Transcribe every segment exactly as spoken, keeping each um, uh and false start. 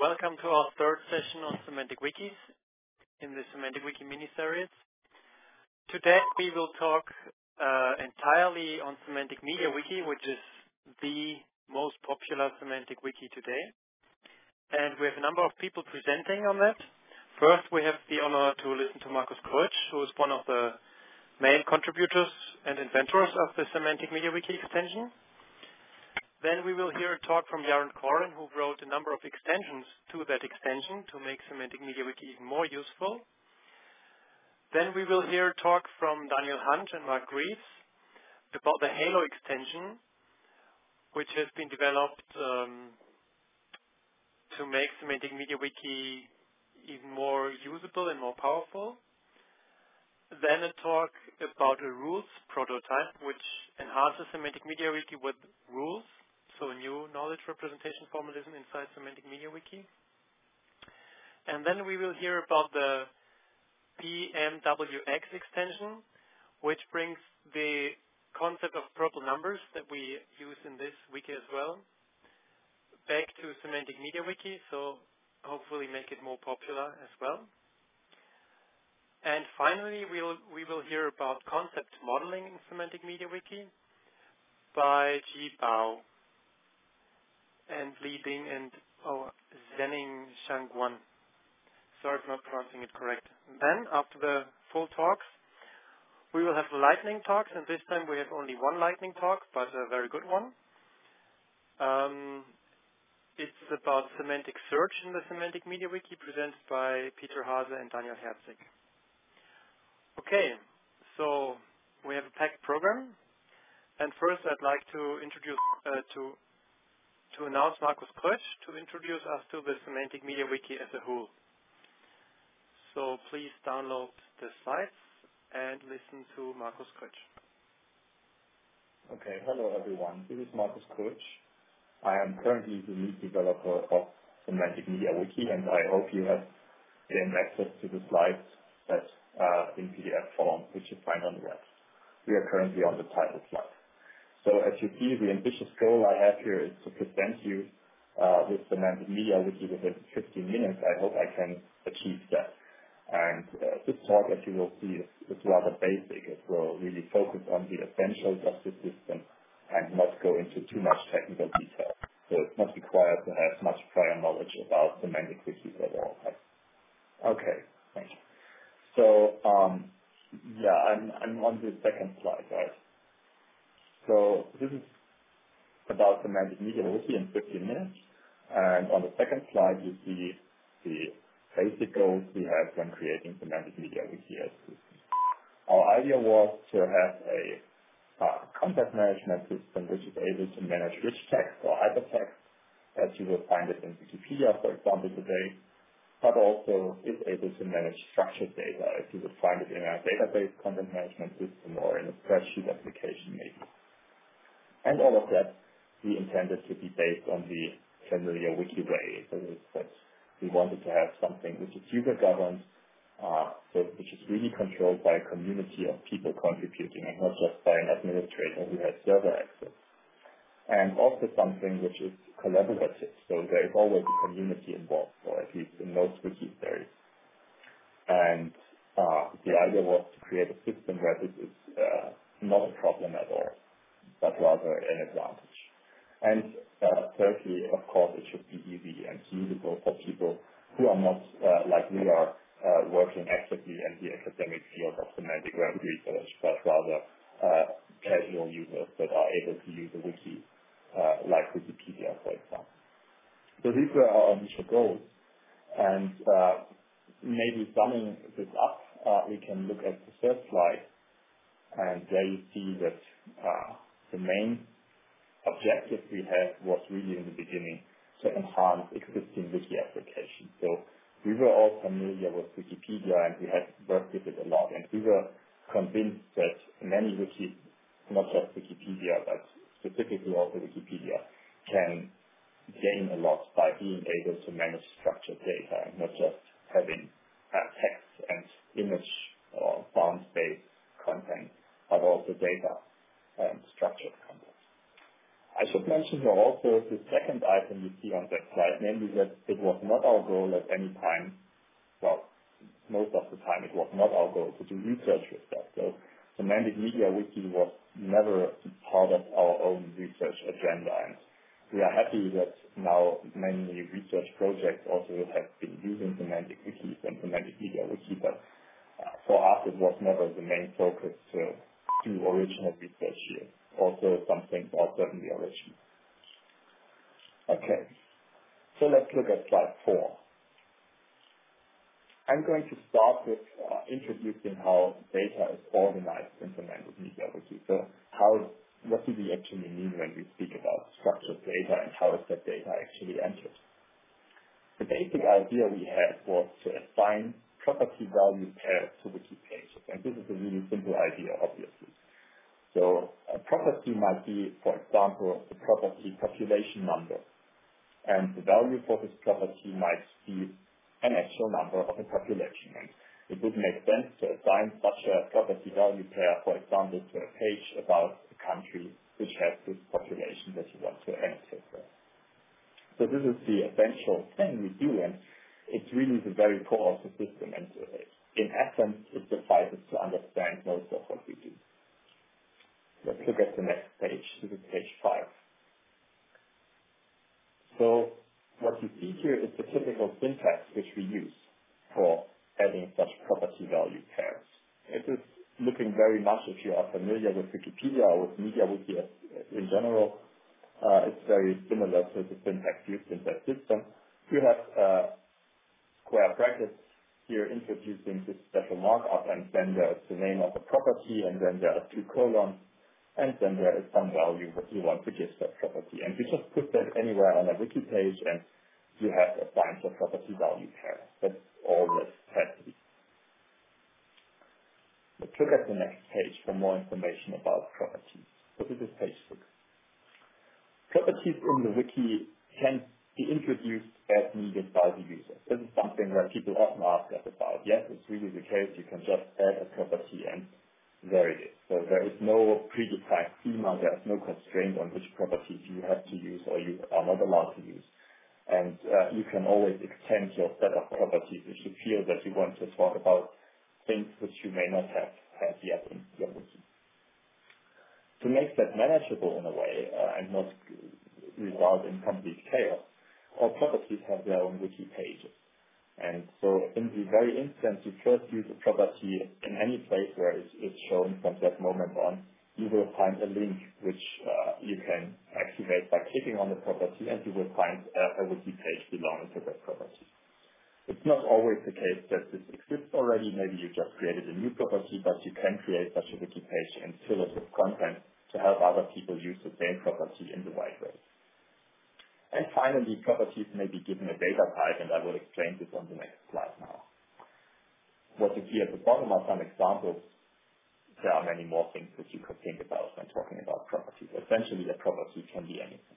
welcome to our third session on Semantic Wikis in the Semantic Wiki mini-series. Today we will talk uh, entirely on Semantic Media Wiki, which is the most popular Semantic Wiki today. And we have a number of people presenting on that. First, we have the honor to listen to Markus Krötsch, who is one of the main contributors and inventors of the Semantic Media Wiki extension. Then we will hear a talk from Yaron Koren, who wrote a number of extensions to that extension to make Semantic Media Wiki even more useful. Then we will hear a talk from Daniel Hunt and Mark Greaves about the Halo extension, which has been developed um, to make Semantic Media Wiki even more usable and more powerful. Then a talk about a rules prototype, which enhances Semantic Media Wiki with rules. So a new knowledge representation formalism inside Semantic Media Wiki. And then we will hear about the P M W X extension, which brings the concept of purple numbers that we use in this wiki as well back to Semantic Media Wiki, so hopefully make it more popular as well. And finally, we'll, we will hear about concept modeling in Semantic Media Wiki by Ji Bao and Li Ding and oh, Zhenning Shangguan. Sorry for not pronouncing it correct. Then, after the full talks, we will have the lightning talks, and this time we have only one lightning talk, but a very good one. Um, it's about semantic search in the Semantic Media Wiki, presented by Peter Hase and Daniel Herzig. Okay, so we have a packed program, and first I'd like to introduce uh, to to announce Markus Krötsch to introduce us to the Semantic Media Wiki as a whole. So please download the slides and listen to Markus Krötsch. Okay, hello everyone. This is Markus Krötsch. I am currently the lead developer of Semantic Media Wiki, and I hope you have gained access to the slides that are in P D F form, which you find on the web. We are currently on the title slide. So as you see, the ambitious goal I have here is to present you uh, with Semantic Media Wiki within fifteen minutes. I hope I can achieve that. And uh, this talk, as you will see, is, is rather basic. It will really focus on the essentials of the system and not go into too much technical detail. So it's not required to have much prior knowledge about Semantic Wikis at all. Okay, thank you. So, um, yeah, I'm, I'm on the second slide, right? So this is about Semantic Media Wiki in fifteen minutes. And on the second slide, you see the basic goals we have when creating Semantic Media Wiki as a system. Our idea was to have a uh, content management system which is able to manage rich text or hypertext, as you will find it in Wikipedia, for example, today, but also is able to manage structured data, as you would find it in a database content management system or in a spreadsheet application maybe. And all of that we intended to be based on the familiar wiki way. So that we wanted to have something which is user-governed, uh, so which is really controlled by a community of people contributing and not just by an administrator who has server access. And also something which is collaborative. So there is always a community involved, or at least in most wikis there is. And uh, the idea was to create a system where this is uh, not a problem at all, but rather an advantage. And uh, thirdly, of course, it should be easy and usable for people who are not, uh, like we are, uh, working actively in the academic field of semantic web research, but rather uh, casual users that are able to use a wiki, uh, like Wikipedia, for example. So these were our initial goals. And uh, maybe summing this up, uh, we can look at the third slide, and there you see that uh, the main objective we had was really in the beginning to enhance existing wiki applications. So we were all familiar with Wikipedia and we had worked with it a lot, and we were convinced that many wikis, not just Wikipedia, but specifically also Wikipedia, can gain a lot by being able to manage structured data and not just having uh, text and image or bound-based content, but also data and structured content. I should mention these are also the second item you see on that slide, namely that it was not our goal at any time, well, most of the time it was not our goal to do research with that. So Semantic Media Wiki was never part of our own research agenda. And we are happy that now many research projects also have been using Semantic Wikis and Semantic Media Wiki, but uh, for us it was never the main focus to do original research here. Also some things are certainly original. Okay, so let's look at slide four. I'm going to start with uh, introducing how data is organized in Semantic Media Wiki. So how, what do we actually mean when we speak about structured data and how is that data actually entered? The basic idea we had was to assign property value pairs to wiki pages. And this is a really simple idea, obviously. So a property might be, for example, the property population number. And the value for this property might be an actual number of a population. And it would make sense to assign such a property value pair, for example, to a page about a country which has this population that you want to annotate with. So this is the essential thing we do, and it's really the very core of the system. And in essence, it suffices to understand most of what we do. Let's look at the next page. This is page five. So what you see here is the typical syntax which we use for adding such property value pairs. It is looking very much, if you are familiar with Wikipedia or with MediaWiki in general, uh, it's very similar to the syntax used in that system. You have uh, square brackets here introducing this special markup, and then there is the name of the property, and then there are two colons, and then there is some value that you want to give that property. And you just put that anywhere on a wiki page, and you have assigned your property value pair. That's all that has to be. Let's look at the next page for more information about properties. So this is page six. Properties in the wiki can be introduced as needed by the user. This is something that people often ask us about. Yes, it's really the case. You can just add a property and there it is. So there is no predefined schema. There is no constraint on which properties you have to use or you are not allowed to use. And uh, you can always extend your set of properties if you feel that you want to talk about things which you may not have had yet in your wiki. To make that manageable in a way uh, and not result in complete chaos, all properties have their own wiki pages. And so in the very instance you first use a property in any place where it's, it's shown from that moment on, you will find a link which uh, you can activate by clicking on the property, and you will find a, a wiki page belonging to that property. It's not always the case that this exists already. Maybe you just created a new property, but you can create such a wiki page and fill it with content to help other people use the same property in the right way. And finally, properties may be given a data type, and I will explain this on the next slide now. What you see at the bottom are some examples. There are many more things that you could think about when talking about properties. Essentially, a property can be anything.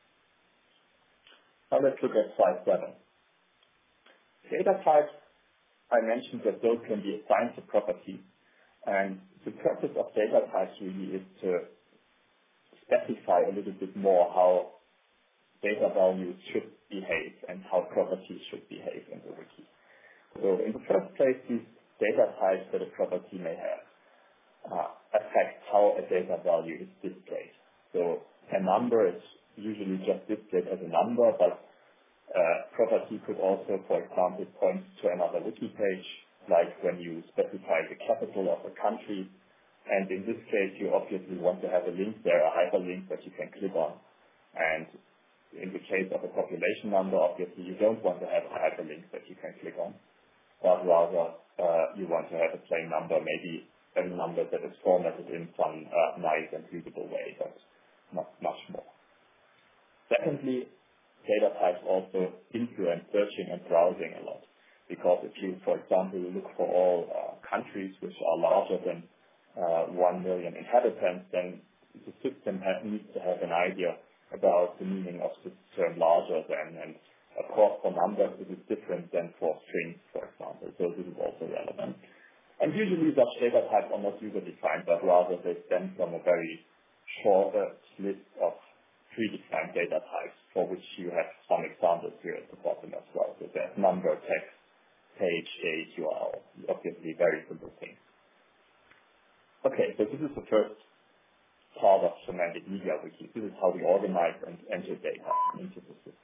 Now let's look at slide seven. Data types, I mentioned that those can be assigned to properties, and the purpose of data types really is to specify a little bit more how data values should behave and how properties should behave in the wiki. So in the first place, these data types that a property may have uh, affect how a data value is displayed. So a number is usually just displayed as a number, but uh, property could also, for example, point to another wiki page, like when you specify the capital of a country. And in this case, you obviously want to have a link there, a hyperlink that you can click on. And in the case of a population number, obviously you don't want to have a hyperlink that you can click on, but rather uh, you want to have a plain number, maybe a number that is formatted in some uh, nice and readable way, but not much more. Secondly, data types also influence searching and browsing a lot, because if you, for example, look for all uh, countries which are larger than uh, one million inhabitants, then the system has, needs to have an idea about the meaning of the term larger than, and of course for numbers this is different than for strings, for example, so this is also relevant. And usually such data types are not user-defined, but rather they stem from a very short uh, list of predefined data types for which you have some examples here at the bottom as well. So there's number, text, page, date, U R L. Obviously very simple things. Okay, so this is the first part of Semantic Media Wiki. This is how we organize and enter data into the system.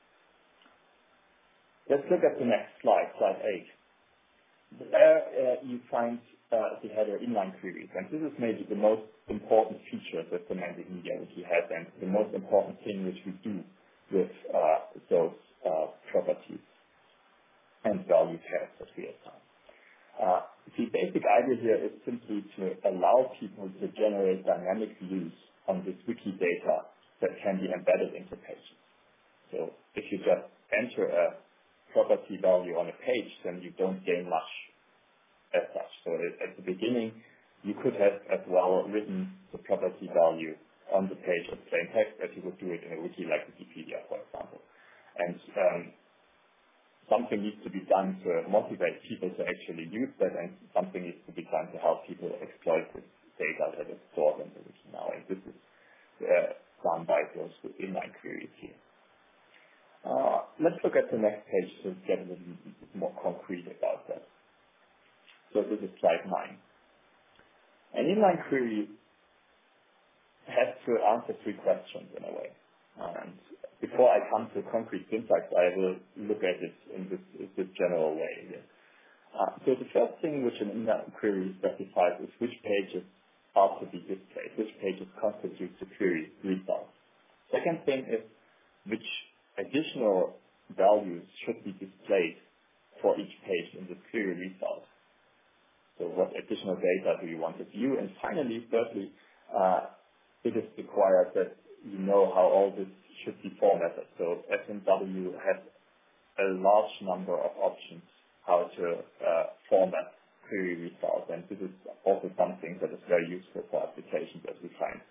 Let's look at the next slide, slide eight. There uh, you find uh, the header inline queries, and this is maybe the most important feature that Semantic Media Wiki has, and the most important thing which we do with uh, those uh, properties and value pairs that we assign. Uh, the basic idea here is simply to allow people to generate dynamic views on this wiki data that can be embedded into pages. So if you just enter a property value on a page, then you don't gain much as such. So at the beginning, you could have as well written the property value on the page as plain text as you would do it in a wiki like Wikipedia, for example. And um, something needs to be done to motivate people to actually use that, and something needs to be done to help people exploit this data that is stored in the wiki now. And this is uh, done by those inline queries here. Uh, let's look at the next page to get a little bit more concrete about that. So this is slide nine. An inline query has to answer three questions in a way. And before I come to concrete syntax, I will look at it in this, this general way here. Uh, so the first thing which an inline query specifies is which pages are to be displayed, which pages constitute the query results. Second thing is which additional values should be displayed for each page in the query result. So what additional data do you want to view? And finally, thirdly, uh, it is required that you know how all this should be formatted. So S M W has a large number of options how to uh, format query results, and this is also something that is very useful for applications as we find.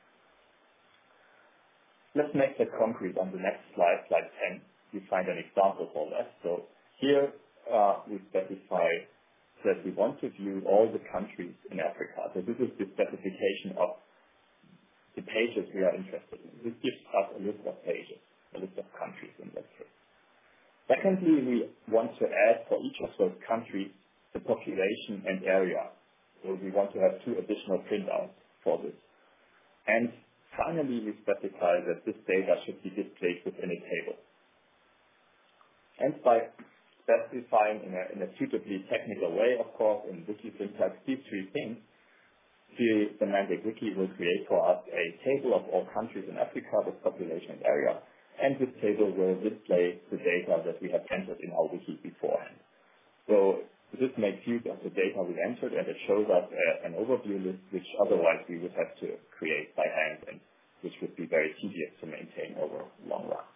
Let's make that concrete on the next slide, slide ten. You find an example for that. So here uh, we specify that we want to view all the countries in Africa. So this is the specification of the pages we are interested in. This gives us a list of pages, a list of countries in that case. Secondly, we want to add for each of those countries the population and area. So we want to have two additional printouts for this. And finally, we specify that this data should be displayed within a table. And by specifying in a, in a suitably technical way, of course, in wiki syntax, these three things, the Semantic Wiki will create for us a table of all countries in Africa with population and area, and this table will display the data that we have entered in our wiki beforehand. So this makes use of the data we entered, and it shows us a, an overview list, which otherwise we would have to create by hand, and which would be very tedious to maintain over the long run.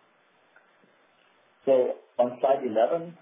So on slide eleven,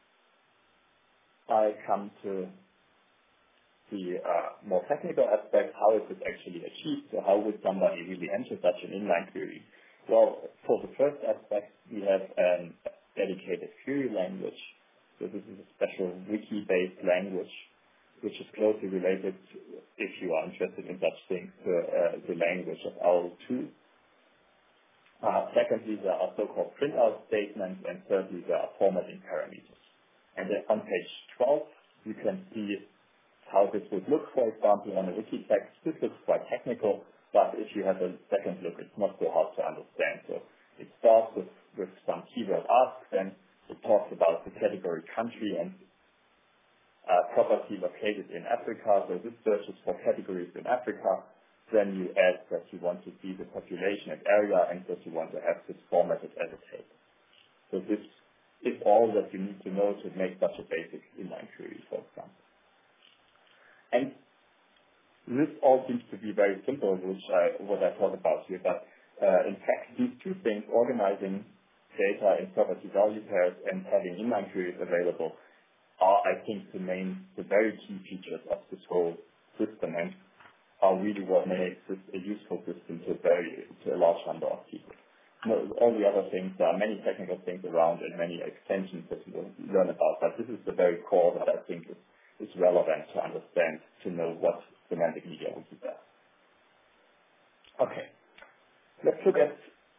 I come to the uh, more technical aspect. How is this actually achieved? So how would somebody really enter such an inline query? Well, for the first aspect, we have a dedicated query language. So this is a special wiki-based language, which is closely related, if you are interested in such things, to uh, the language of O W L two. Uh, secondly, there are so-called printout statements, and thirdly, there are formatting parameters. And then on page twelve, you can see how this would look, for example, on a wiki text. This looks quite technical, but if you have a second look, it's not so hard to understand. So it starts with, with some keyword asks, then it talks about the category country and uh, property located in Africa. So this searches for categories in Africa. Then you add that you want to see the population and area, and that you want to have this formatted as a table. So this is all that you need to know to make such a basic inline query, for example. And this all seems to be very simple, which I, what I thought about here. But uh, in fact, these two things, organizing data in property value pairs and having inline queries available, are, I think, the main, the very key features of this whole system, and are really what makes this a useful system to a very, to a large number of people. No, all the other things, there are many technical things around and many extensions that we will learn about, but this is the very core that I think is is relevant to understand, to know what Semantic Media Wiki does. Okay, let's look at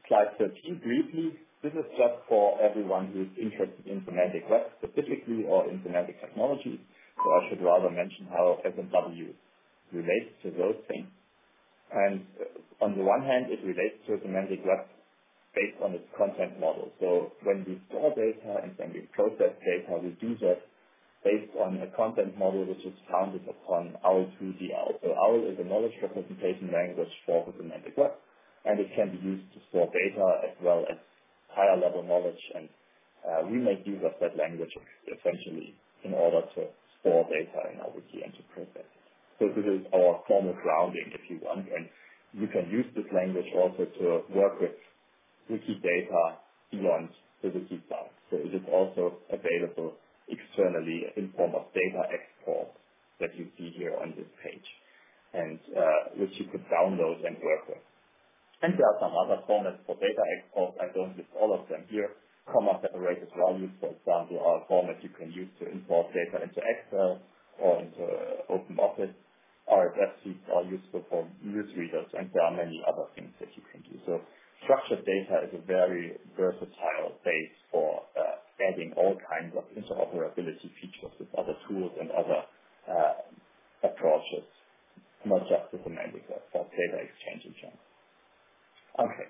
slide thirteen briefly. This is just for everyone who is interested in semantic web specifically or in semantic technology. So I should rather mention how S M W relates to those things. And uh, on the one hand, it relates to a semantic web based on its content model. So when we store data and when we process data, we do that based on a content model which is founded upon O W L two D L. So O W L is a knowledge representation language for the semantic web, and it can be used to store data as well as higher level knowledge, and uh, we make use of that language essentially in order to store data in our wiki and to process it. So this is our formal grounding, if you want, and you can use this language also to work with wiki data beyond the wiki site. So it is also available externally in form of data export that you see here on this page, and uh, which you could download and work with. And there are some other formats for data export. I don't list all of them here. Comma-separated values, for example, are a format you can use to import data into Excel or into uh, OpenOffice. R S S feeds are useful for newsreaders, and there are many other things that you can do. So structured data is a very versatile base for uh, adding all kinds of interoperability features with other tools and other uh, approaches, not just the semantic web, for data exchange in general. Okay.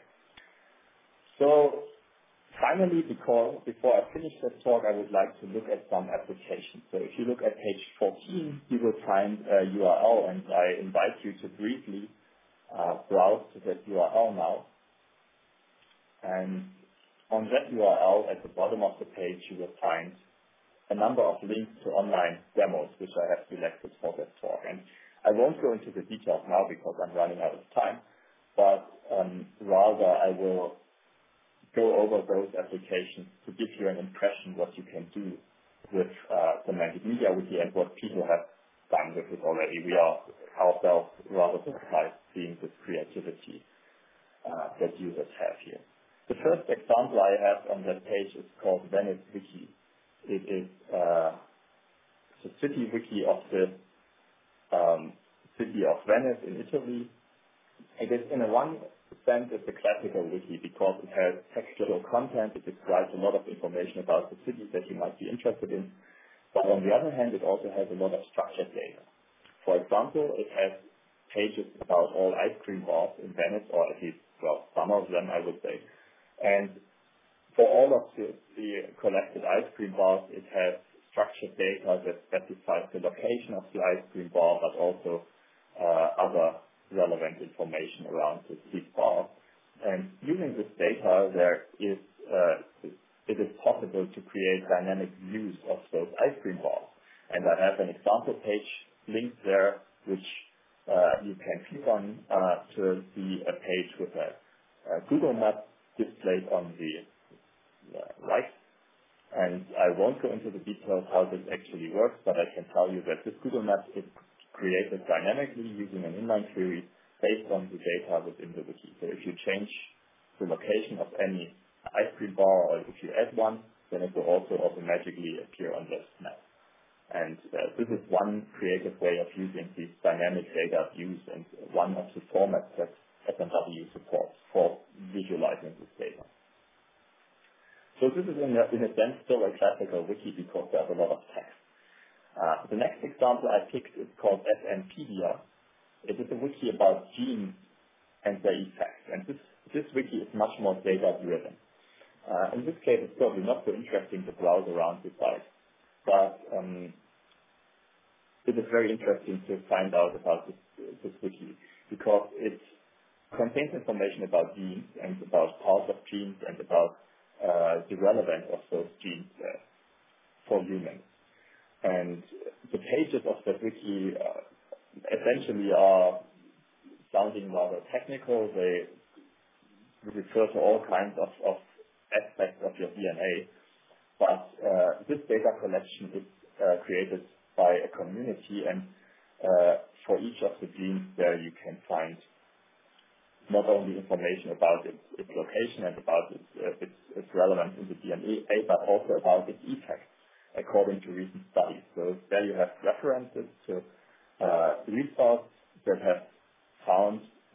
So finally, because before I finish this talk, I would like to look at some applications. So if you look at page fourteen, you will find a U R L, and I invite you to briefly uh, browse to that U R L now. And on that U R L, at the bottom of the page, you will find a number of links to online demos, which I have selected for that talk. And I won't go into the details now because I'm running out of time, but um, rather I will go over those applications to give you an impression what you can do with uh, semantic media wiki and what people have done with it already. We are ourselves rather surprised seeing this creativity uh, that users have here. The first example I have on that page is called Venice Wiki. It is uh, the city wiki of the um, city of Venice in Italy. It is, in a one sense, it's a classical wiki because it has textual content. It describes a lot of information about the city that you might be interested in. But on the other hand, it also has a lot of structured data. For example, it has pages about all ice cream bars in Venice, or at least, well, some of them, I would say. And for all of the, the collected ice cream bars, it has structured data that specifies the location of the ice cream bar, but also uh, other relevant information around the these bars. And using this data, there is uh, it is possible to create dynamic views of those ice cream bars. And I have an example page linked there, which uh, you can click on uh, to see a page with a, a Google map displayed on the uh, right. And I won't go into the details how this actually works, but I can tell you that this Google map is created dynamically using an inline query based on the data within the wiki. So if you change the location of any ice cream bar, or if you add one, then it will also automatically appear on this map. And uh, this is one creative way of using these dynamic data views, and one of the formats that S M W supports for visualizing this data. So this is in a, in a sense still a classical wiki because there's a lot of text. Uh, the next example I picked is called SNpedia. It is a wiki about genes and their effects, and this, this wiki is much more data-driven. Uh, in this case, it's probably not so interesting to browse around the site, but um, it is very interesting to find out about this, this wiki because it contains information about genes and about parts of genes and about uh, the relevance of those genes uh, for humans. And the pages of that wiki uh, essentially are sounding rather technical. They refer to all kinds of, of aspects of your D N A. But uh, this data collection is uh, created by a community, and uh, for each of the genes there you can find not only information about its, its location and about its, uh, its, its relevance in the D N A, but also about its effects according to recent studies. So there you have references to uh, results that have found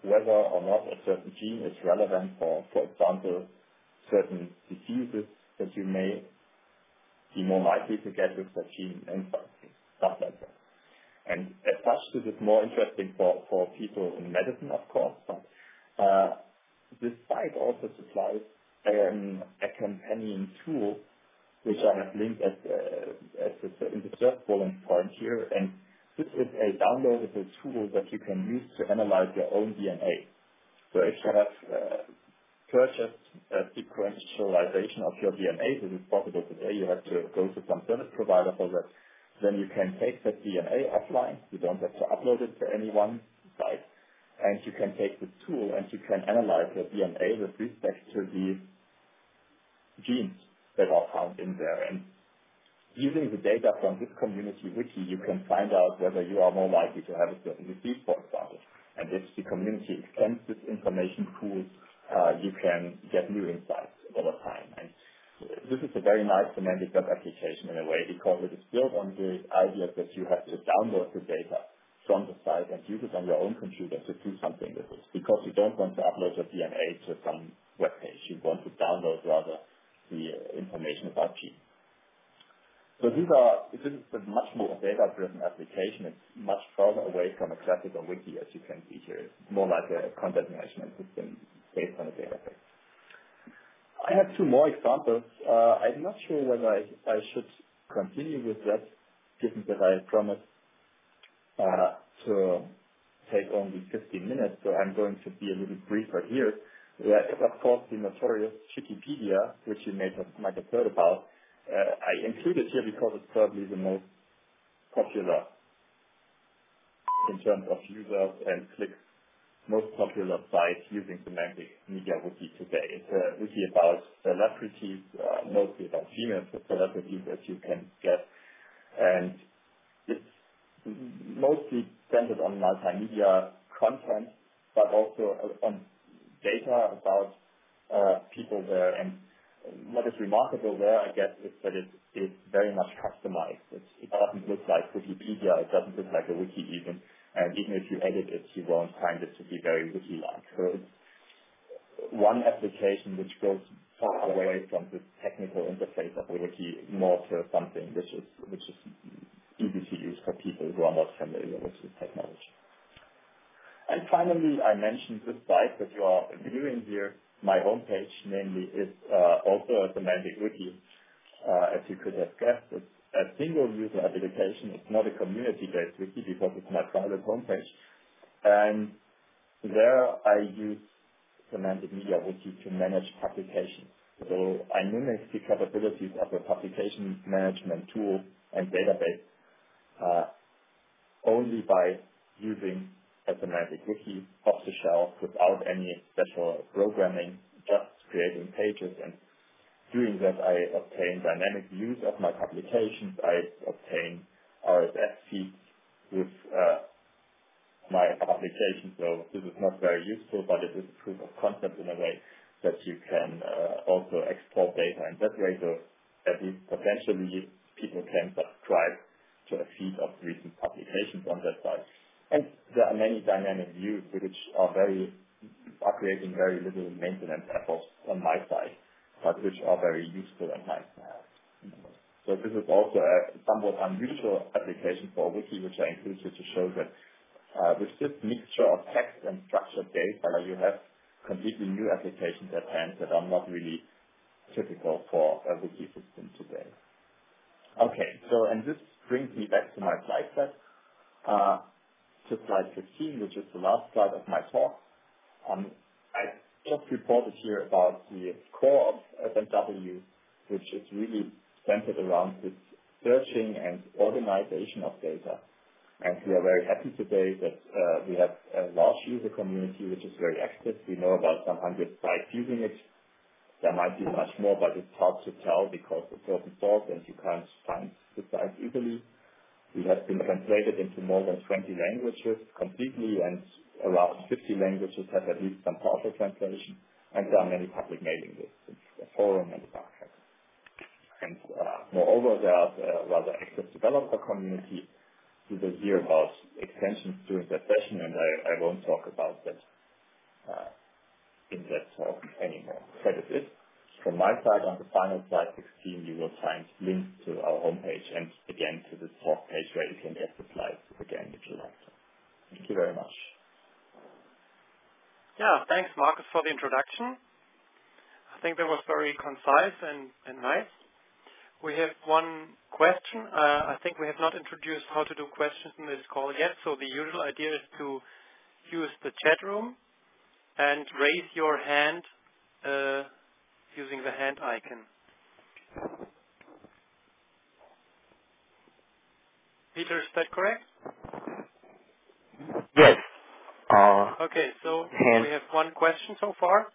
whether or not a certain gene is relevant for, for example, certain diseases that you may be more likely to get with that gene and stuff like that. And as such, this is more interesting for, for people in medicine, of course, but uh, this site also supplies um, a companion tool, which I have linked as, uh, as the, in the third bullet point here. And this is a downloadable tool that you can use to analyze your own D N A. So if you have uh, purchased a sequentialization of your D N A, this is possible today, you have to go to some service provider for that. Then you can take that D N A offline. You don't have to upload it to any one site. And you can take this tool and you can analyze your D N A with respect to the genes that are found in there. And using the data from this community wiki, you can find out whether you are more likely to have a certain disease, for example. And if the community extends this information pool, uh, you can get new insights over time. And this is a very nice semantic web application in a way, because it is built on the idea that you have to download the data from the site and use it on your own computer to do something with it, because you don't want to upload your D N A to some web page. You want to download rather the uh, information about genes. So these are, this is a much more data-driven application. It's much further away from a classical wiki, as you can see here. It's more like a content management system based on a database. I have two more examples. Uh, I'm not sure whether I, I should continue with that, given that I promised uh, to take only fifteen minutes, so I'm going to be a little briefer here. There is, of course, the notorious Wikipedia, which you may have, might have heard about. Uh, I include it here because it's probably the most popular in terms of users and clicks, most popular site using semantic media wiki today. It's a wiki about celebrities, uh, mostly about female celebrities, as you can guess, and it's mostly centered on multimedia content, but also on data about uh, people there. And what is remarkable there, I guess, is that it is very much customized. It, it doesn't look like Wikipedia. It doesn't look like a wiki even. And even if you edit it, you won't find it to be very wiki-like. So it's one application which goes far away from the technical interface of a wiki, more to something which is which is easy to use for people who are not familiar with this technology. And finally, I mentioned this site that you are viewing here. My homepage, namely, is uh, also a semantic wiki, uh, as you could have guessed. It's a single-user application. It's not a community-based wiki because it's my private homepage. And there I use semantic media wiki to manage publications. So I mimic the capabilities of a publication management tool and database uh, only by using a semantic wiki off the shelf without any special programming, just creating pages. And doing that, I obtain dynamic views of my publications. I obtain R S S feeds with uh, my publication. So this is not very useful, but it is a proof of concept in a way that you can uh, also export data in that way. So at least potentially people can subscribe to a feed of recent publications on that site. And there are many dynamic views which are very are creating very little maintenance efforts on my side, but which are very useful and nice to have. So this is also a somewhat unusual application for a wiki, which I include here to show that uh, with this mixture of text and structured data, you have completely new applications at hand that are not really typical for a wiki system today. Okay, so and this brings me back to my slide set. Uh, to slide fifteen, which is the last slide of my talk. Um, I just reported here about the core of F M W, which is really centered around this searching and organization of data. And we are very happy today that uh, we have a large user community which is very active. We know about some hundred sites using it. There might be much more, but it's hard to tell because it's open source and you can't find the sites easily. We have been translated into more than twenty languages completely, and around fifty languages have at least some partial translation. And there are many public mailing lists, a forum and a archive. And uh, moreover, there are a rather active developer community. You will hear about extensions during that session, and I, I won't talk about that uh, in that talk anymore. That is it. From my side, on the final slide sixteen, you will find links to our homepage and again to the talk page where you can get the slides again if you like to. Thank you very much. Yeah, thanks, Markus, for the introduction. I think that was very concise and, and nice. We have one question. Uh, I think we have not introduced how to do questions in this call yet, so the usual idea is to use the chat room and raise your hand uh, using the hand icon. Peter, is that correct? Yes. Uh, Okay, so hand. we have one question so far.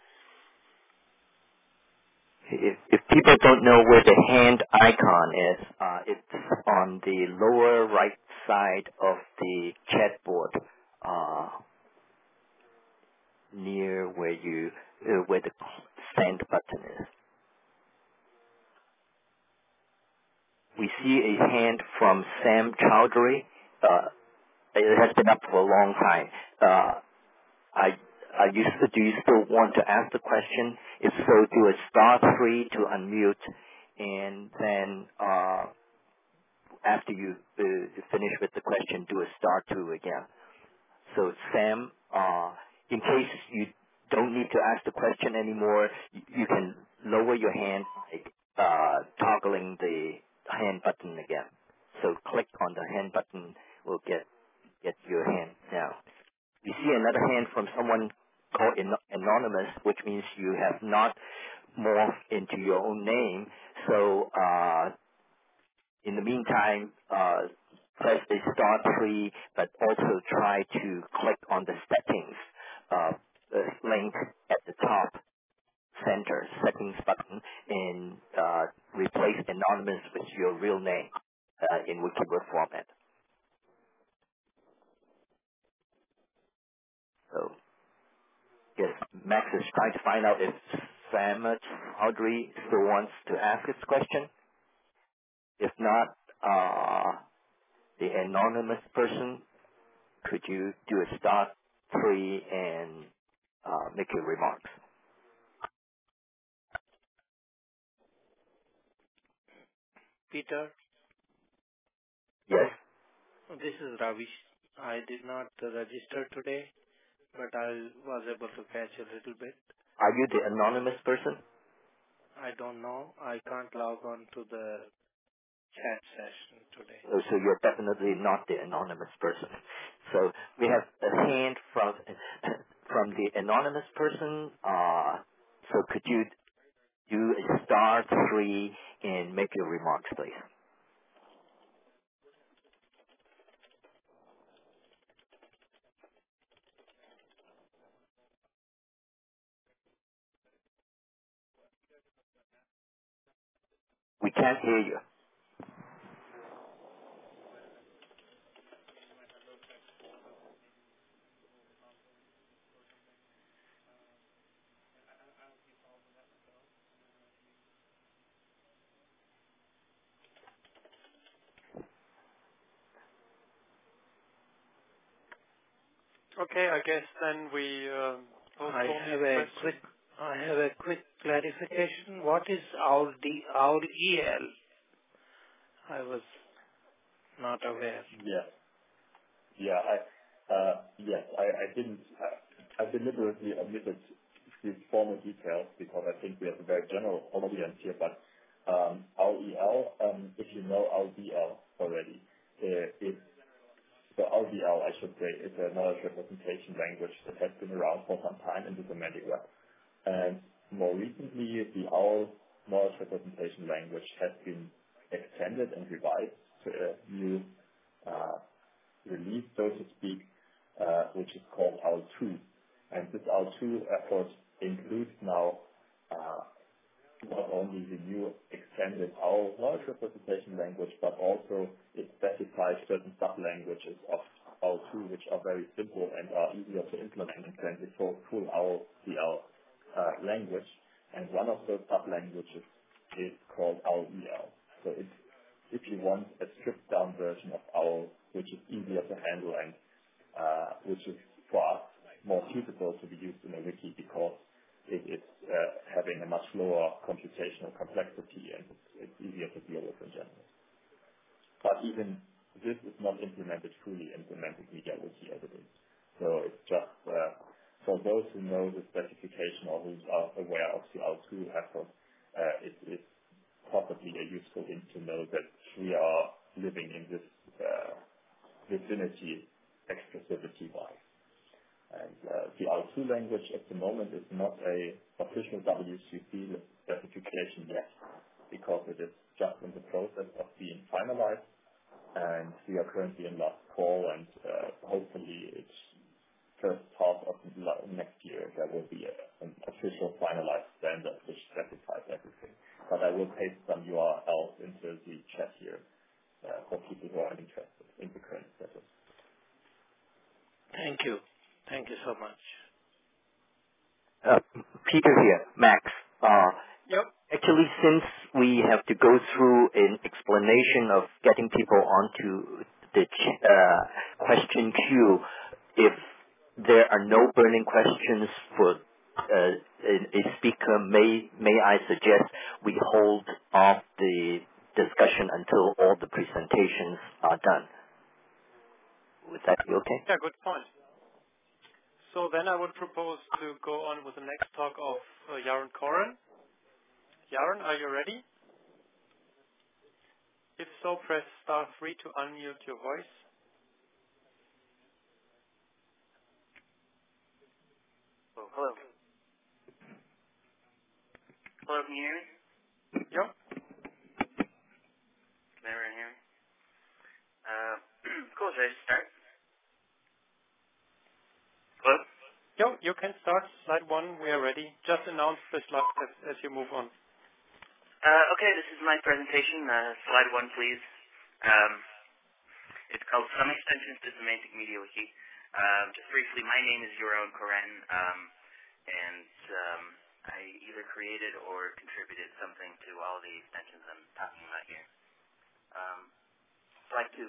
If, if people don't know where the hand icon is, uh, it's on the lower right side of the chat board, uh, near where you uh, where the send button is. We see a hand from Sam Chowdhury. Uh, it has been up for a long time. Uh, I, I used to, do you still want to ask the question? If so, do a star three to unmute, and then uh, after you uh, finish with the question, do a star two again. So Sam, uh, in case you don't need to ask the question anymore, you, you can lower your hand by uh, toggling the hand button again. So click on the hand button, will get get your hand now. You see another hand from someone called an- anonymous, which means you have not morphed into your own name. So uh, in the meantime, uh, press the star three, but also try to click on the settings uh, uh, link at the top center settings button and uh, replace anonymous with your real name uh, in Wikibird format. So yes, Max is trying to find out if Sam Audrey still wants to ask his question. If not, uh, the anonymous person, could you do a start three and uh, make your remarks? Peter, Yes. this is Ravish. I did not uh, register today, but I was able to catch a little bit. Are you the anonymous person? I don't know. I can't log on to the chat session today. Oh, so you're definitely not the anonymous person. So we have a hand from from the anonymous person. Uh, so could you do a star three and make your remarks, please? We can't hear you. Okay, I guess then we um, I postpone have these a quick, questions. I have a quick clarification. What is our D, our E L? I was not aware. Yes. Yeah, I, uh, yes, I, I didn't, I, I deliberately omitted these formal details because I think we have a very general audience here, but um, our E L, um, if you know our D L already, uh, it, the R D L, I should say, is a knowledge representation language that has been around for some time in the semantic web. And more recently, the O W L knowledge representation language has been extended and revised to a new uh, release, so to speak, uh, which is called O W L two. And this O W L two effort includes now uh, not only the new extended O W L knowledge representation language, but also it specifies certain sub-languages of O W L two, which are very simple and are easier to implement than the full full O W L D L uh, language. And one of those sub-languages is called O W L E L. So it's, if you want a stripped-down version of O W L, which is easier to handle and uh, which is for us more suitable to be used in a wiki because it, it's uh, having a much lower computational complexity and it's, it's easier to deal with in general. But even this is not implemented fully in Semantic Media Wiki as it is. So it's just uh, for those who know the specification or who are aware of the R two effort, uh, it is possibly a useful thing to know that we are living in this uh, vicinity expressivity-wise. And uh, the R two language at the moment is not a official W C C specification yet because it is just in the process of being finalized. And we are currently in last call, and uh, hopefully it's first half of next year there will be a, an official finalized standard which specifies everything. But I will paste some U R Ls into the chat here uh, for people who are interested in the current status. Thank you. Thank you so much. Uh, Peter here, Max. Uh, Yep. Actually, since we have to go through an explanation of getting people onto the ch- uh, question queue, if there are no burning questions for uh, a, a speaker, may may I suggest we hold off the discussion until all the presentations are done? Would that be okay? Yeah, good point. So then I would propose to go on with the next talk of uh, Yaron Koren. Yaron, are you ready? If so, press star three to unmute your voice. Oh, hello. Hello, can you hear me? Yep. Can everyone hear me? Uh, cool, should I just start? Hello? Yo, you can start. Slide one, we are ready. Just announce the slide as, as you move on. Uh, okay, this is my presentation. Uh, slide one, please. Um, it's called Some Extensions to Semantic Media Wiki. Um, just briefly, my name is Yaron Koren, um, and um, I either created or contributed something to all the extensions I'm talking about here. Um, slide two.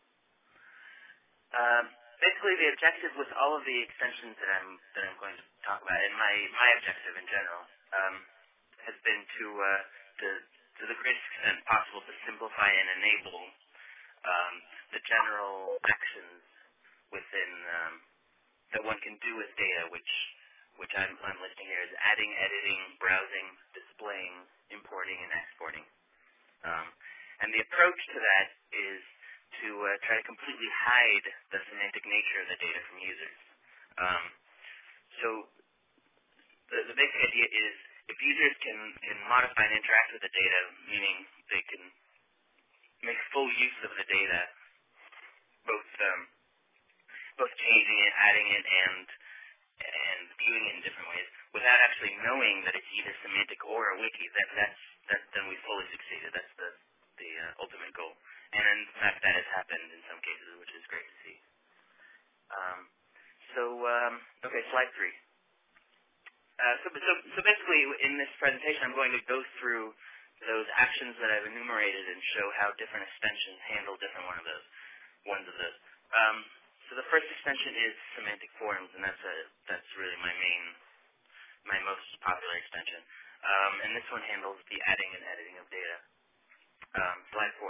Um, basically, the objective with all of the extensions that I'm that I'm going to talk about, and my my objective in general, um, has been to uh, to to the greatest extent possible to simplify and enable um, the general actions within um, that one can do with data, which which I'm, I'm listing here is adding, editing, browsing, displaying, importing, and exporting. Um, and the approach to that is to uh, try to completely hide the semantic nature of the data from users. Um, so the, the basic idea is if users can, can modify and interact with the data, meaning they can make full use of the data, both um, both changing it, adding it, and and viewing it in different ways, without actually knowing that it's either semantic or a wiki, that that's that then we fully succeeded. That's the the uh, ultimate goal. And in fact, that has happened in some cases, which is great to see. Um, so, um, okay, slide three. Uh, so, so, so basically, in this presentation, I'm going to go through those actions that I've enumerated and show how different extensions handle different one of those, ones of those. Um, so the first extension is semantic forms, and that's a that's really my main, my most popular extension. Um, and this one handles the adding and editing of data. Um, slide four.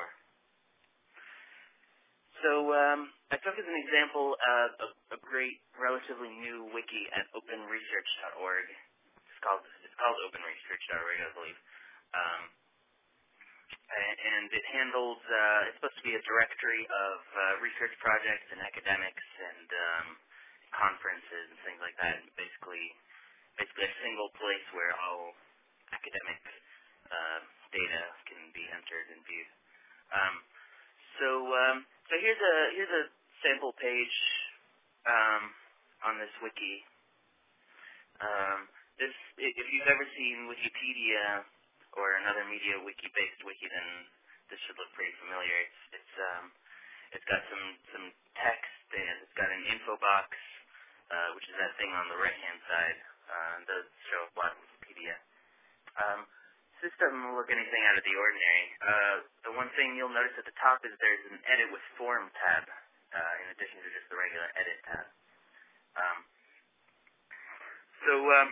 So um, I took as an example uh, a, a great, relatively new wiki at open research dot org. It's called it's called open research dot org, I believe. Um, and, and it handles. Uh, it's supposed to be a directory of uh, research projects and academics and um, conferences and things like that. And basically, basically a single place where all academic uh, data can be entered and viewed. Um, so, um, so here's a here's a sample page um, on this wiki. Um, this, if you've ever seen Wikipedia or another media wiki-based wiki, then this should look pretty familiar. It's it's um, it's got some some text and it's got an info box, uh, which is that thing on the right-hand side. Uh, it does show up on Wikipedia. Um, This doesn't look anything out of the ordinary. Uh, the one thing you'll notice at the top is there's an Edit with Form tab, uh, in addition to just the regular Edit tab. Um, So, um,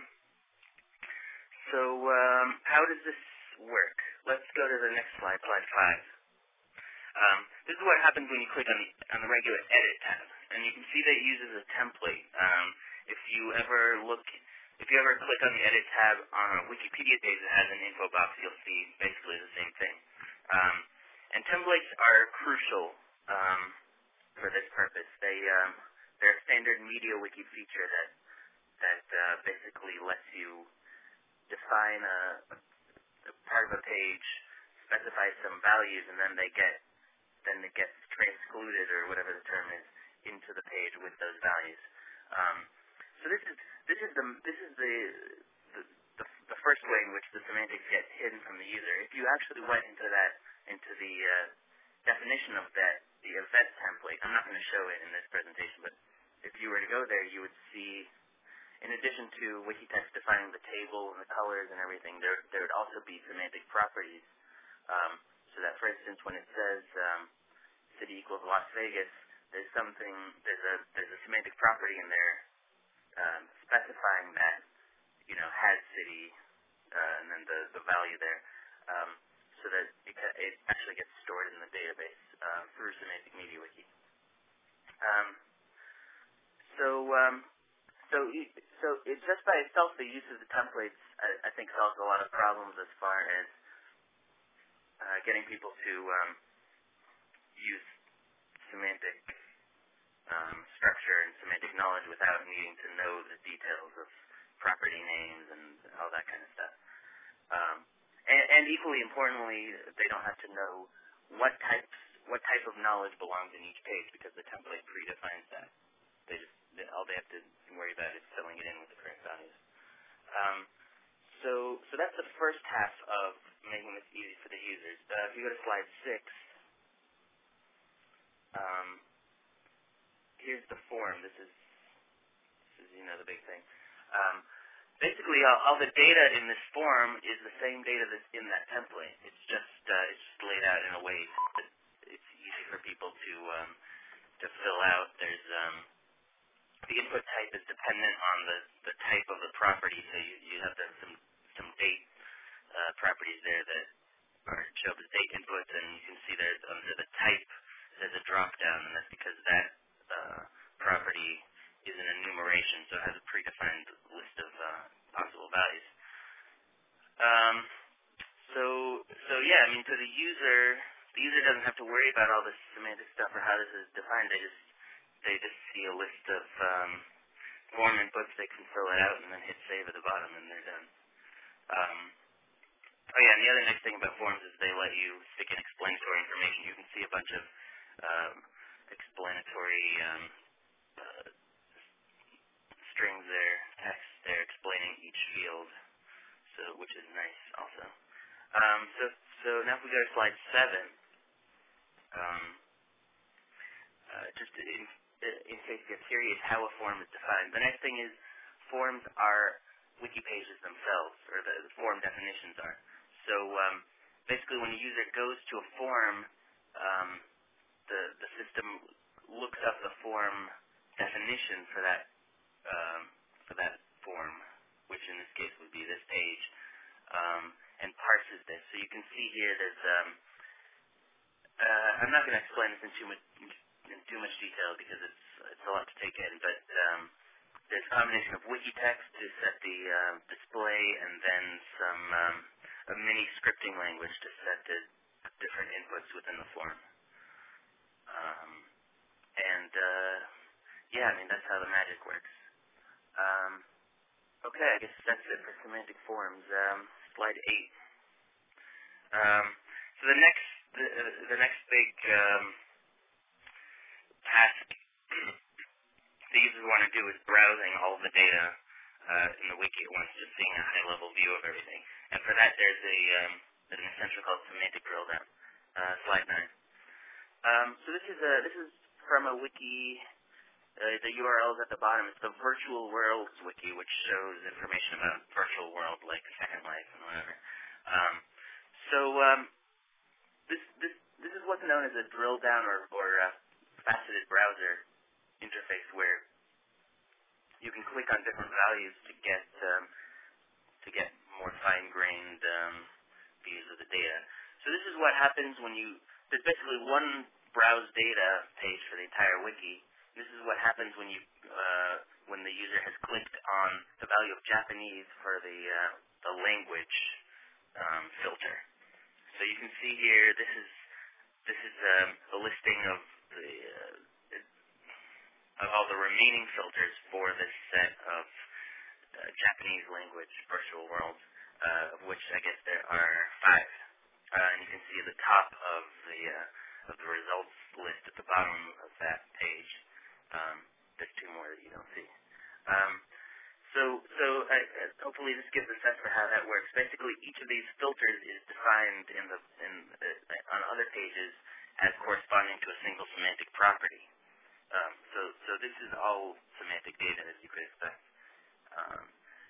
so um, how does this work? Let's go to the next slide, slide five. Um, this is what happens when you click on the on the regular Edit tab, and you can see that it uses a template. Um, if you ever look, if you ever click on the Edit tab on a Wikipedia page that has an info box, you'll see basically the same thing. Um, and templates are crucial um, for this purpose. They um, they're a standard media wiki feature that that uh, basically lets you define a, a part of a page, specify some values, and then they get then it gets transcluded, or whatever the term is, into the page with those values. Um, so this is this is the this is the, the the the first way in which the semantics get hidden from the user. If you actually went into that into the uh, definition of that the event template, I'm not going to show it in this presentation, but if you were to go there, you would see, in addition to Wikitext defining the table and the colors and everything, there there would also be semantic properties. Um, so that, for instance, when it says um, city equals Las Vegas, there's something, there's a there's a semantic property in there um, specifying that, you know, has city, uh, and then the, the value there, um, so that it, it actually gets stored in the database uh, through Semantic Media Wiki. Um, so, um, so, so it just by itself, the use of the templates, I, I think, solves a lot of problems as far as uh, getting people to um, use semantic um, structure and semantic knowledge without needing to know the details of property names and all that kind of stuff. Um, and, and equally importantly, they don't have to know what types, what type of knowledge belongs in each page, because the template predefines that. They just they, all they have to worry about is filling it in with the correct values. Um, so, so that's the first half of making this easy for the users. Uh, if you go to slide six. Um, here's the form. This is, this is you know, the big thing. Um, basically, all, all the data in this form is the same data that's in that template. It's just uh, it's just laid out in a way that it's easy for people to um, to fill out. There's um, the input type is dependent on the, the type of the property, so you, you have the, some some date uh, properties there that are show the date inputs, and you can see there's under the type there's a drop down, and that's because that uh, property is an enumeration, so it has a predefined list of uh, possible values. Um, so so yeah, I mean, to the user, the user doesn't have to worry about all this semantic stuff or how this is defined. They just they just see a list of um, form inputs. They can fill it out and then hit save at the bottom, and they're done. Um, oh yeah, and the other nice thing about forms is they let you stick in explanatory information. You can see a bunch of um, explanatory um, uh, strings there, text there explaining each field, so which is nice also. Um, so so now if we go to slide seven, um, uh, just in, in case you're curious how a form is defined. The next thing is forms are wiki pages themselves, or the, the form definitions are. So um, basically when a user goes to a form, um, the, the system looks up the form definition for that um, for that form, which in this case would be this page, um, and parses this. So you can see here there's um, uh, I'm not going to explain this in too much in too much detail because it's it's a lot to take in, but um, there's a combination of wiki text to set the uh, display, and then some um, a mini scripting language to set the different inputs within the form. Um, and uh, yeah, I mean that's how the magic works. Um, okay, I guess that's it for semantic forms. Um, slide eight. Um, so the next the, the next big um, task the users want to do is browsing all of the data uh, in the wiki at once, just seeing a high-level view of everything. And for that, there's a um, there's an extension called semantic drill down. Uh, slide nine. Um, so this is a this is from a wiki. Uh, the U R L is at the bottom. It's the Virtual Worlds wiki, which shows information about virtual world like Second Life and whatever. Um, so um, this this this is what's known as a drill down or or uh, faceted browser interface, where you can click on different values to get um, to get more fine-grained um, views of the data. So this is what happens when you, there's basically one browse data page for the entire wiki. This is what happens when you, uh, when the user has clicked on the value of Japanese for the, uh, the language um, filter. So you can see here, this is, this is um, a listing of the, uh, of all the remaining filters for this set of uh, Japanese language virtual worlds, uh, of which I guess there are five. Uh, and you can see at the top of the uh, of the results list at the bottom of that page. Um, there's two more that you don't see. Um, so so uh, uh, hopefully this gives a sense for how that works. Basically, each of these filters is defined in the in uh, on other pages as corresponding to a single semantic property. Um, so so this is all semantic data, as you could expect. Um,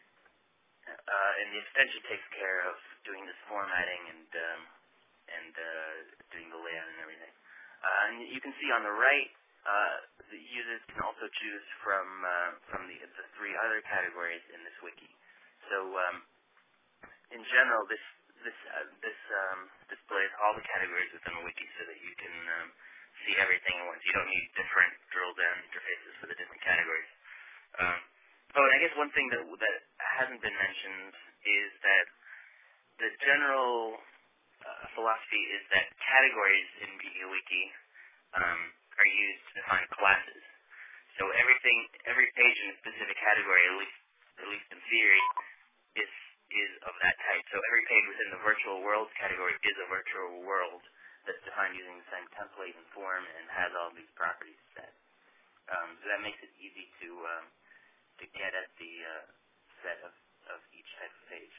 uh, and the extension takes care of doing this formatting and um, and uh, doing the layout and everything. Uh, and you can see on the right, uh, the users can also choose from uh, from the, the three other categories in this wiki. So um, in general, this this uh, this um, displays all the categories within the wiki so that you can um, see everything at once. You don't need different drill down interfaces for the different categories. Um, oh, and I guess one thing that that hasn't been mentioned is that the general uh, philosophy is that categories in MediaWiki um, are used to define classes. So everything, every page in a specific category, at least at least in theory, is is of that type. So every page within the virtual worlds category is a virtual world that's defined using the same template and form and has all these properties set. Um, so that makes it easy to um, to get at the uh, set of, of each type of page.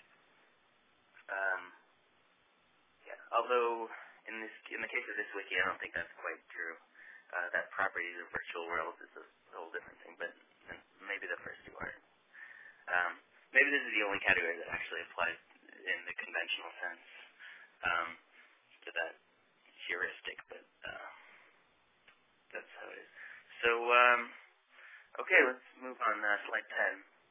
Um, yeah. Although in this in the case of this wiki, I don't think that's quite true. Uh, that properties of virtual worlds is a whole different thing, but maybe the first two are. Um, maybe this is the only category that actually applies in the conventional sense um, to that heuristic, but uh, that's how it is. So, um, okay, let's move on. Uh, slide ten.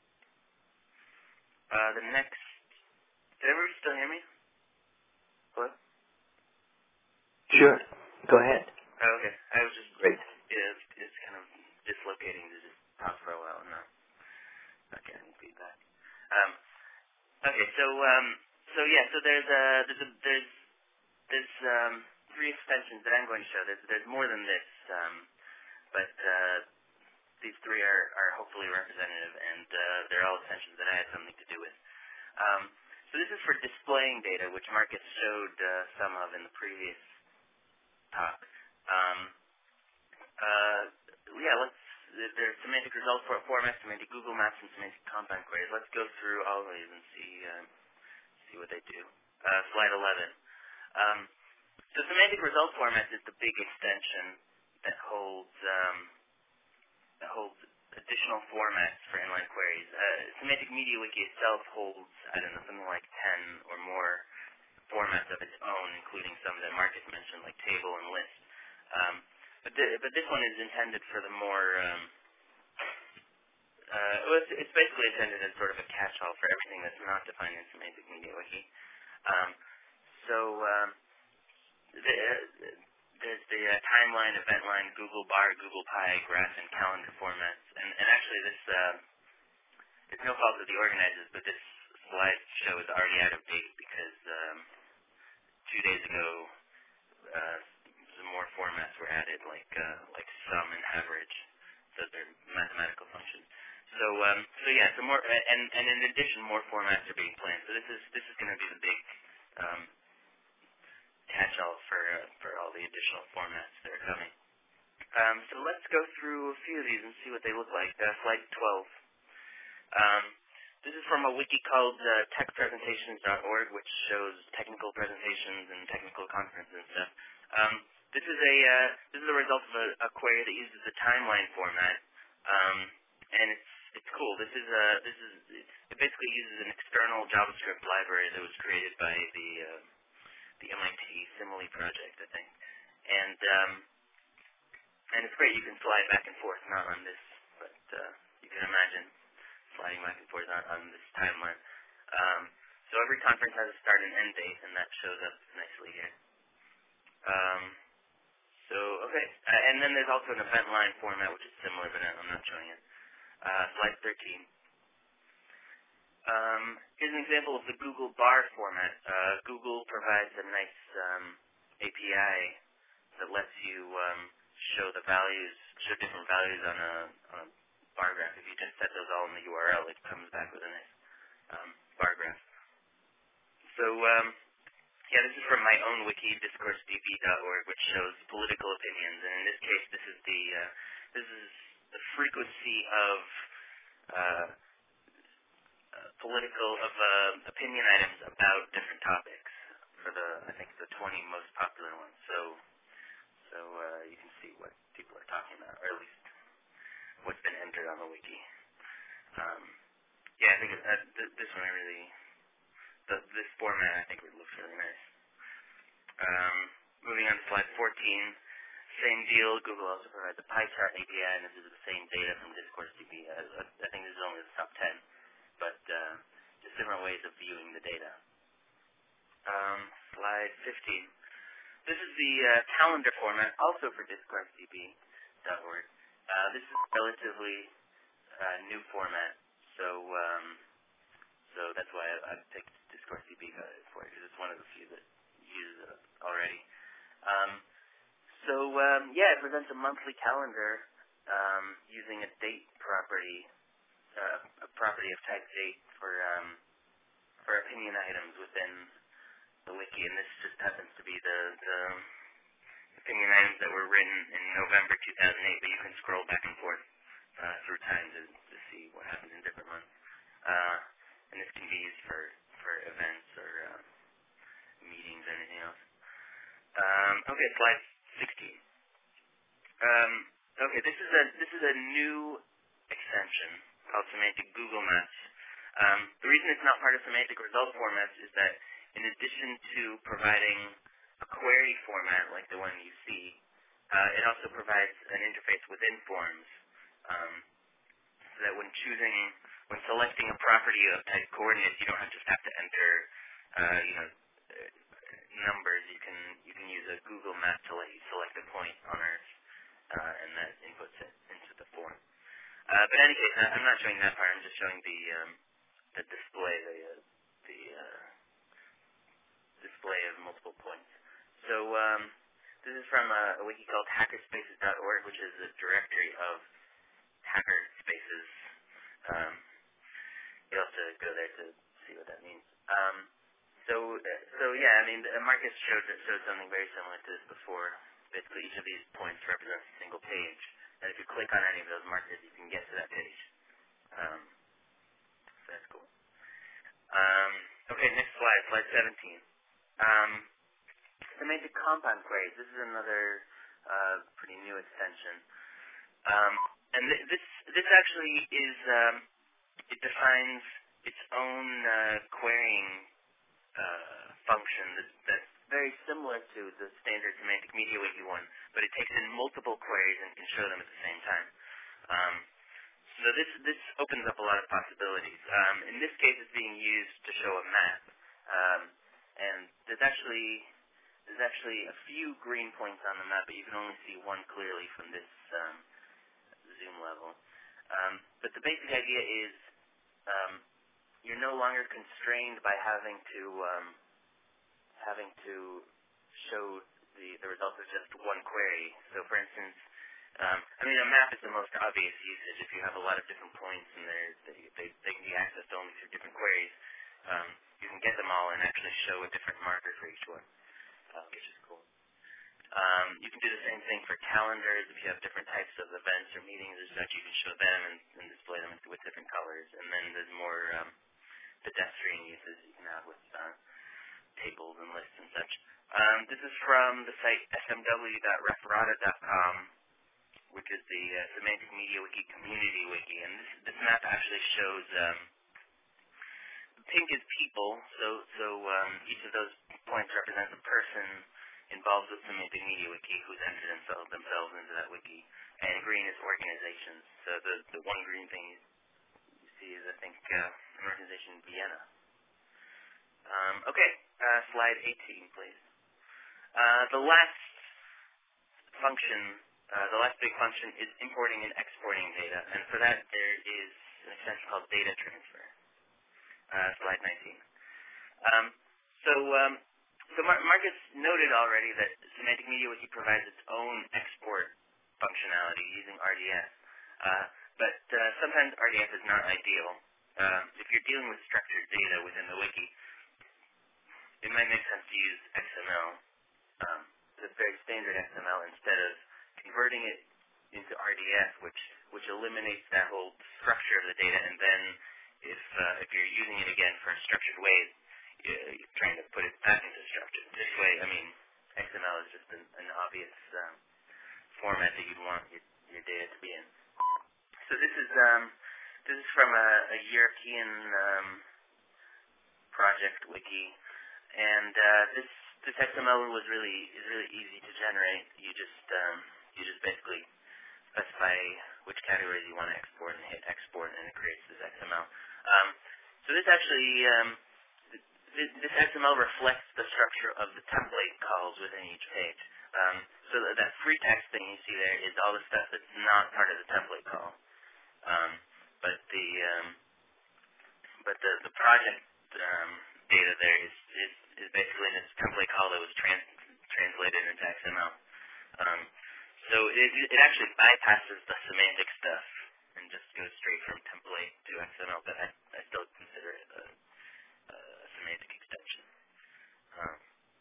Uh, the next. Did everybody still hear me? Hello? Sure. Go ahead. Oh, okay. I was just Great. Yeah, it's, it's kind of dislocating to just talk for a while and not, not getting feedback. Um, okay, so um, so yeah, so there's uh, there's a, there's there's um, three extensions that I'm going to show. There's there's more than this, um, but uh, these three are, are hopefully representative, and uh, they're all extensions that I had something to do with. Um, so this is for displaying data, which Marcus showed uh, some of in the previous talk. Um, uh, yeah, let's. There's semantic result for formats, semantic Google Maps, and semantic compound queries. Let's go through all of these and see uh, see what they do. Uh, slide eleven. Um, so semantic result formats is the big extension that holds um, that holds additional formats for inline queries. Uh, semantic MediaWiki itself holds, I don't know, something like ten or more formats of its own, including some that Marcus mentioned, like table and list. Um, but, th- but this one is intended for the more, um, uh, well, it's, it's basically intended as sort of a catch-all for everything that's not defined in semantic MediaWiki. Um, so um, the, uh, there's the uh, timeline, event line, Google Bar, Google Pi, graph, and calendar formats. And, and actually this, uh, it's no fault of the organizers, but this slideshow is already out of date because um, two days ago uh, some more formats were added, like uh, like sum and average. So they're mathematical functions. So um, so yeah, so more and and in addition, more formats are being planned. So this is this is going to be the big um, catch-all for uh, for all the additional formats that are coming. Um, so let's go through a few of these and see what they look like. Uh, slide twelve. Um, this is from a wiki called uh, tech presentations dot org, which shows technical presentations and technical conferences and stuff. Um, this is a uh, this is a result of a, a query that uses the timeline format, um, and it's it's cool. This is a this is it basically uses an external JavaScript library that was created by the uh, the M I T Simile project, I think, and um, and it's great. You can slide back and forth, not on this, but uh, you can imagine, sliding back and forth on, on this timeline. Um, so every conference has a start and end date, and that shows up nicely here. Um, so, okay. Uh, and then there's also an event line format, which is similar, but I'm not showing it. Uh, slide thirteen. Um, here's an example of the Google bar format. Uh, Google provides a nice um, A P I that lets you um, show the values, show different values on a, on a bar graph. If you just set those all in the U R L, it comes back with a nice um, bar graph. So, um, yeah, this is from my own wiki, discourse d b dot org, which shows political opinions. And in this case, this is the uh, this is the frequency of uh, uh, political of uh, opinion items about different topics for the I think the twenty most popular ones. So so uh, you can see what people are talking about, or at least what's been entered on the wiki. Um, yeah, I think it, uh, th- this one I really the, this format I think it looks really nice. Um, moving on to slide fourteen, same deal. Google also provides a pie chart A P I, and this is the same data from Discourse D B. Uh, I think this is only the top ten, but uh, just different ways of viewing the data. Um, slide fifteen. This is the uh, calendar format, also for discourse d b dot org. Uh, this is a relatively uh, new format, so um, so that's why I, I picked discourse d b for it, because it's one of the few that uses it already. Um, so um, yeah, it presents a monthly calendar um, using a date property, uh, a property of type date for um, for opinion items within the wiki, and this just happens to be the, the opinion items that were written in November two thousand eight, but you can scroll back and forth uh, through time to, to see what happens in different months. Uh, and this can be used for, for events or uh, meetings or anything else. Um, okay, slide sixteen. Um, okay, this is a this is a new extension called Semantic Google Maps. Um, the reason it's not part of Semantic Result Formats is that in addition to providing a query format like the one you see, uh, it also provides an interface within forms, um, so that when choosing, when selecting a property of type coordinates, you don't have, just have to enter, uh, you know, uh, numbers. You can you can use a Google map to let you select a point on Earth, uh, and that inputs it into the form. Uh, but in any case, I'm not showing that part. I'm just showing the um, the display, the uh, the uh, display of multiple points. So um, this is from a, a wiki called hackerspaces dot org, which is a directory of hacker spaces. Um, you have to go there to see what that means. Um, so, uh, so yeah, I mean, uh, Marcus showed showed something very similar to this before. Basically, each of these points represents a single page, and if you click on any of those markers, you can get to that page. Um, so that's cool. Um, okay, next slide, slide seventeen. Um, semantic compound queries. This is another uh, pretty new extension. Um, and th this this actually is um, it defines its own uh, querying uh, function that, that's very similar to the standard semantic media wiki one, but it takes in multiple queries and can show them at the same time. Um, so this this opens up a lot of possibilities. Um, in this case, it's being used to show a map, um, and there's actually there's actually a few green points on the map, but you can only see one clearly from this um, zoom level. Um, but the basic idea is um, you're no longer constrained by having to um, having to show the, the results of just one query. So for instance, um, I mean, a map is the most obvious usage. If you have a lot of different points and they're, they, they, they can be accessed only through different queries, um, you can get them all and actually show a different marker for each one, uh, which is cool. Um, you can do the same thing for calendars. If you have different types of events or meetings and such, you can show them and, and display them with different colors. And then there's more um, pedestrian uses you can have with uh, tables and lists and such. Um, this is from the site s m w dot referata dot com, which is the uh, Semantic Media Wiki Community Wiki. And this, this map actually shows um, pink is people, so so um, each of those points represents a person involved with Semantic Media Wiki who's entered themselves, themselves into that wiki. And green homogeneous organizations. So the, the one green thing you, you see is, I think, uh, an organization in Vienna. Um, okay, uh, slide eighteen, please. Uh, the last function, uh, the last big function is importing and exporting data, and for that there is an extension called data transfer. Uh, slide nineteen. Um, so, um, so Mar Marcus noted already that Semantic Media Wiki provides its own export functionality using R D S, uh, but uh, sometimes R D S is not ideal. Uh, if you're dealing with structured data within the wiki, it might make sense to use X M L, um, the very standard X M L, instead of converting it into R D S, which which eliminates that whole structure of the data, and then if uh, if you're using it again for a structured way, you're trying to put it back into structure. This way, I mean, X M L is just an, an obvious um, format that you'd want your, your data to be in. So this is um, this is from a, a European um, project wiki, and uh, this this X M L was really is really easy to generate. You just um, you just basically specify which categories you want to export and hit export, and it creates this X M L. Um, so this actually um, th this X M L reflects the structure of the template calls within each page. Um, so that, that free text thing you see there is all the stuff that's not part of the template call. Um, but the um, but the the project um, data there is, is is basically this template call that was trans translated into X M L. Um, so it it actually bypasses the semantic stuff and just goes straight from template to X M L. But I I still consider it a, a semantic extension. Um,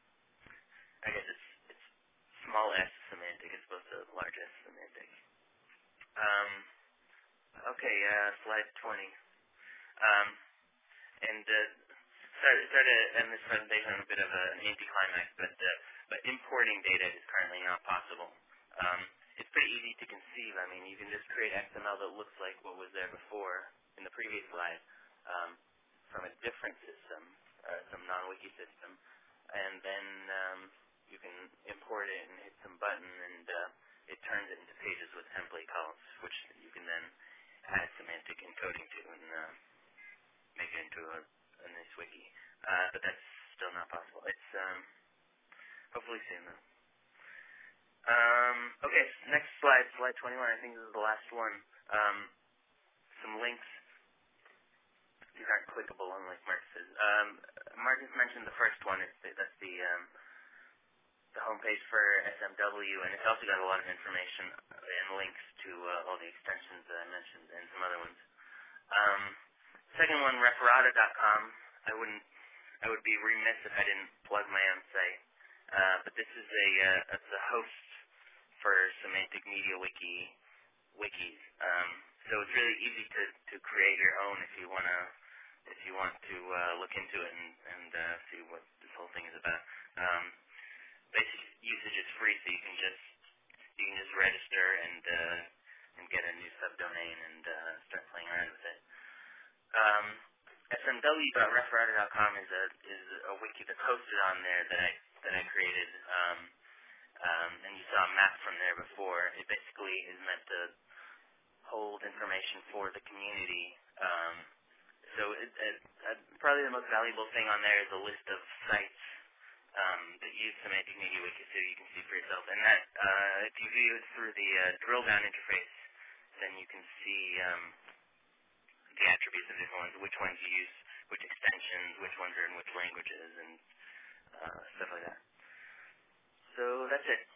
I guess it's it's small s semantic as opposed to large s semantic. Um, okay, uh, slide twenty. Um, and uh, sorry, sorry to end this presentation on a bit of a, an anticlimax, but uh, but importing data is currently not possible. Um, it's pretty easy to conceive. I mean, you can just create X M L that looks like what was there before in the previous slide um, from a different system, uh, some non-wiki system, and then um, you can import it and hit some button, and uh, it turns it into pages with template calls, which you can then add semantic encoding to and uh, make it into a, a nice wiki. Uh, but that's still not possible. It's um, hopefully soon, though. Um, okay, next slide, slide twenty-one. I think this is the last one. Um, some links. These aren't clickable, unlike Marcus's. Um, Marcus mentioned the first one. It's the, that's the um, the homepage for S M W, and it's also got a lot of information and links to uh, all the extensions that I mentioned and some other ones. Um, second one, referata dot com. I wouldn't. I would be remiss if I didn't plug my own site. Uh, but this is a uh, it's a host for Semantic Media Wiki wikis. Um, so it's really easy to, to create your own if you wanna if you want to uh, look into it and, and uh, see what this whole thing is about. Um, basic usage is free, so you can just you can just register and uh, and get a new subdomain and uh, start playing around with it. Um, S M W dot referata dot com is a is a wiki that's hosted on there that I that I created. Um, um, and you saw a map from there before. It basically is meant to hold information for the community. Um, so it, it, uh, probably the most valuable thing on there is a list of sites um, that use Semantic Media Wiki, so you can see for yourself. And that, uh, if you view it through the uh, drill down interface, then you can see um, the attributes of different ones, which ones you use, which extensions, which ones are in which languages, and uh, stuff like that. So that's it.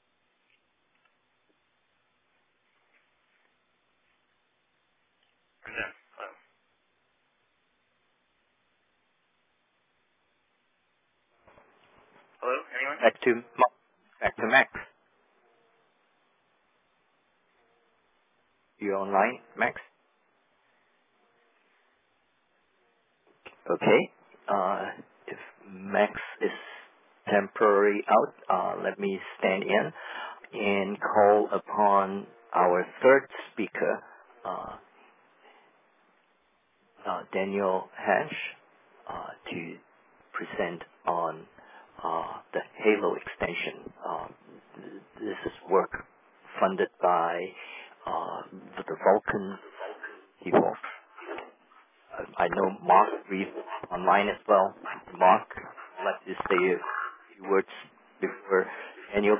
I'm done. Hello. Hello? Anyone? Back to back to Max. You online, Max? Okay. Uh, if Max is temporarily out, uh, let me stand in and call upon our third speaker, uh, uh, Daniel Hash, uh, to present on uh, the Halo extension. Uh, this is work funded by uh, the, the Vulkan people. Uh, I know Mark reads online as well. Mark, I'd like to say a few words before Daniel.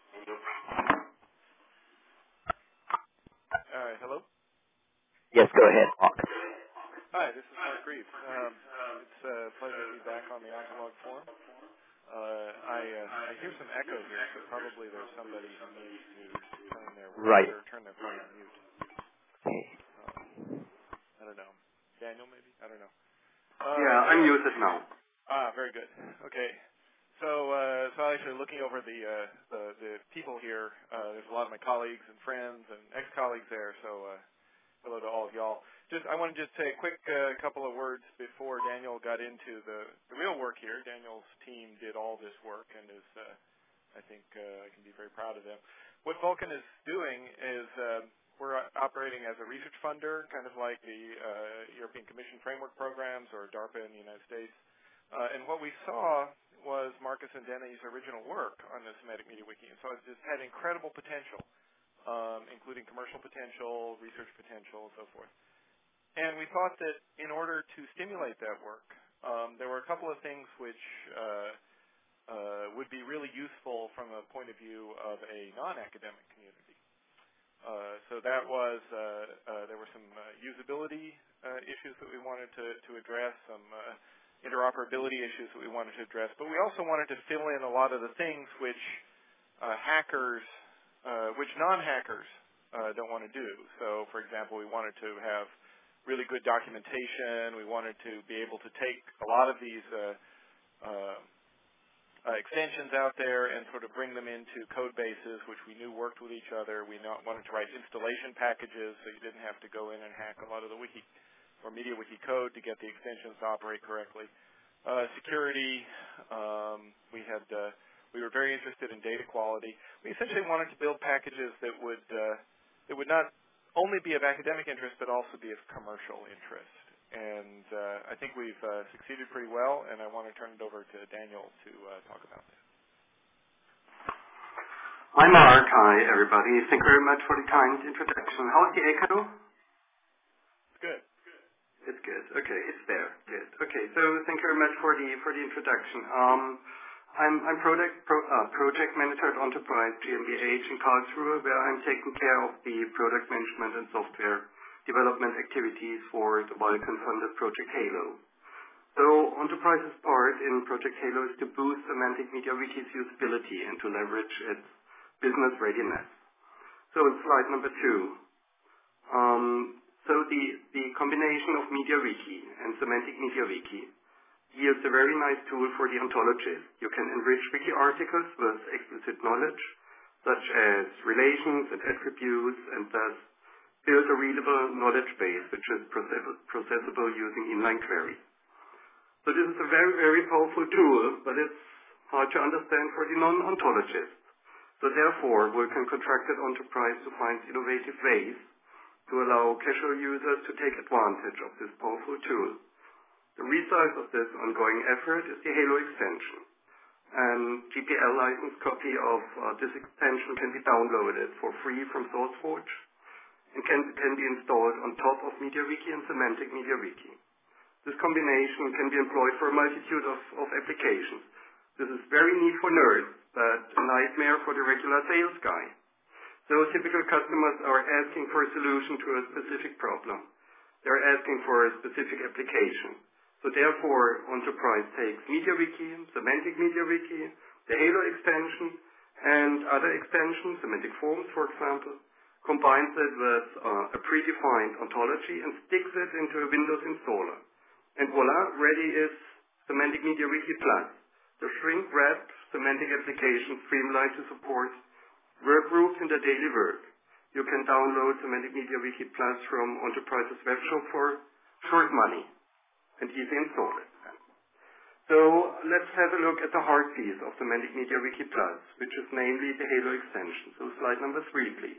Uh, hello? Yes, go ahead, Mark. Hi, this is Mark Reeves. Um, it's a pleasure to be back on the Ontolog forum. Uh, I, uh, I hear some echo here, so probably there's somebody who needs to turn their Right. or turn their phone on mute. Okay. Um, I don't know. Daniel, maybe? I don't know. Yeah, Uh, I'm anyway. muted now. Ah, very good. Okay. So, uh, so actually looking over the, uh, the, the people here, uh, there's a lot of my colleagues and friends and ex-colleagues there, so, uh, hello to all of y'all. Just, I want to just say a quick uh, couple of words before Daniel got into the, the real work here. Daniel's team did all this work and is, uh, I think, uh, I can be very proud of them. What Vulkan is doing is uh, we're operating as a research funder, kind of like the uh, European Commission framework programs or DARPA in the United States. Uh, and what we saw was Marcus and Denny's original work on the Semantic Media Wiki, and so it just had incredible potential, um, including commercial potential, research potential, and so forth. And we thought that in order to stimulate that work, um, there were a couple of things which uh, uh, would be really useful from a point of view of a non-academic community. Uh, so that was, uh, uh, there were some uh, usability uh, issues that we wanted to, to address, some uh, interoperability issues that we wanted to address, but we also wanted to fill in a lot of the things which uh, hackers, uh, which non-hackers uh, don't want to do. So, for example, we wanted to have really good documentation. We wanted to be able to take a lot of these uh, uh, uh, extensions out there and sort of bring them into code bases, which we knew worked with each other. We not wanted to write installation packages so you didn't have to go in and hack a lot of the wiki or MediaWiki code to get the extensions to operate correctly. Uh, security, um, we had uh, we were very interested in data quality. We essentially wanted to build packages that would uh, that would not only be of academic interest but also be of commercial interest. And uh, I think we've uh, succeeded pretty well, and I want to turn it over to Daniel to uh, talk about that. Hi, Mark. Hi, everybody. Thank you very much for the kind introduction. How's the echo? It's good. It's good. Okay, it's there. Good. Okay, so thank you very much for the for the introduction. Um, I'm I'm project pro, uh, project manager at Enterprise GmbH in Karlsruhe, where I'm taking care of the product management and software development activities for the Vulkan-funded Project Halo. So Enterprise's part in Project Halo is to boost Semantic Media Wiki's usability and to leverage its business readiness. So in slide number two. Um, so the, the combination of MediaWiki and Semantic Media Wiki yields a very nice tool for the ontologist. You can enrich wiki articles with explicit knowledge, such as relations and attributes, and thus build a readable knowledge base which is processable using inline queries. So this is a very, very powerful tool, but it's hard to understand for the non-ontologist. So therefore, Vulkan contracted Enterprise to find innovative ways to allow casual users to take advantage of this powerful tool. The result of this ongoing effort is the Halo extension. An G P L license copy of uh, this extension can be downloaded for free from SourceForge and can, can be installed on top of MediaWiki and Semantic MediaWiki. This combination can be employed for a multitude of, of applications. This is very neat for nerds, but a nightmare for the regular sales guy. So typical customers are asking for a solution to a specific problem. They're asking for a specific application. So therefore, Enterprise takes MediaWiki, Semantic MediaWiki, the Halo extension, and other extensions, Semantic Forms, for example, combines it with uh, a predefined ontology and sticks it into a Windows installer. And voila, ready is Semantic MediaWiki Plus, the shrink-wrapped semantic application streamlined to support work groups in their daily work. You can download Semantic MediaWiki Plus from Enterprise's webshop for short money and easily install it. So let's have a look at the heart piece of Semantic MediaWiki Plus, which is namely the Halo extension. So slide number three, please.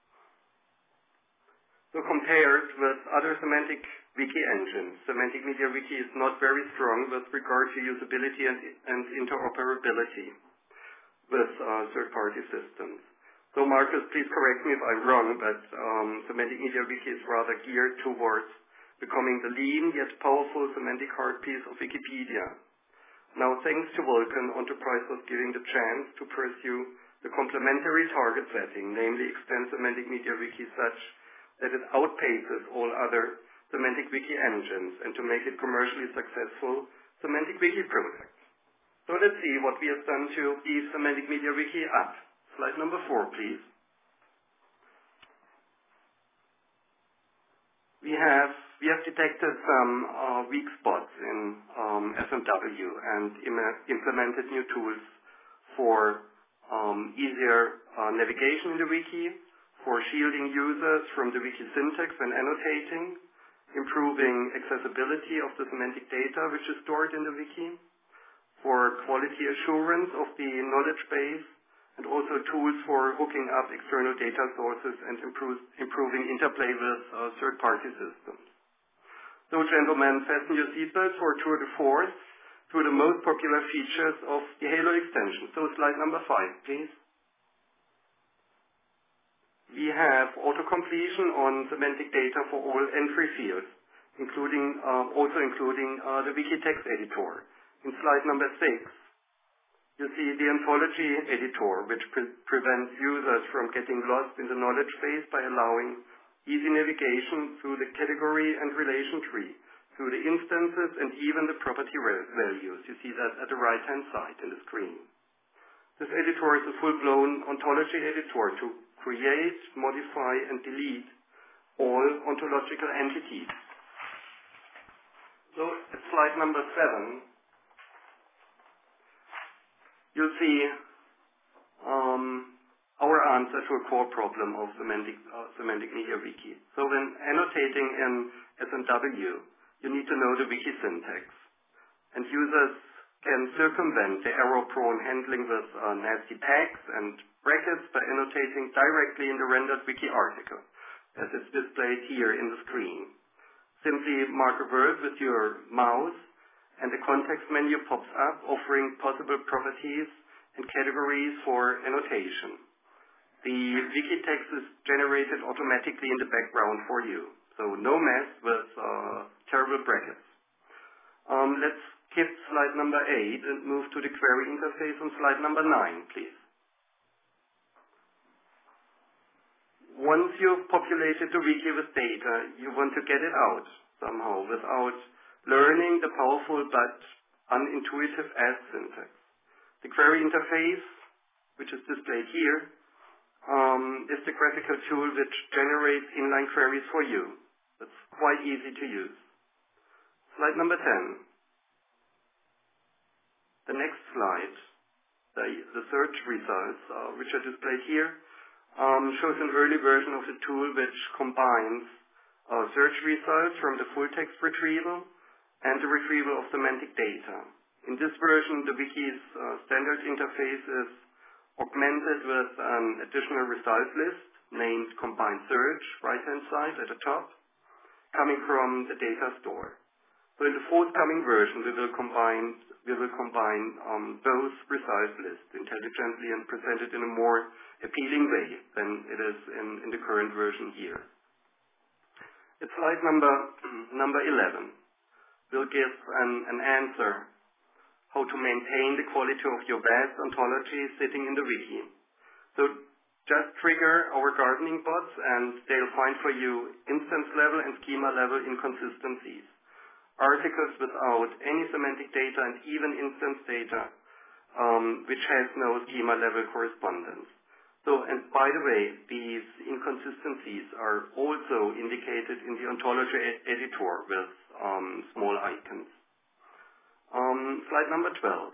So compared with other semantic wiki engines, Semantic MediaWiki is not very strong with regard to usability and, and interoperability with uh, third-party systems. So Marcus, please correct me if I'm wrong, but um, Semantic Media Wiki is rather geared towards becoming the lean yet powerful semantic heartpiece of Wikipedia. Now, thanks to Vulkan, Enterprise was given the chance to pursue the complementary target setting, namely extend Semantic Media Wiki such that it outpaces all other Semantic Wiki engines and to make it commercially successful Semantic Wiki product. So let's see what we have done to beef Semantic Media Wiki up. Slide number four, please. We have we have detected some uh, weak spots in um, S M W and im- implemented new tools for um, easier uh, navigation in the wiki, for shielding users from the wiki syntax when annotating, improving accessibility of the semantic data which is stored in the wiki, for quality assurance of the knowledge base, and also tools for hooking up external data sources and improve, improving interplay with uh, third-party systems. So, gentlemen, fasten your seatbelts for tour de force through the most popular features of the Halo extension. So, slide number five, please. We have auto-completion on semantic data for all entry fields, including uh, also including uh, the wiki text editor. In slide number six, you see the ontology editor, which pre prevents users from getting lost in the knowledge base by allowing easy navigation through the category and relation tree, through the instances and even the property values. You see that at the right-hand side in the screen. This editor is a full-blown ontology editor to create, modify, and delete all ontological entities. So at slide number seven, you'll see um, our answer to a core problem of semantic, uh, semantic media wiki. So when annotating in S M W, you need to know the wiki syntax. And users can circumvent the error-prone handling with uh, nasty tags and brackets by annotating directly in the rendered wiki article, as it's displayed here in the screen. Simply mark a word with your mouse, and the context menu pops up, offering possible properties and categories for annotation. The wiki text is generated automatically in the background for you, so no mess with uh, terrible brackets. Um, let's skip slide number eight and move to the query interface on slide number nine, please. Once you've populated the wiki with data, you want to get it out somehow without learning the powerful but unintuitive as syntax. The query interface, which is displayed here, um, is the graphical tool which generates inline queries for you. It's quite easy to use. Slide number ten. The next slide, the, the search results, uh, which are displayed here, um, shows an early version of the tool which combines uh, search results from the full text retrieval and the retrieval of semantic data. In this version, the wiki's uh, standard interface is augmented with an additional result list named Combined Search, right-hand side at the top, coming from the data store. So in the forthcoming version, we will combine we will combine um, both result lists intelligently and present it in a more appealing way than it is in, in the current version here. It's slide number number eleven. We'll give an, an answer how to maintain the quality of your vast ontology sitting in the wiki. So just trigger our gardening bots and they'll find for you instance level and schema level inconsistencies. Articles without any semantic data and even instance data um, which has no schema level correspondence. So, and by the way, these inconsistencies are also indicated in the ontology ed editor with um, small icons. Um, slide number twelve.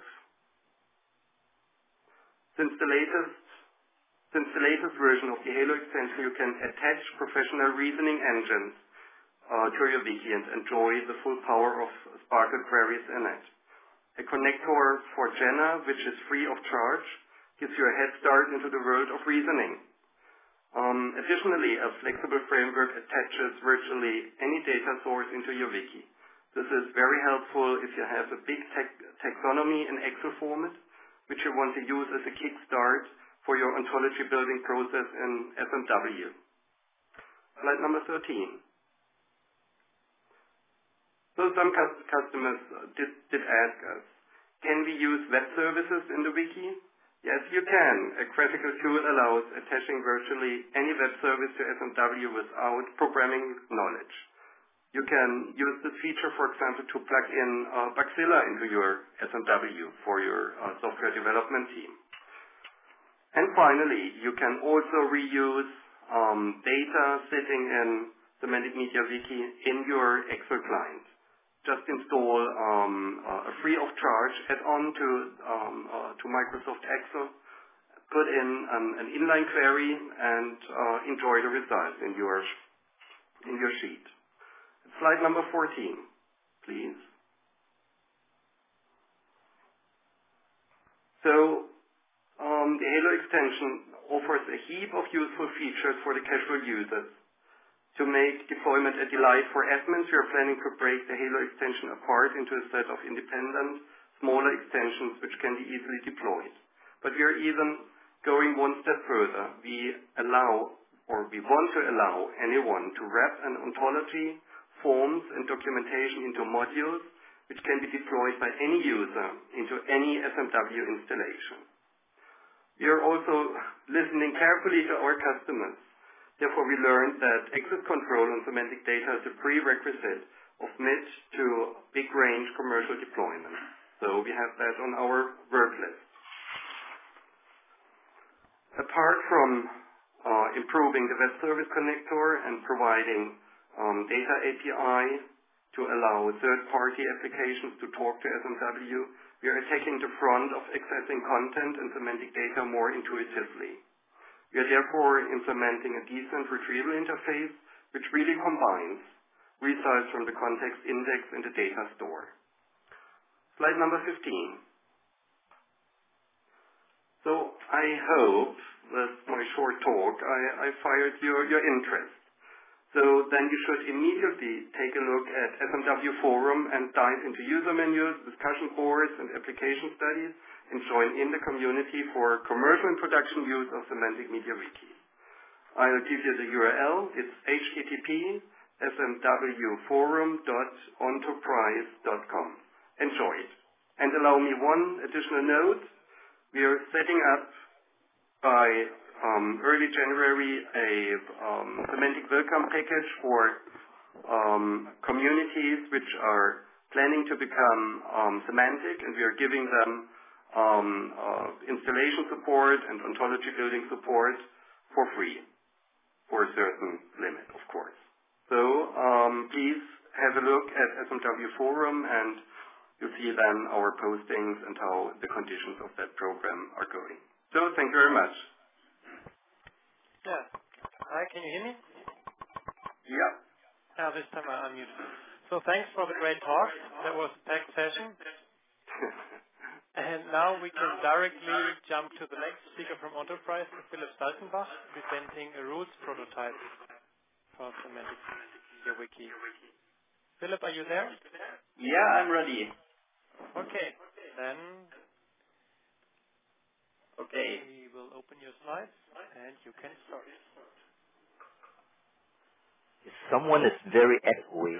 Since the latest, since the latest version of the Halo extension, you can attach professional reasoning engines uh, to your wiki and enjoy the full power of Sparkle queries in it. A connector for Jenna, which is free of charge, gives you a head start into the world of reasoning. Um, additionally, a flexible framework attaches virtually any data source into your wiki. This is very helpful if you have a big te taxonomy in Excel format, which you want to use as a kickstart for your ontology building process in S M W. Slide number thirteen. So some cus- customers did, did ask us, can we use web services in the wiki? Yes, you can. A graphical tool allows attaching virtually any web service to S M W without programming knowledge. You can use this feature, for example, to plug in uh, Bugzilla into your S M W for your uh, software development team. And finally, you can also reuse um, data sitting in Semantic Media Wiki in your Excel client. Just install um, a free of charge add-on to um, uh, to Microsoft Excel, put in an, an inline query, and uh, enjoy the results in your in your sheet. Slide number fourteen, please. So um, the Halo extension offers a heap of useful features for the casual users. To make deployment a delight for admins, we are planning to break the Halo extension apart into a set of independent, smaller extensions which can be easily deployed. But we are even going one step further. We allow, or we want to allow anyone to wrap an ontology, forms, and documentation into modules which can be deployed by any user into any S M W installation. We are also listening carefully to our customers. Therefore, we learned that access control on semantic data is a prerequisite of mid to big range commercial deployment. So we have that on our work list. Apart from uh, improving the web service connector and providing um, data A P I to allow third-party applications to talk to S M W, we are taking the front of accessing content and semantic data more intuitively. We are therefore implementing a decent retrieval interface which really combines results from the context index and the data store. Slide number fifteen. So I hope with my short talk I, I fired your, your interest. So then you should immediately take a look at S M W Forum and dive into user manuals, discussion boards, and application studies, and join in the community for commercial and production use of Semantic Media Wiki. I'll give you the U R L. It's h t t p s m w forum dot enterprise dot com. Enjoy it. And allow me one additional note. We are setting up by um, early January a um, semantic welcome package for um, communities which are planning to become um, semantic, and we are giving them um, uh, installation support and ontology building support for free, for a certain limit, of course. So um, please have a look at S M W Forum, and you'll see then our postings and how the conditions of that program are going. So thank you very much. Yeah. Hi, can you hear me? Yeah. Yeah, this time I unmuted. So thanks for the great talk. That was a packed session. And now we can directly jump to the next speaker from Enterprise, Philipp Saltenbach, presenting a rules prototype for Semantic Media Wiki. Philipp, are you there? Yeah, I'm ready. Okay, then Okay. we will open your slides and you can start. Someone is very echoey.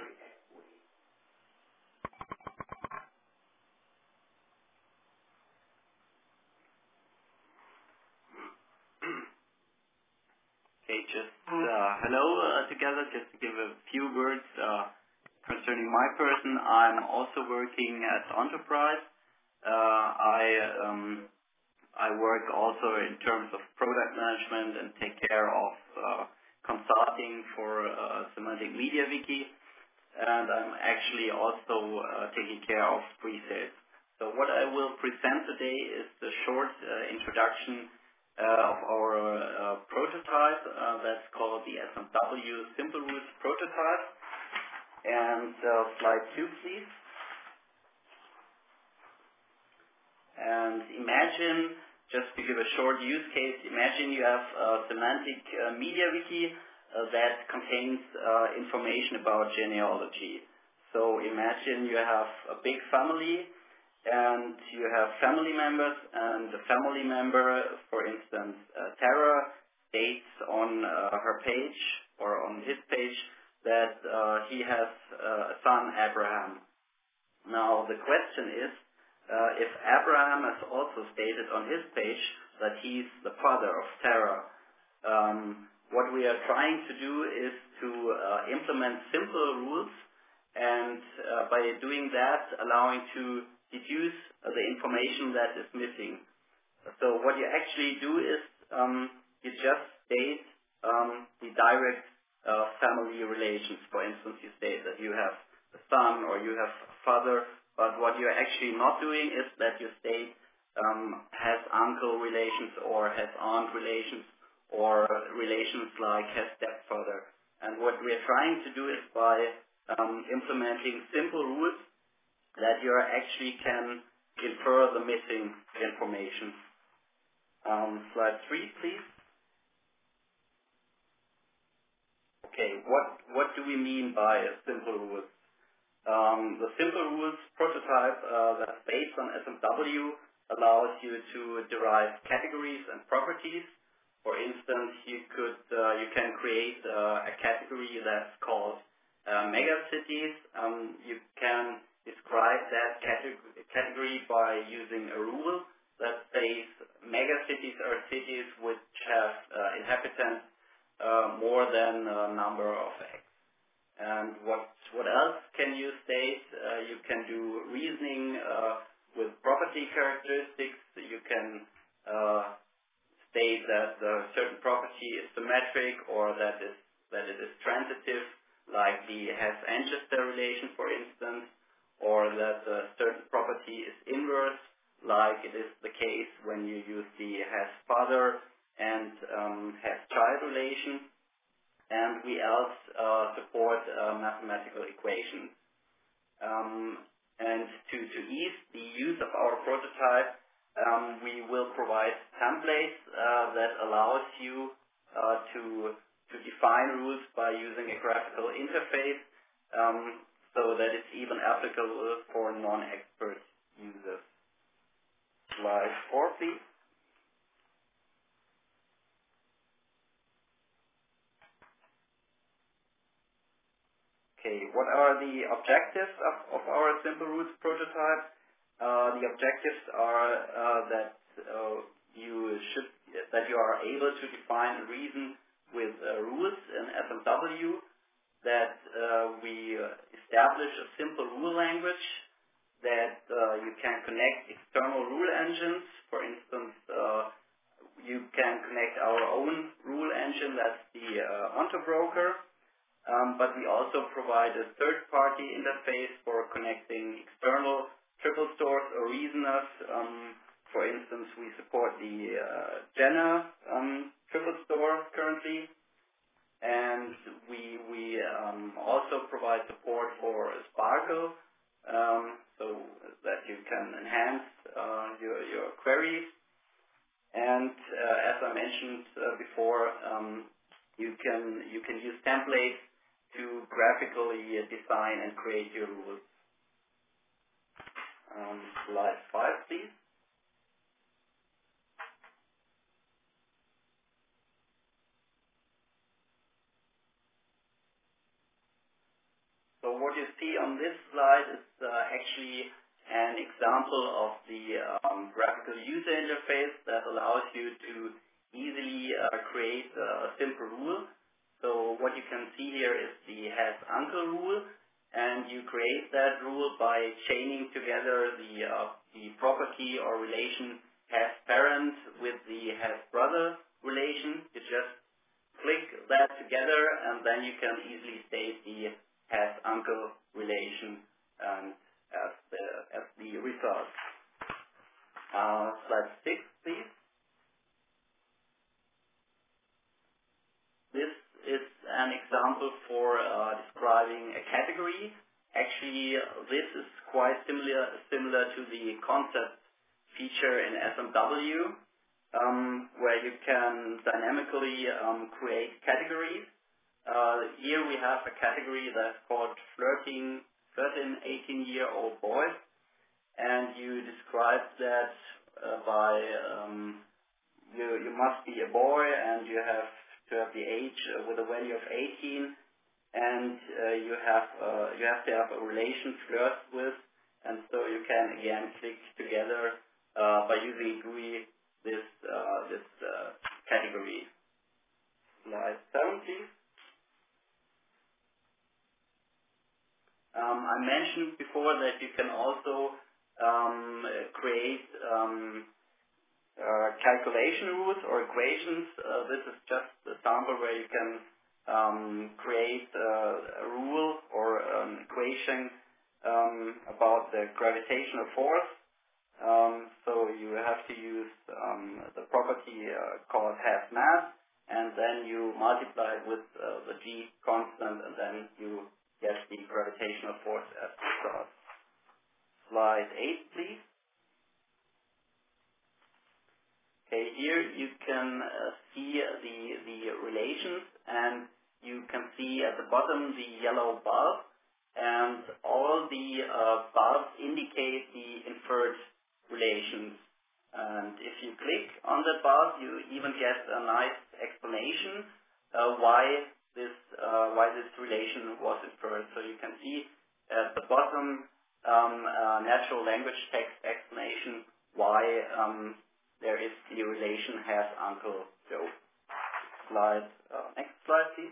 Okay, just uh, hello uh, together, just to give a few words uh, concerning my person. I'm also working at Enterprise. Uh, I um, I work also in terms of product management and take care of uh, consulting for uh, Semantic Media Wiki, and I'm actually also uh, taking care of pre-sales. So what I will present today is the short uh, introduction uh, of our uh, prototype uh, that's called the S M W Simple Rules Prototype. And uh, slide two, please. And imagine, just to give a short use case, imagine you have a semantic uh, media wiki uh, that contains uh, information about genealogy. So imagine you have a big family and you have family members, and the family member, for instance, uh, Tara, states on uh, her page or on his page that uh, he has uh, a son, Abraham. Now, the question is, uh, if Abraham has also stated on his page that he's the father of Terah, um, what we are trying to do is to uh, implement simple rules, and uh, by doing that, allowing to deduce uh, the information that is missing. So what you actually do is um, you just state um, the direct uh, family relations. For instance, you state that you have a son or you have a father, but what you're actually not doing is that you state um, has uncle relations or has aunt relations or relations like has stepfather. And what we're trying to do is by um, implementing simple rules that you actually can infer the missing information. Um, slide three, please. Okay, what, what do we mean by a simple rules? Um, the simple rules prototype uh, that's based on S M W allows you to derive categories and properties. For instance, you could uh, you can create uh, a category that's called uh, megacities. Um, you can describe that category, category by using a rule that says megacities are cities which have uh, inhabitants uh, more than a number of X. And what what else can you state? Uh, you can do reasoning uh, with property characteristics. You can uh, state that a certain property is symmetric or that is that it is transitive, like the Hess-Anchester relation, for instance, or that a certain property is inverse, like it is the case when you use the Hess-father and um, Hess-child relation. And we else uh, support uh, mathematical equations. Um, and to, to ease the use of our prototype, um, we will provide templates uh, that allows you uh, to, to define rules by using a graphical interface um, so that it's even applicable for non-expert users. Slide four, please. Okay, what are the objectives of, of our simple rules prototype? Uh, the objectives are uh, that uh, you should that you are able to define and reason with uh, rules in S M W, that uh, we establish a simple rule language, that uh, you can connect external rule engines. For instance, uh, you can connect our own rule engine, that's the uh, OntoBroker. Um, but we also provide a third-party interface for connecting external triple stores or reasoners. Um, for instance, we support the uh, Jenner um, triple store currently, and we we um, also provide support for Sparkle, um, so that you can enhance uh, your your queries. And uh, as I mentioned uh, before, um, you can you can use templates to graphically design and create your rules. Um, slide five, please. So what you see on this slide is uh, actually an example of the um, graphical user interface that allows you to easily uh, create a simple rule. So what you can see here is the Hess-uncle rule, and you create that rule by chaining together the uh, the property or relation Hess-parent with the Hess-brother relation. You just click that together, and then you can easily state the Hess-uncle relation and as the as the result. Uh, slide six, please. This is an example for uh, describing a category. Actually, uh, this is quite similar similar to the concept feature in S M W, um, where you can dynamically um, create categories. Uh, here we have a category that's called flirting, flirting eighteen-year-old boys, and you describe that uh, by um, you you must be a boy and you have to have the age uh, with a value of eighteen, and uh, you have uh, you have to have a relation first with, and so you can again click together uh, by using G U I this uh, this uh, category. Slide seven, please. Um, I mentioned before that you can also um, create um, uh, calculation rules or equations. Uh, this is just a sample where you can um, create uh, a rule or an equation um, about the gravitational force. Um, so you have to use um, the property uh, called half mass, and then you multiply it with uh, the g constant, and then you get the gravitational force as discussed. Slide eight, please. Okay, here you can uh, see the the relations, and you can see at the bottom the yellow bulb, and all the uh, bulbs indicate the inferred relations. And if you click on the bulb, you even get a nice explanation uh, why this uh, why this relation was inferred. So you can see at the bottom um, a natural language text explanation why um, there is the relation has Uncle Joe. Slide, uh, next slide, please.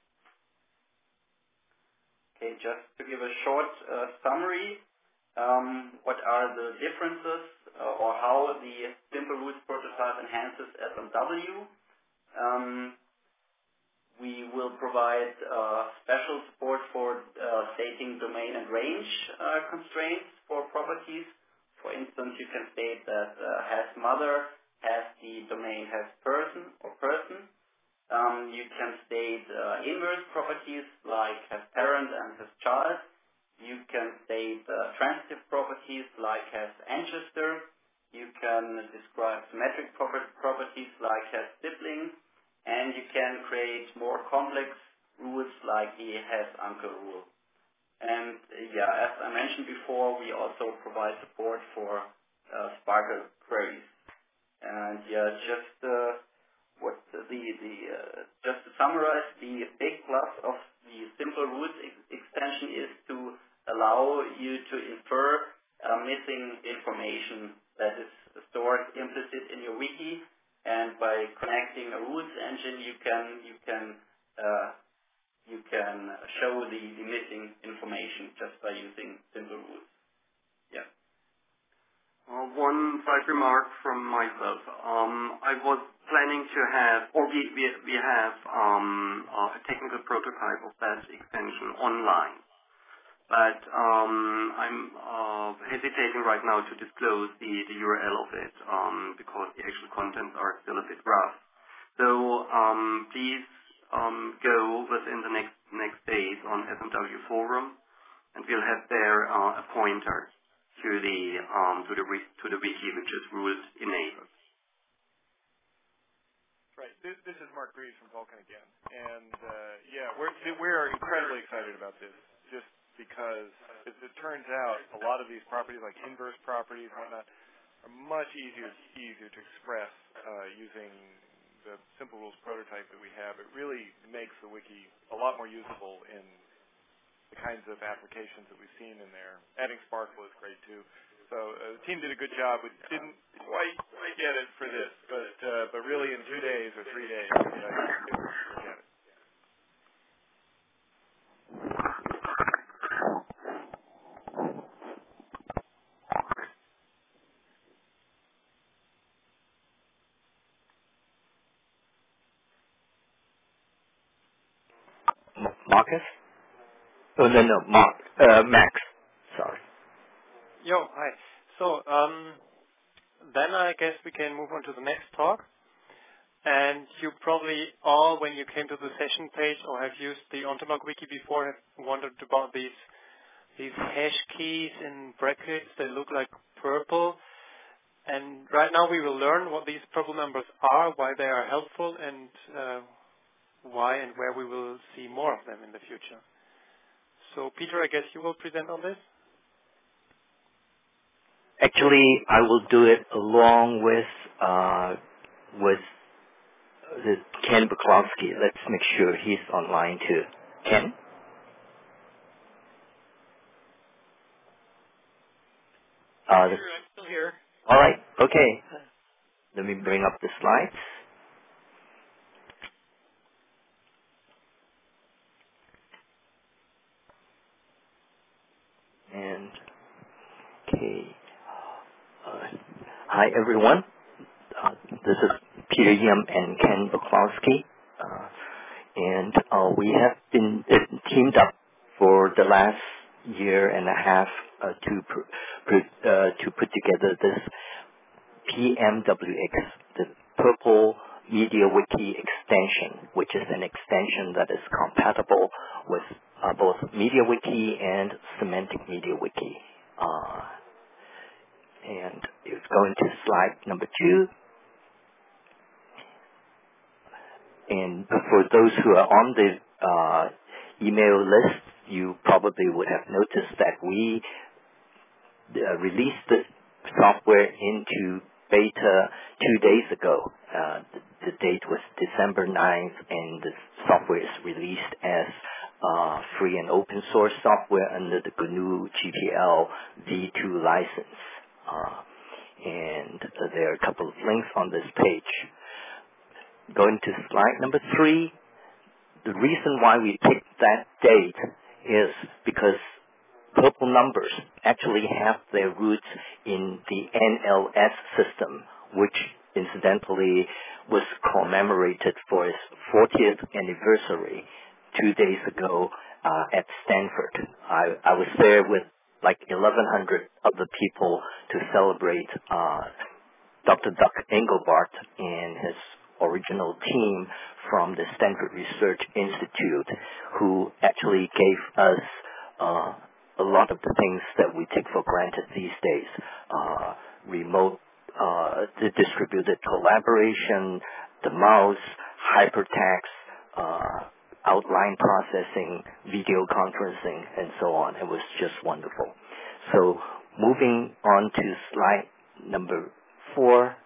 Okay, just to give a short uh, summary, um, what are the differences uh, or how the simple roots prototype enhances S M W? Um, we will provide uh, special support for uh, stating domain and range uh, constraints for properties. For instance, you can state that uh, has mother, has the domain has person or person. Um, you can state uh, inverse properties like has parent and has child. You can state uh, transitive properties like has ancestor. You can describe symmetric proper properties like has sibling. And you can create more complex rules like the has uncle rule. And uh, yeah, as I mentioned before, we also provide support for uh, Sparkle queries. And yeah, just uh, what the the uh, just to summarize, the big plus of the simple rules ex extension is to allow you to infer uh, missing information that is stored implicit in your wiki. And by connecting a rules engine, you can you can uh, you can show the, the missing information just by using simple rules. Yeah. Uh, one side remark from myself. Um, I was planning to have, or we we, we have um, uh, a technical prototype of that extension online. But um, I'm uh, hesitating right now to disclose the, the U R L of it um, because the actual contents are still a bit rough. So um, please um, go within the next next days on S M W forum, and we'll have there uh, a pointer to the um, to the to the wiki, which is rules enabled. Right. This, this is Mark Greaves from Vulkan again, and uh, yeah, we're we're incredibly excited about this. Just because, as it turns out, a lot of these properties, like inverse properties and whatnot, are much easier easier to express uh, using the simple rules prototype that we have. It really makes the wiki a lot more usable in the kinds of applications that we've seen in there. Adding Sparkle is great too. So uh, the team did a good job. We didn't quite get it for this, but uh, but really in two days or three days, we get it. Marcus? Oh, no, no, Mark, uh, Max. Sorry. Yo, hi. So, um, then I guess we can move on to the next talk. And you probably all, when you came to the session page or have used the Ontolog wiki before, have wondered about these these hash keys in brackets. They look like purple. And right now we will learn what these purple numbers are, why they are helpful, and uh, why and where we will see more of them in the future. So, Peter, I guess you will present on this? Actually, I will do it along with uh, with the Ken Buklowski. Let's make sure he's online too. Ken? Uh, Sure, I'm still here. all right. Okay. Let me bring up the slides. And okay. Uh, hi everyone. Uh, this is Peter Yim and Ken Buklowski. Uh, and uh, we have been uh, teamed up for the last year and a half uh, to pr- pr- uh, to put together this P M W X, the Purple Media Wiki extension, which is an extension that is compatible with uh, both MediaWiki and Semantic MediaWiki. Uh, and it's going to slide number two. And for those who are on the uh, email list, you probably would have noticed that we uh, released the software into beta two days ago. Uh, the, the date was December ninth, and the software is released as uh, free and open source software under the G N U G P L v two license. Uh, and uh, there are a couple of links on this page. Going to slide number three, the reason why we picked that date is because Purple Numbers actually have their roots in the N L S system, which incidentally was commemorated for its fortieth anniversary two days ago uh, at Stanford. I, I was there with like eleven hundred other people to celebrate uh, Doctor Doug Engelbart and his original team from the Stanford Research Institute, who actually gave us uh, a lot of the things that we take for granted these days. Uh, remote, uh, the distributed collaboration, the mouse, hypertext, uh, outline processing, video conferencing, and so on. It was just wonderful. So moving on to slide number four,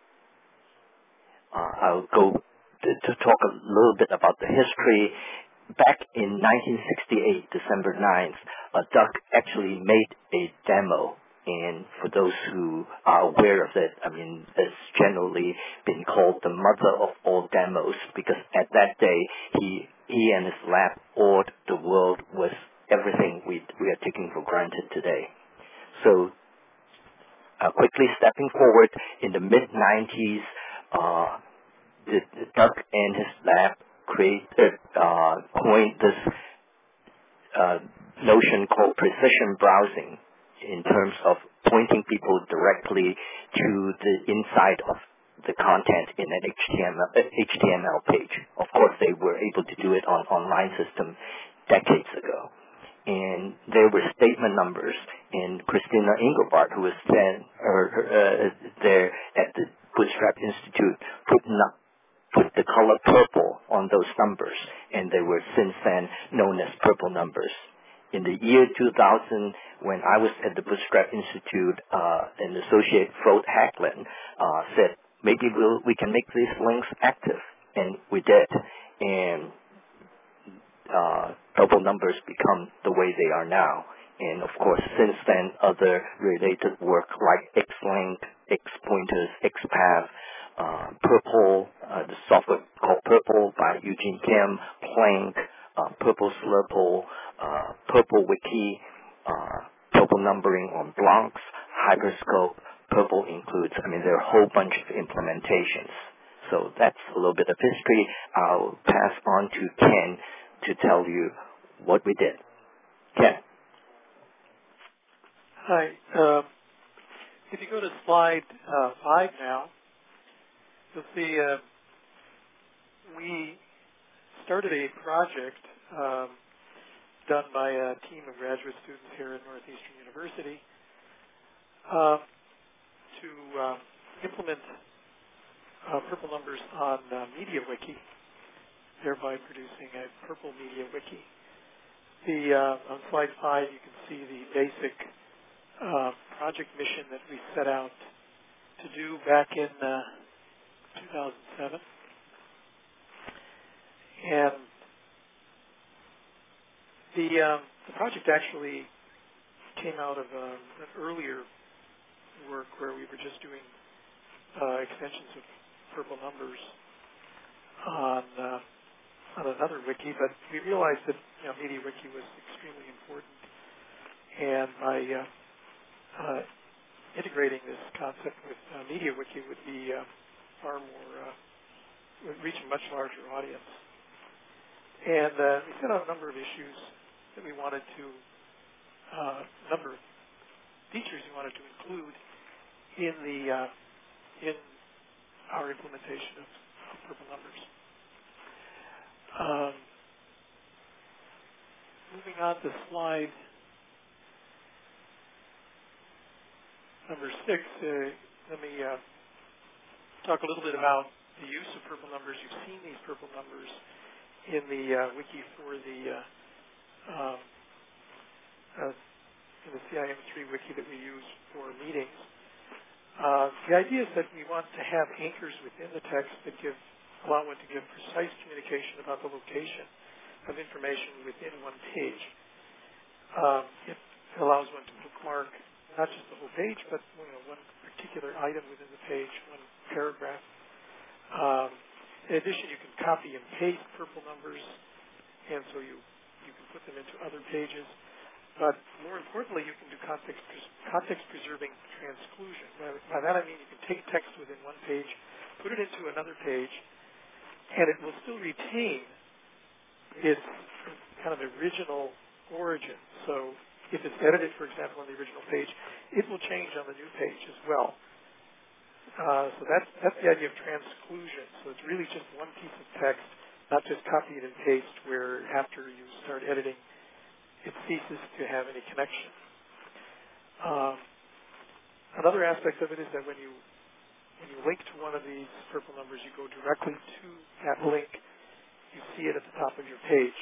uh, I'll go to, to talk a little bit about the history. Back in nineteen sixty-eight, December ninth, uh, Doug actually made a demo. And for those who are aware of it, I mean, it's generally been called the mother of all demos, because at that day, he he and his lab awed the world with everything we we are taking for granted today. So, uh, quickly stepping forward, in the mid nineties, uh, the, the Doug and his lab created, uh, coined this uh, notion called precision browsing, in terms of pointing people directly to the inside of the content in an H T M L, uh, H T M L page. Of course, they were able to do it on online system decades ago. And there were statement numbers, and Christina Engelbart, who was then or, uh, there at the Bootstrap Institute, put, not, put the color purple on those numbers, and they were since then known as purple numbers. In the year two thousand, when I was at the Bootstrap Institute, uh, an associate, Frode Hagelin, uh, said, maybe we'll, we can make these links active. And we did. And uh, purple numbers become the way they are now. And of course, since then, other related work like Xlink, Xpointers, XPath, uh, Purple, uh, the software called Purple by Eugene Kim, Plank, uh, Purple Slurple, uh, Purple Wiki, uh, Purple numbering on blocks, Hyperscope, Purple includes, I mean, there are a whole bunch of implementations. So that's a little bit of history. I'll pass on to Ken to tell you what we did. Ken. Hi. Um, if you go to slide uh, five now, you'll see uh, we started a project um, done by a team of graduate students here at Northeastern University uh, to uh, implement uh, Purple numbers on uh, MediaWiki, thereby producing a Purple MediaWiki. The, uh, on slide five, you can see the basic uh, project mission that we set out to do back in uh, two thousand seven. And the, um, the project actually came out of uh, an earlier work where we were just doing uh, extensions of purple numbers on uh, on another wiki, but we realized that you know, MediaWiki was extremely important, and by uh, uh, integrating this concept with uh, MediaWiki would be uh, far more uh, would reach a much larger audience. And uh, we set out a number of issues that we wanted to, uh, number of features we wanted to include in the uh, in our implementation of, of purple numbers. Um, moving on to slide number six, uh, let me uh, talk a little bit about the use of purple numbers. You've seen these purple numbers in the uh, wiki for the uh, um, uh, in the C I M three wiki that we use for meetings. Uh, the idea is that we want to have anchors within the text that give allow one to give precise communication about the location of information within one page. Um, it allows one to bookmark not just the whole page, but you know, one particular item within the page, one paragraph. Um, in addition, you can copy and paste purple numbers, and so you, you can put them into other pages. But more importantly, you can do context, context preserving transclusion. By, by that I mean you can take text within one page, put it into another page, and it will still retain its kind of original origin. So if it's edited, for example, on the original page, it will change on the new page as well. Uh, so that's, that's the idea of transclusion. So it's really just one piece of text, not just copy it and paste, where after you start editing, it ceases to have any connection. Um, another aspect of it is that when you when you link to one of these purple numbers, you go directly to that link. You see it at the top of your page.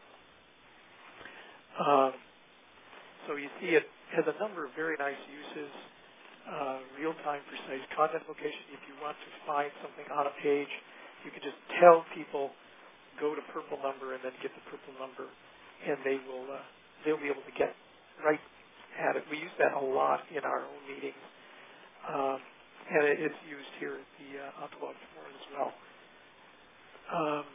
Um, so you see it has a number of very nice uses. Uh, real-time precise content location. If you want to find something on a page, you can just tell people, go to purple number and then get the purple number, and they will uh, they'll be able to get right at it. We use that a lot in our own meetings, um, and it, it's used here at the uh, Ontolog Forum as well. Um,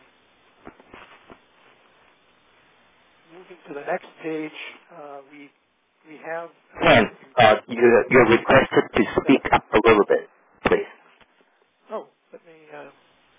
moving to the next page, uh, we we have. Ken, uh, you're, you're requested to speak up a little bit, please. Oh, let me. Uh,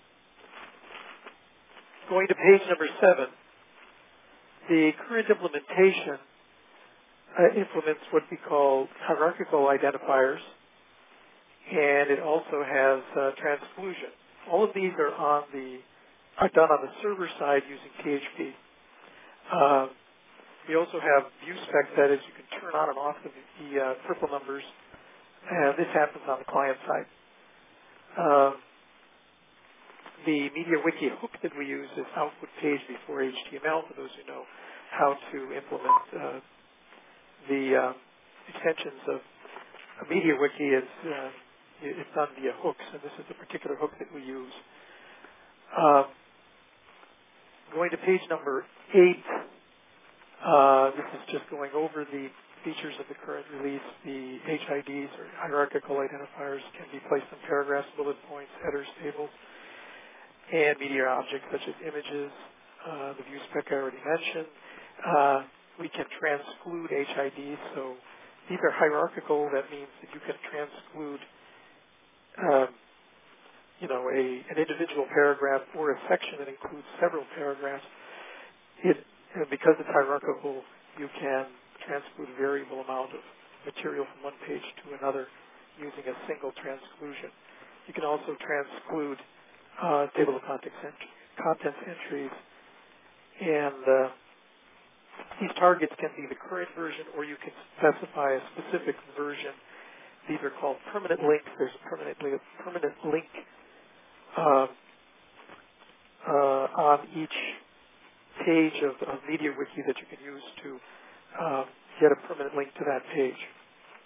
going to page number seven. The current implementation uh, implements what we call hierarchical identifiers, and it also has uh, transclusion. All of these are on the are done on the server side using P H P. Uh, we also have view spec, that is, you can turn on and off the, the uh, purple numbers, and this happens on the client side. Uh, the MediaWiki hook that we use is output page before H T M L, for those who know how to implement uh, the uh, extensions of a MediaWiki. Is uh, it's done via hooks, and this is the particular hook that we use. Uh, going to page number eight, uh, this is just going over the features of the current release. The H I Ds, or hierarchical identifiers, can be placed in paragraphs, bullet points, headers, tables, and media objects such as images. Uh, the view spec I already mentioned. Uh, we can transclude H I Ds, so these are hierarchical. That means that you can transclude, um, you know, a, an individual paragraph or a section that includes several paragraphs. It, and because it's hierarchical, you can transclude a variable amount of material from one page to another using a single transclusion. You can also transclude uh, table of contents, ent- contents entries, and uh, these targets can be the current version, or you can specify a specific version. These are called permanent links. There's permanently a permanent link uh, uh, on each page of, of MediaWiki that you can use to uh, get a permanent link to that page.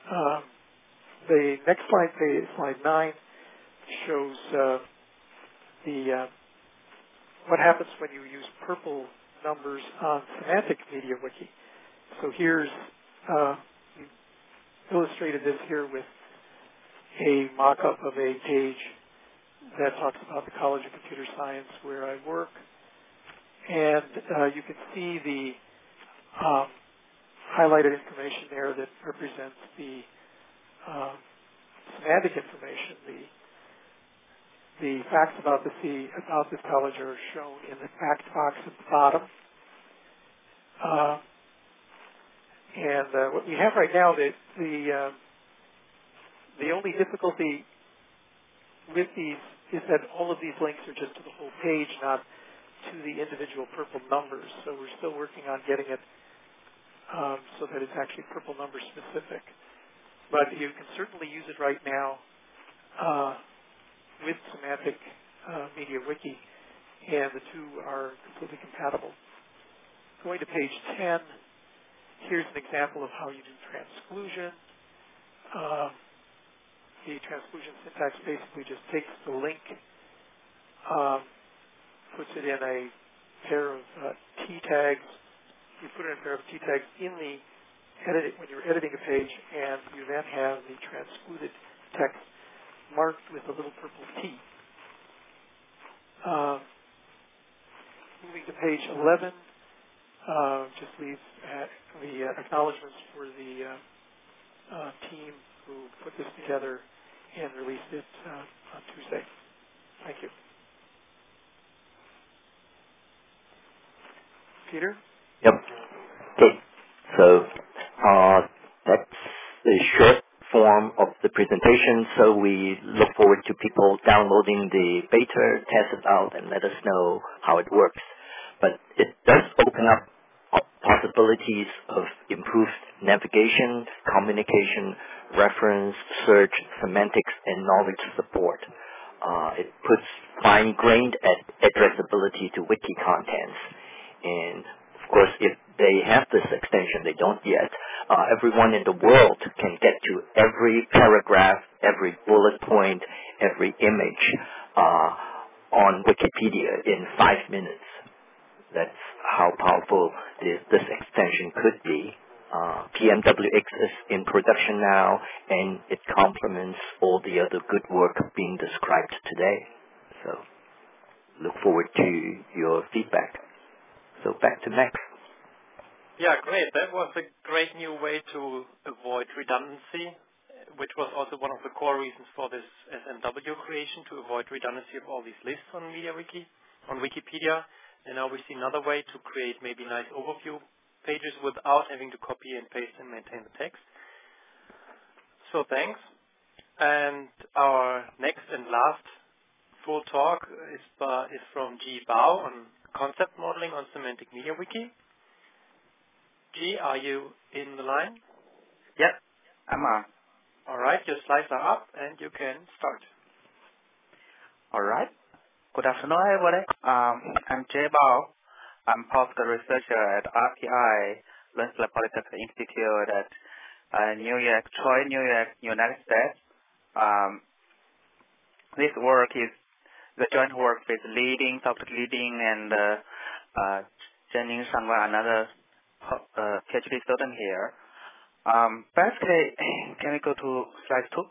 Um, the next slide, page, slide nine, shows uh, the uh, what happens when you use purple numbers on Semantic Media Wiki. So here's uh, illustrated this here with a mock-up of a page that talks about the College of Computer Science where I work. And uh, you can see the um, highlighted information there that represents the um, semantic information. The the facts about the C, about this college are shown in the fact box at the bottom. Uh, and uh, what we have right now, the the, uh, the only difficulty with these is that all of these links are just to the whole page, not to the individual purple numbers. So we're still working on getting it um, so that it's actually purple number specific. But you can certainly use it right now uh, with Semantic uh, Media Wiki, and the two are completely compatible. Going to page ten, here's an example of how you do transclusion. Uh, the transclusion syntax basically just takes the link, um, puts it in a pair of uh, T tags. You put it in a pair of T tags in the edit when you're editing a page, and you then have the transcluded text marked with a little purple T. Uh, moving to page eleven, uh, just leaves uh, the uh, acknowledgments for the uh, uh, team who put this together and released it uh, on Tuesday. Thank you. Peter? Yep. Okay. So uh, that's the short form of the presentation. So we look forward to people downloading the beta, test it out, and let us know how it works. But it does open up possibilities of improved navigation, communication, reference, search, semantics, and knowledge support. Uh, it puts fine-grained ad- addressability to wiki contents. And, of course, if they have this extension, they don't yet, uh, everyone in the world can get to every paragraph, every bullet point, every image uh, on Wikipedia in five minutes. That's how powerful this, this extension could be. Uh, P M W X is in production now, and it complements all the other good work being described today. So look forward to your feedback. So back to Max. Yeah, great. That was a great new way to avoid redundancy, which was also one of the core reasons for this S M W creation, to avoid redundancy of all these lists on MediaWiki, on Wikipedia. And now we see another way to create maybe nice overview pages without having to copy and paste and maintain the text. So thanks. And our next and last full talk is, uh, is from Ji Bao on concept modeling on Semantic Media Wiki. Ji, are you in the line? Yep, I'm on. All right, your slides are up and you can start. All right. Good afternoon, everybody. Um, I'm Jay Bao. I'm postdoc researcher at R P I, Rensselaer Polytechnic Institute at uh, New York, Troy, New York, United States. Um, this work is the joint work with leading, Doctor Leading, and uh, uh, Zhening Shangguan, another uh, PhD student here. Um, basically, can we go to slide two?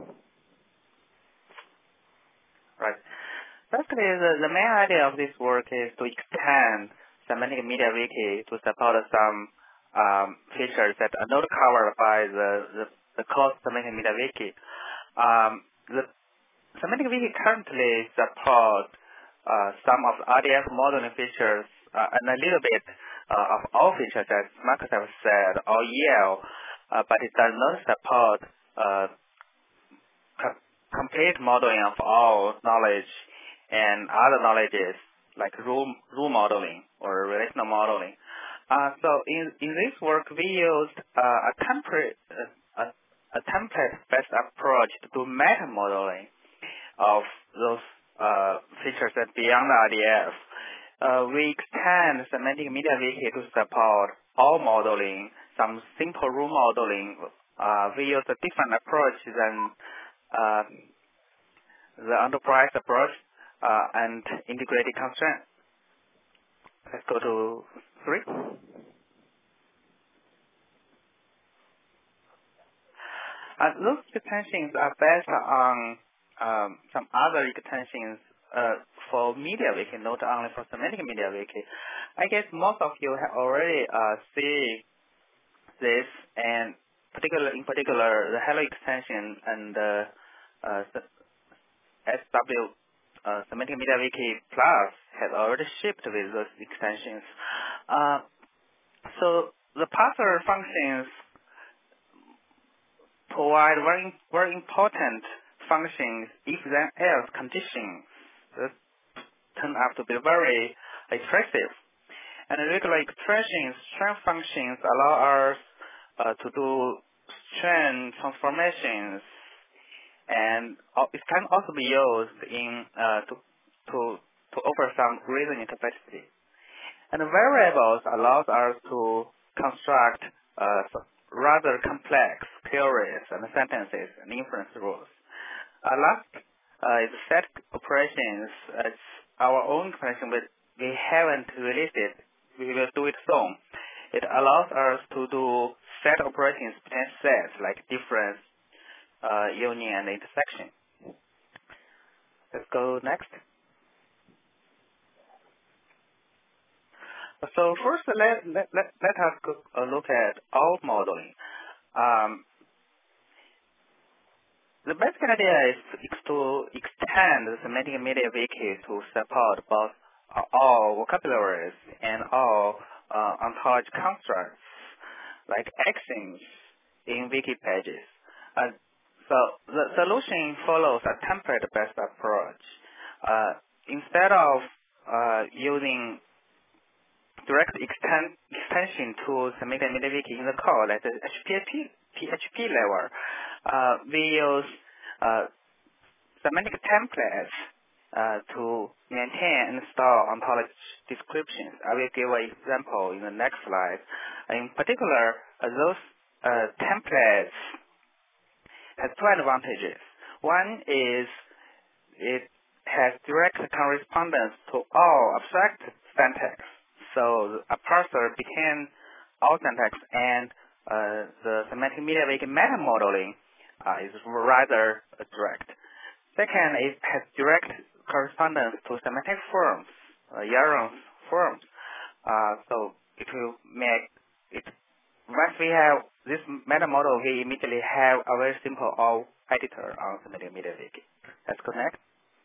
Right. Basically, the, the main idea of this work is to extend Semantic Media Wiki to support some um, features that are not covered by the, the, the closed Semantic Media Wiki. Um, the Semantic Wiki currently supports uh, some of the R D F modeling features uh, and a little bit uh, of all features, as Marcus has said, or E L, uh, but it does not support uh, co- complete modeling of all knowledge and other knowledges like rule, rule modeling or relational modeling. Uh, so in, in this work, we used uh, a template uh, a, a template-based approach to do meta modeling of those uh, features that beyond the R D F. Uh, we extend Semantic Media Wiki to support all modeling, some simple rule modeling uh, we use a different approach than uh, the enterprise approach uh, and integrated constraint. Let's go to three. Uh, those extensions are based on um, some other extensions uh, for MediaWiki, not only for semantic MediaWiki. I guess most of you have already uh, see this, and particular in particular the Hello extension and uh, uh, S W uh, semantic MediaWiki Plus has already shipped with those extensions. Uh, so the parser functions provide very, very important functions if then else conditions that turn out to be very expressive. And regular expressions, string functions allow us uh, to do string transformations, and it can also be used in uh, to to to offer some reasoning capacity. And variables allows us to construct uh, rather complex queries and sentences and inference rules. Uh, last uh, is set operations. It's our own expression, but we haven't released it. We will do it soon. It allows us to do set operations between sets like difference, uh, union, and intersection. Let's go next. So first, let, let, let, let us go, uh, look at all modeling. Um, the basic idea is to extend the semantic MediaWiki to support both uh, all vocabularies and all uh, ontology constructs, like axioms in wiki pages. Uh, so the solution follows a template-based approach. Uh, instead of uh, using direct extend, extension to semantic MediaWiki in the code at the P H P level, uh, we use uh, semantic templates uh, to maintain and store ontology descriptions. I will give an example in the next slide. In particular, uh, those uh, templates have two advantages. One is it has direct correspondence to all abstract syntax. So a parser between all syntax and uh, the semantic MediaWiki meta modeling uh, is rather uh, direct. Second, it has direct correspondence to semantic forms, uh, Yaron forms. Uh, so it will make it, once we have this meta model, we immediately have a very simple all editor on semantic MediaWiki. Let's go next.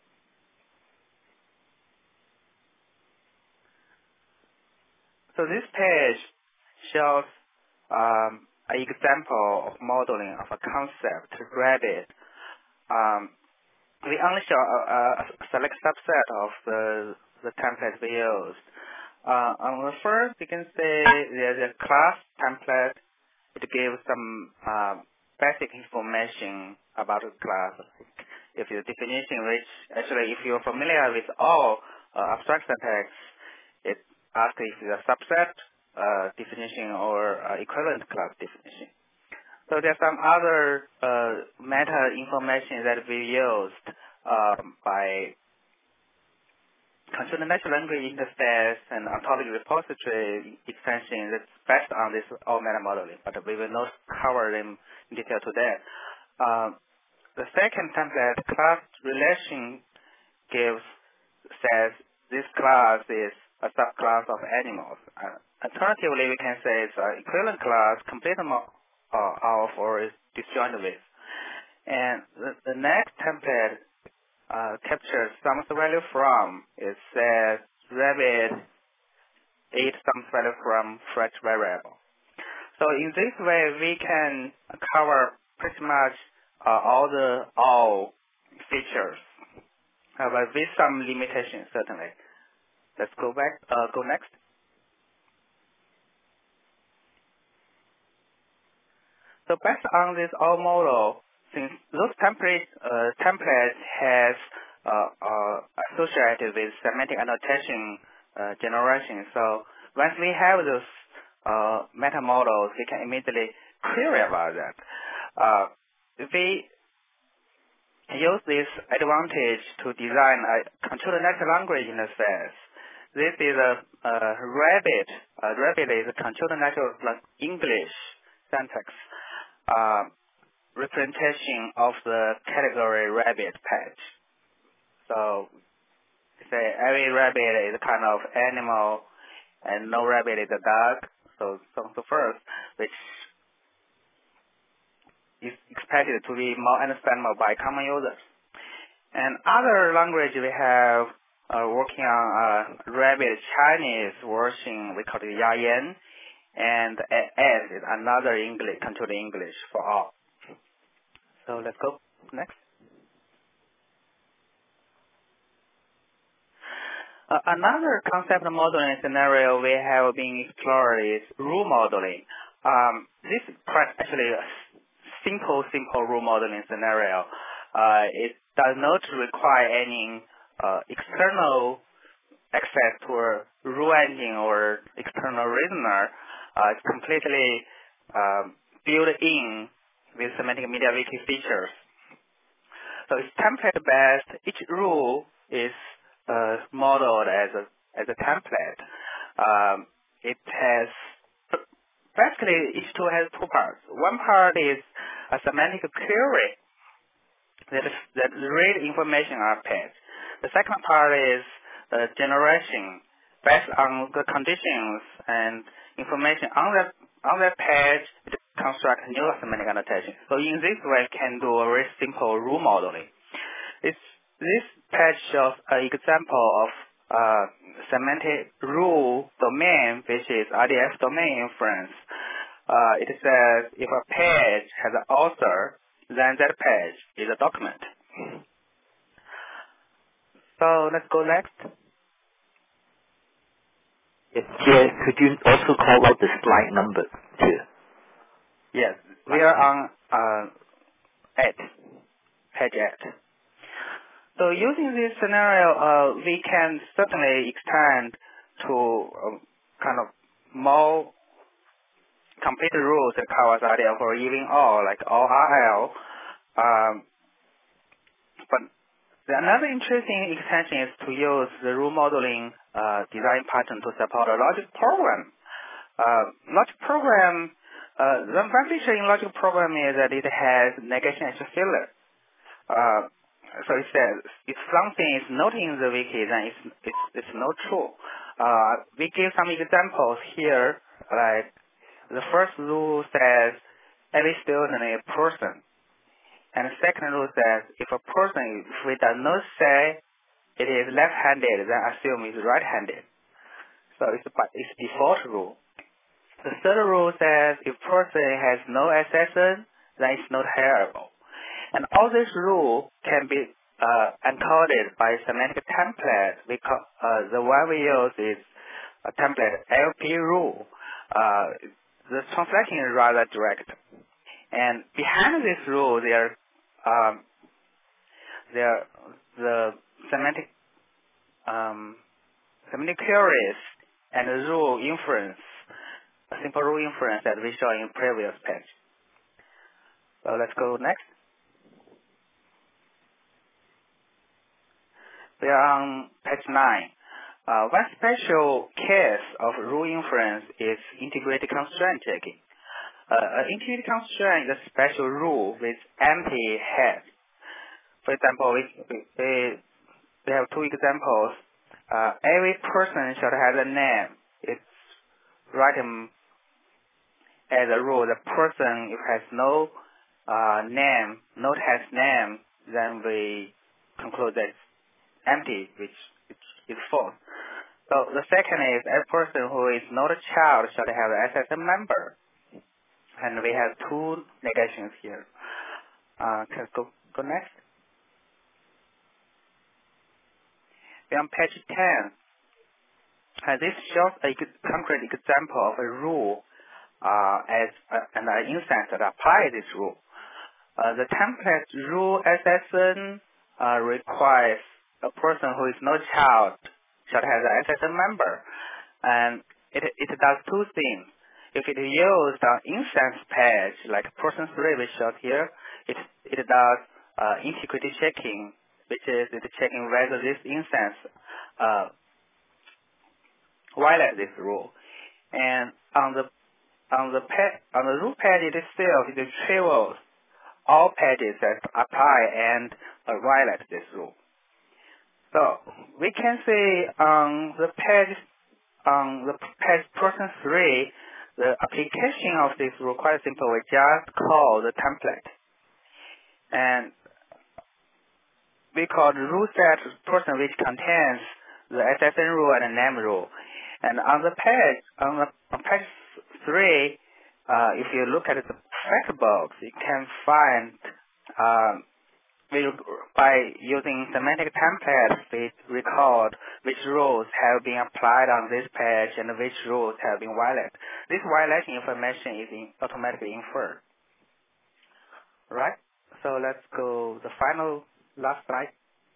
So this page shows um, an example of modeling of a concept, Rabbit. Um, we only show a, a select subset of the, the templates we used. Uh, on the first, you can see there's a class template. It gives some uh, basic information about the class. If the definition, which actually, if you're familiar with all uh, abstract syntax, it ask if it's a subset uh, definition or uh, equivalent class definition. So there's some other uh, meta information that we used um, by controlling natural language interface and ontology repository extension that's based on this all meta modeling, but we will not cover them in detail today. Uh, the second template, class relation, gives says this class is a subclass of animals. Uh, alternatively, we can say it's an equivalent class, complete uh, of or is disjoint with. And the, the next template uh, captures some value from. It says rabbit eat some value from fresh variable. So in this way, we can cover pretty much uh, all the all features, uh, but with some limitations certainly. Let's go back, uh, go next. So based on this all model, since those templates, uh, templates has uh, uh, associated with semantic annotation uh, generation. So once we have those uh, meta models, we can immediately query about that. Uh, we use this advantage to design a controlled natural language interface. This is a, a Rabbit. Uh, Rabbit is a controlled natural English syntax uh, representation of the category rabbit page. So, say every rabbit is a kind of animal, and no rabbit is a dog. So, so, so first, which is expected to be more understandable by common users. And other language we have uh, working on uh, Rabbit Chinese version, we call it Yayan, and S is another English, controlled English for all. So let's go next. Uh, another concept modeling scenario we have been explored is rule modeling. Um, this is quite actually a simple, simple rule modeling scenario. Uh, it does not require any uh, external access to a rule engine or external reasoner. Uh, it's completely um, built in with semantic media wiki features. So it's template-based. Each rule is uh, modeled as a as a template. Um, it has basically each tool has two parts. One part is a semantic query that is, that read information on a page. The second part is the generation based on the conditions and information on that on that page. It constructs new semantic annotation. So in this way, we can do a very simple rule modeling. This this page shows an example of uh, semantic rule domain, which is R D F domain inference. Uh, it says if a page has an author, then that page is a document. So let's go next. Yes, Jay, could you also call out the slide number too? Yes, we are on uh, eight, page eight. So using this scenario, uh, we can certainly extend to um, kind of more complete rules that covers R D F or even all, like all R L. Um, but the another interesting extension is to use the rule modeling uh, design pattern to support a logic program. Uh, logic program, uh, the one feature in logic program is that it has negation as a filler. Uh, so it says if something is not in the wiki, then it's it's, it's not true. Uh, we give some examples here, like the first rule says every student is a person. And the second rule says if a person, if we do not say it is left-handed, then assume it's right-handed. So it's, it's default rule. The third rule says if person has no accession, then it's not hearable. And all this rule can be uh, encoded by semantic template. We call, uh, the one we use is a template L P rule. Uh, the translation is rather direct. And behind this rule, there, um, there, the semantic, um, semantic queries and the rule inference, a simple rule inference that we saw in previous page. So let's go next. We are on page nine. Uh, one special case of rule inference is integrated constraint checking. Uh, an integrated constraint is a special rule with empty head. For example, we, we, we have two examples. Uh, every person should have a name. It's written as a rule. The person, if has no uh, name, not has name, then we conclude that it's empty, which is false. So the second is a person who is not a child should have an S S M member. And we have two negations here. Uh, can go, go next. We're on page ten. Uh, this shows a concrete example of a rule uh, as uh, and an instance that applies this rule. Uh, the template rule S S N uh, requires a person who is no child should have the S S N member. And it, it does two things. if it used an instance page like person three we showed here, it it does uh, integrity checking, which is it checking whether this instance uh, violates this rule. And on the on the pa on the root page itself, it retrieves all pages that apply and uh, violate this rule. So we can see on the page on the page person three, the application of this rule quite simple. We just call the template, and we call the rule set person which contains the S S N rule and the name rule. And on the page on the on page three, uh, if you look at the fact box, you can find um, we, by using semantic templates, we record which rules have been applied on this page and which rules have been violated. This violation information is in, automatically inferred. Right? So let's go the final last slide.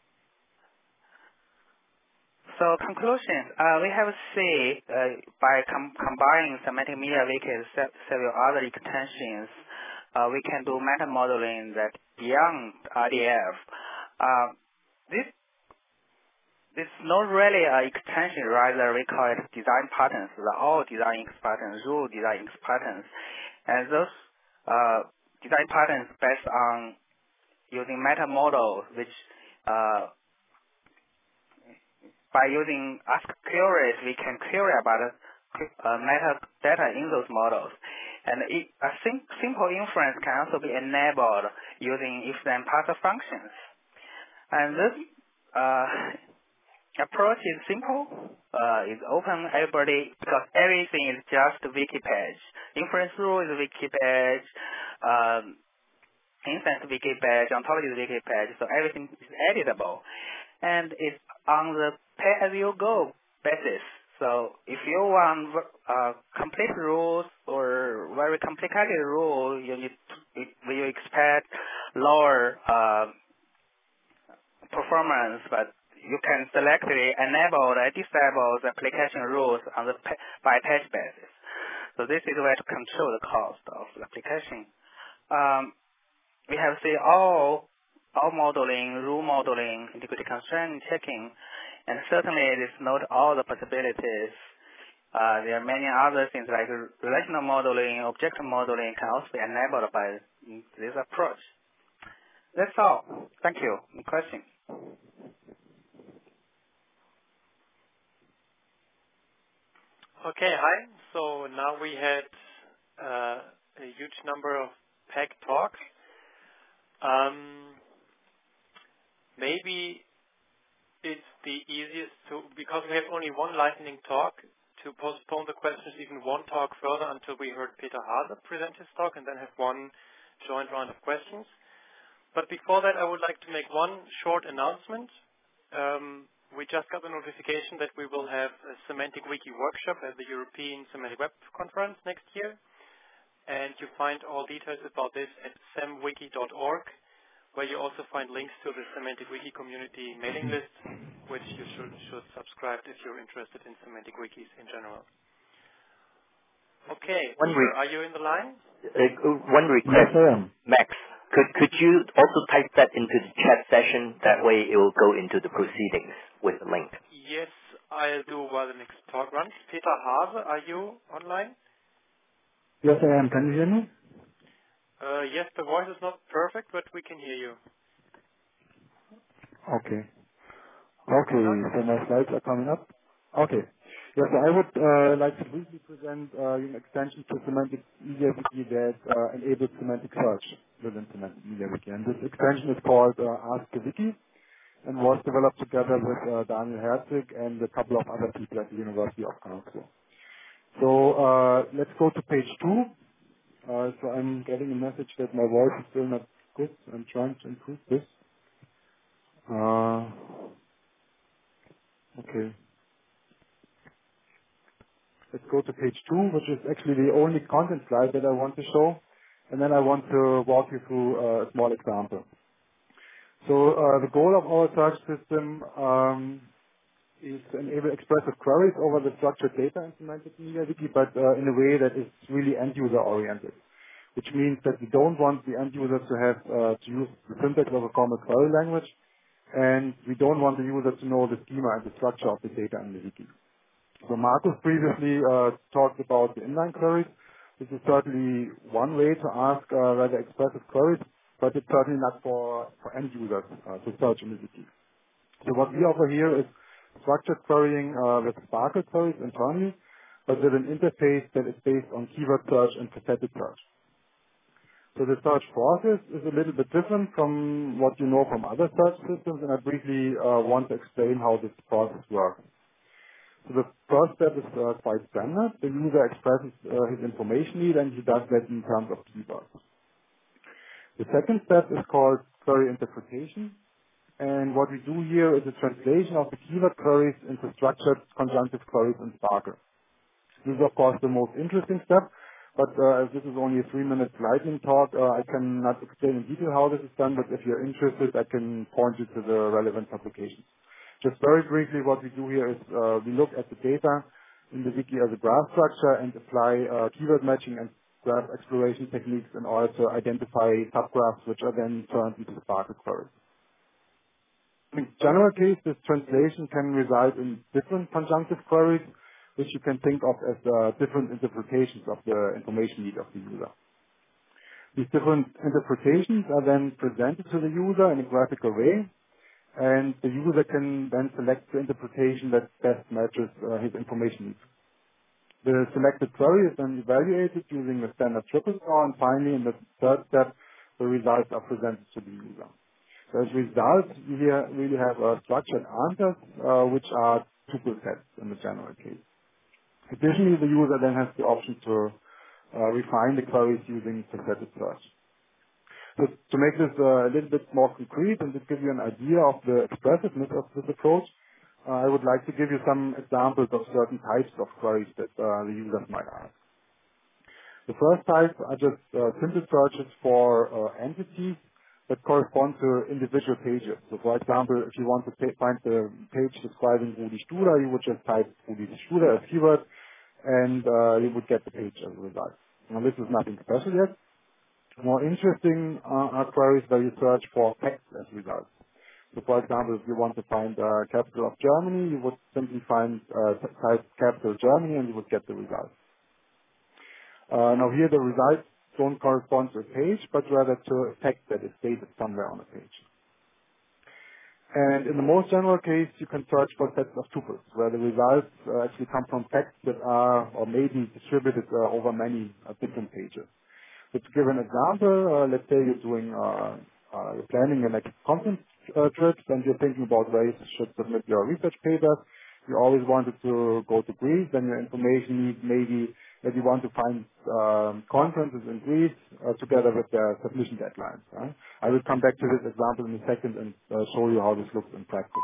So conclusions, uh, we have seen uh, by com combining semantic media wikis with several other extensions, uh, we can do meta modeling that beyond R D F. Uh, this this is not really an extension, rather we call it design patterns. They're all design X patterns, rule design X patterns, and those uh, design patterns based on using meta models, which uh, by using Ask queries, we can query about uh, metadata in those models. And it, a sim simple inference can also be enabled using if-then parser functions. And this uh, approach is simple, uh, is open everybody, because everything is just a wiki page. Inference rule is a wiki page, um, instance wiki page, ontology is a wiki page, so everything is editable. And it's on the pay-as-you-go basis. So if you want uh, complete rules or very complicated rules, you need to, you expect lower uh, performance, but you can selectively enable or disable the application rules on the by page basis. So this is a way to control the cost of the application. Um, we have seen all all modeling, rule modeling, integrity constraint checking, and certainly it is not all the possibilities. Uh, there are many other things like relational modeling, object modeling can also be enabled by this approach. That's all. Thank you. Any questions? Okay, hi. So now we had uh, a huge number of packed talks. Um, maybe it's the easiest to, because we have only one lightning talk, to postpone the questions even one talk further until we heard Peter Hase present his talk and then have one joint round of questions. But before that, I would like to make one short announcement. Um, we just got the notification that we will have a Semantic Wiki workshop at the European Semantic Web Conference next year. And you find all details about this at semwiki dot org, where you also find links to the Semantic Wiki community mailing list, which you should, should subscribe if you're interested in Semantic Wikis in general. Okay, Uber, are you in the line? Uh, one request, Yes, I am. Max. Could could you also type that into the chat session? That way it will go into the proceedings with the link. Yes, I'll do while the next talk runs. Peter Hase, are you online? Yes, I am. Can you hear me? Uh, yes, the voice is not perfect, but we can hear you. Okay. Okay, so my slides are coming up. Okay. Yes, I would uh, like to briefly present uh, an extension to Semantic Media Wiki that uh, enables semantic search within Semantic Media Wiki. And this extension is called uh, Ask the Wiki and was developed together with uh, Daniel Herzig and a couple of other people at the University of Karlsruhe. So uh, let's go to page two. Uh, so I'm getting a message that my voice is still not good. I'm trying to improve this. Uh, okay. Let's go to page two, which is actually the only content slide that I want to show. And then I want to walk you through uh, a small example. So uh, the goal of our search system um, is to enable expressive queries over the structured data in Semantic MediaWiki, but uh, in a way that is really end-user oriented, which means that we don't want the end user to have uh, to use the syntax of a common query language, and we don't want the user to know the schema and the structure of the data in the wiki. So Markus previously uh, talked about the inline queries. This is certainly one way to ask uh, rather expressive queries, but it's certainly not for, for end users uh, to search in the wiki. So what we offer here is structured querying uh, with Sparkle queries internally, but with an interface that is based on keyword search and faceted search. So the search process is a little bit different from what you know from other search systems, and I briefly uh, want to explain how this process works. So the first step is uh, quite standard. The user expresses uh, his information need, and he does that in terms of keywords. The second step is called query interpretation. And what we do here is a translation of the keyword queries into structured conjunctive queries in Sparkle. This is, of course, the most interesting step, but uh, as this is only a three-minute lightning talk, uh, I cannot explain in detail how this is done, but if you're interested, I can point you to the relevant publications. Just very briefly, what we do here is uh, we look at the data in the wiki as a graph structure and apply uh, keyword matching and graph exploration techniques in order to identify subgraphs, which are then turned into Sparkle queries. In general case, this translation can result in different conjunctive queries, which you can think of as uh, different interpretations of the information need of the user. These different interpretations are then presented to the user in a graphical way, and the user can then select the interpretation that best matches uh, his information needs. The selected query is then evaluated using a standard triple score, and finally, in the third step, the results are presented to the user. So as a result, you here really have uh, structured answers, uh, which are tuple sets in the general case. Additionally, the user then has the option to uh, refine the queries using faceted search. So to make this uh, a little bit more concrete and to give you an idea of the expressiveness of this approach, uh, I would like to give you some examples of certain types of queries that uh, the users might ask. The first type are just uh, simple searches for uh, entities that correspond to individual pages. So for example, if you want to ta- find the page describing Rudi Studer, you would just type Rudi Studer as keyword, and uh, you would get the page as a result. Now this is nothing special yet. More interesting uh, are queries where you search for text as results. So for example, if you want to find uh, capital of Germany, you would simply find uh, type capital Germany and you would get the result. Uh, now here the results don't correspond to a page, but rather to a text that is stated somewhere on a page. And in the most general case, you can search for sets of tuples, where the results uh, actually come from texts that are or may be distributed uh, over many uh, different pages. So to give an example, uh, let's say you're doing, uh, uh, you're planning your next conference uh, trips and you're thinking about where you should submit your research papers. You always wanted to go to Greece, then your information needs maybe that you want to find um, conferences in Greece uh, together with their submission deadlines. Right? I will come back to this example in a second and uh, show you how this looks in practice.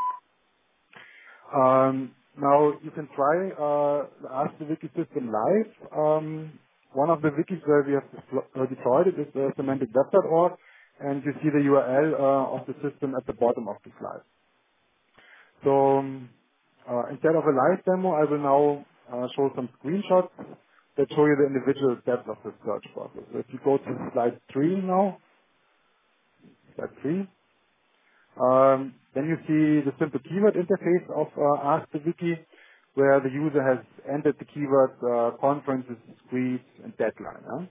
Um, now you can try uh, Ask the Wiki system live. Um, one of the wikis where we have deplo- uh, deployed it is uh, semantic web dot org, and you see the U R L uh, of the system at the bottom of the slide. So um, uh, instead of a live demo, I will now uh, show some screenshots that show you the individual steps of the search process. So if you go to slide three now, slide three, Um, then you see the simple keyword interface of uh, Ask the Wiki, where the user has entered the keywords uh, conferences, Greece, and deadline. Huh?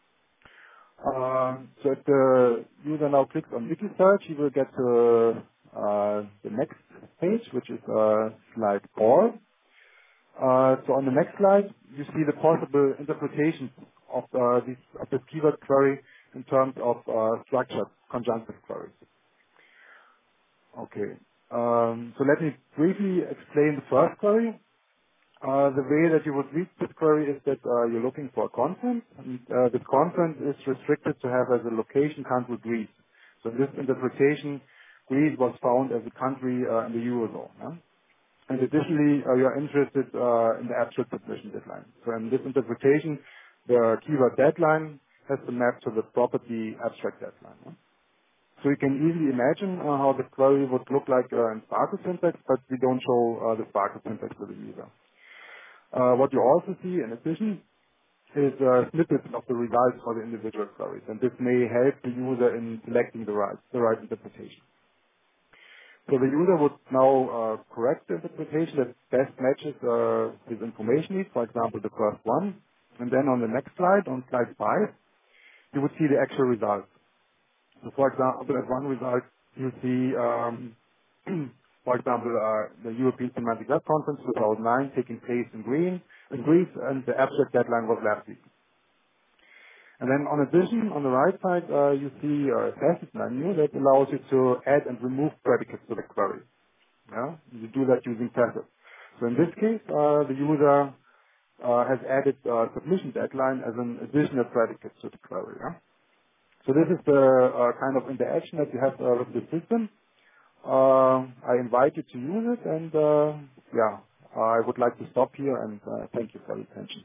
Um, so if the user now clicks on Wiki search, he will get to uh, the next page, which is uh, slide four. Uh, so on the next slide, you see the possible interpretations of uh, these of this keyword query in terms of uh, structured conjunctive queries. Okay. Um, so let me briefly explain the first query. Uh, the way that you would read this query is that uh, you're looking for a conference, and uh, this conference is restricted to have as a location country Greece. So in this interpretation, Greece was found as a country uh, in the Eurozone. Yeah? And additionally, uh, you're interested uh, in the abstract submission deadline. So in this interpretation, the keyword deadline has to map to the property abstract deadline. Yeah? So you can easily imagine uh, how the query would look like uh, in Sparkle syntax, but we don't show uh, the Sparkle syntax to the user. Uh, what you also see in addition is uh, snippets of the results for the individual queries, and this may help the user in selecting the right, the right interpretation. So the user would now uh, correct the interpretation that best matches uh, his information needs, for example, the first one, and then on the next slide, on slide five, you would see the actual results. So for example, at one result, you see, um, for example, uh, the European Semantic Web Conference two thousand nine taking place in green, in Greece, and the abstract deadline was last week. And then on addition, on the right side, uh, you see a facet menu that allows you to add and remove predicates to the query. Yeah? You do that using facets. So in this case, uh, the user uh, has added uh, submission deadline as an additional predicate to the query. Yeah? So this is the uh, kind of interaction that you have uh, with the system. Uh, I invite you to use it, and uh, yeah, I would like to stop here and uh, thank you for your attention.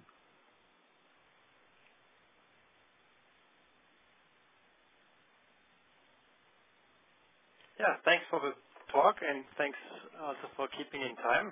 Yeah, thanks for the talk, and thanks also for keeping in time.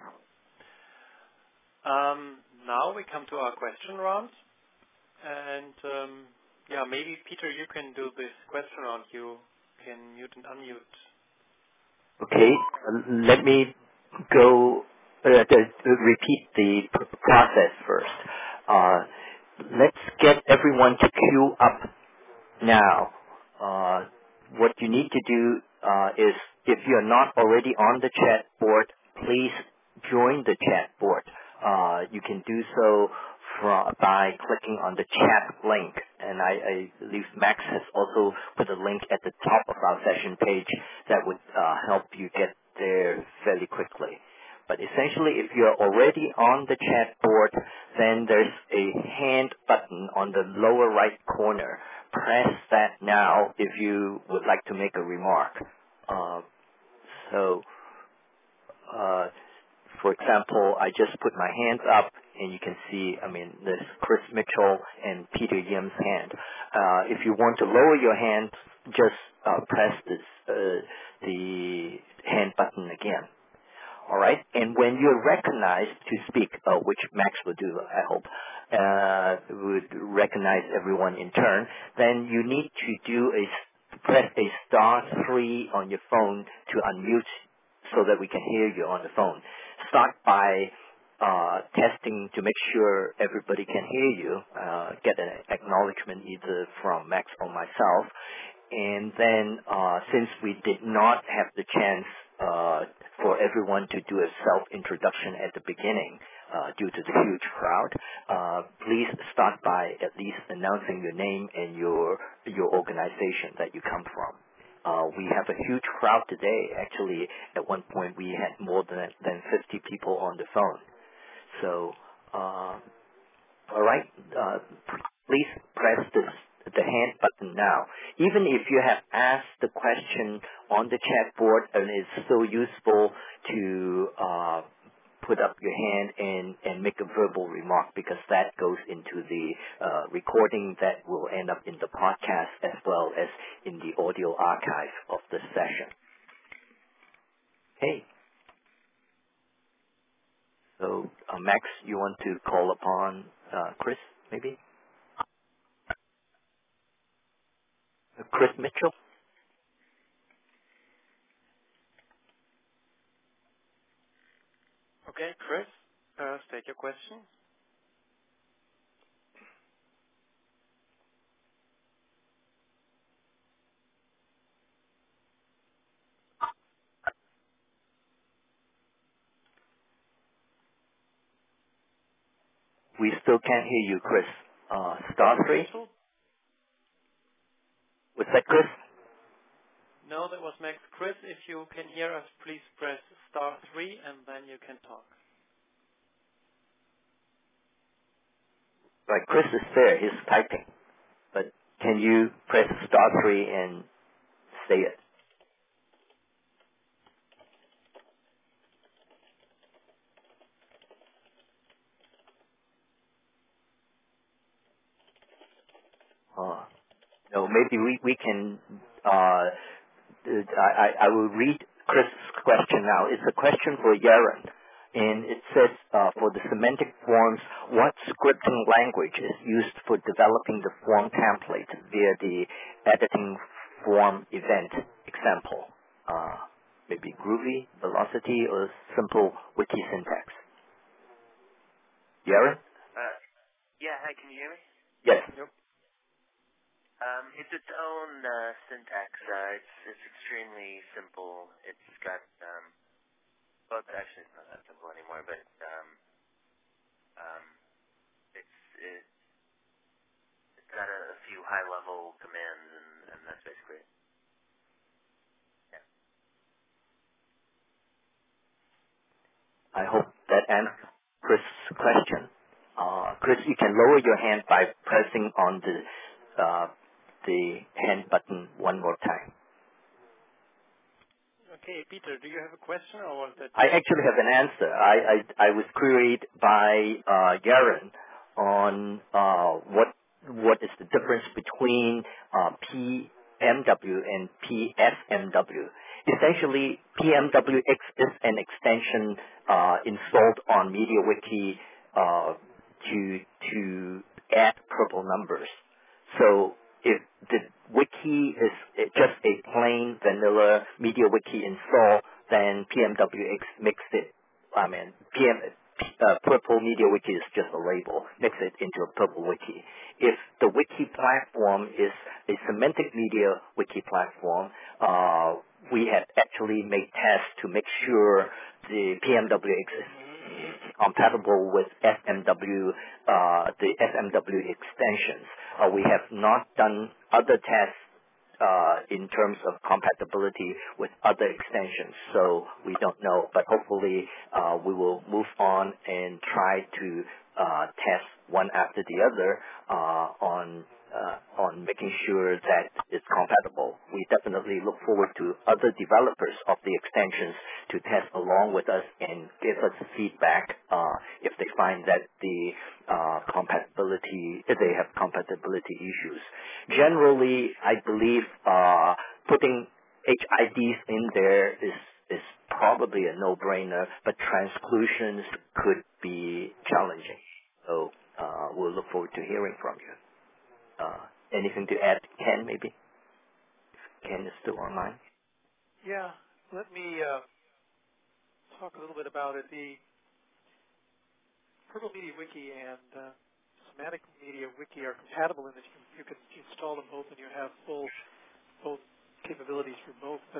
Um, now we come to our question round, and um, yeah, maybe Peter, you can do this question round. You can mute and unmute. Okay, uh, let me go uh, to, to repeat the pr- process first. Uh, let's get everyone to queue up now. Uh, what you need to do uh, is, if you're not already on the chat board, please join the chat board. Uh, you can do so from, by clicking on the chat link, and I, I believe Max has also put a link at the top of our session page that would uh, help you get there fairly quickly. But essentially, if you're already on the chat board, then there's a hand button on the lower right corner. Press that now if you would like to make a remark. Uh, so, uh, for example, I just put my hands up, and you can see, I mean, there's Chris Mitchell and Peter Yim's hand. Uh, if you want to lower your hand, just uh, press this, uh, the hand button again. All right, and when you're recognized to speak, uh, which Max will do, I hope, uh, would recognize everyone in turn, then you need to do a press a star three on your phone to unmute so that we can hear you on the phone. Start by uh, testing to make sure everybody can hear you. Uh, get an acknowledgement either from Max or myself. And then, uh, since we did not have the chance uh, for everyone to do a self-introduction at the beginning uh, due to the huge crowd, uh, please start by at least announcing your name and your your organization that you come from. Uh, we have a huge crowd today. Actually, at one point we had more than than fifty people on the phone. So, uh, all right, uh, please press this. the hand button now. Even if you have asked the question on the chat board, and it's still useful to uh, put up your hand and, and make a verbal remark, because that goes into the uh, recording that will end up in the podcast as well as in the audio archive of the session. Okay. So, uh, Max, you want to call upon uh, Chris, maybe? Chris Mitchell? Okay, Chris, uh, state your question. We still can't hear you, Chris. Uh, star three? Was that Chris? No, that was Max. Chris, if you can hear us, please press star three and then you can talk. Right, Chris is there. He's typing. But can you press star three and say it? Uh, no, maybe we, we can uh, I, I, I will read Chris's question now. It's a question for Yaron. And it says, uh, for the semantic forms, what scripting language is used for developing the form template via the editing form event example? Uh, maybe Groovy, Velocity, or simple wiki syntax? Yaron? Uh, yeah, hi, can you hear me? Yes. Yep. Um, it's its own uh, syntax. Uh, it's it's extremely simple. It's got um, well, it's actually it's not that simple anymore, but um, um, it's it, it's got a, a few high level commands, and, and that's basically it. Yeah. I hope that answers Chris' question. Uh, Chris, you can lower your hand by pressing on the uh, the hand button one more time. Okay, Peter, do you have a question or was that? I actually have an answer. I I, I was queried by uh, Yaron on uh, what what is the difference between uh, P M W and P S M W. Essentially, P M W X is an extension uh, installed on MediaWiki uh, to to add purple numbers. So if the wiki is just a plain vanilla MediaWiki install, then P M W X makes it, I mean, P M, uh, Purple MediaWiki is just a label, makes it into a Purple Wiki. If the wiki platform is a semantic media wiki platform, uh, we have actually made tests to make sure the P M W X is compatible with S M W, uh, the S M W extensions. Uh, we have not done other tests uh, in terms of compatibility with other extensions, so we don't know. But hopefully, uh, we will move on and try to uh, test one after the other uh, on uh, on making sure that it's compatible. We definitely look forward to other developers of the extensions to test along with us and give us feedback uh, if they find that the uh, compatibility, if they have compatibility issues. Generally, I believe uh, putting H I Ds in there is is probably a no-brainer, but transclusions could be challenging. So uh, we'll look forward to hearing from you. Uh, anything to add, Ken, maybe? Ken is still online. Yeah, let me uh, talk a little bit about it. The Purple Media Wiki and uh, Semantic Media Wiki are compatible in that you can, you can install them both and you have full both capabilities for both. But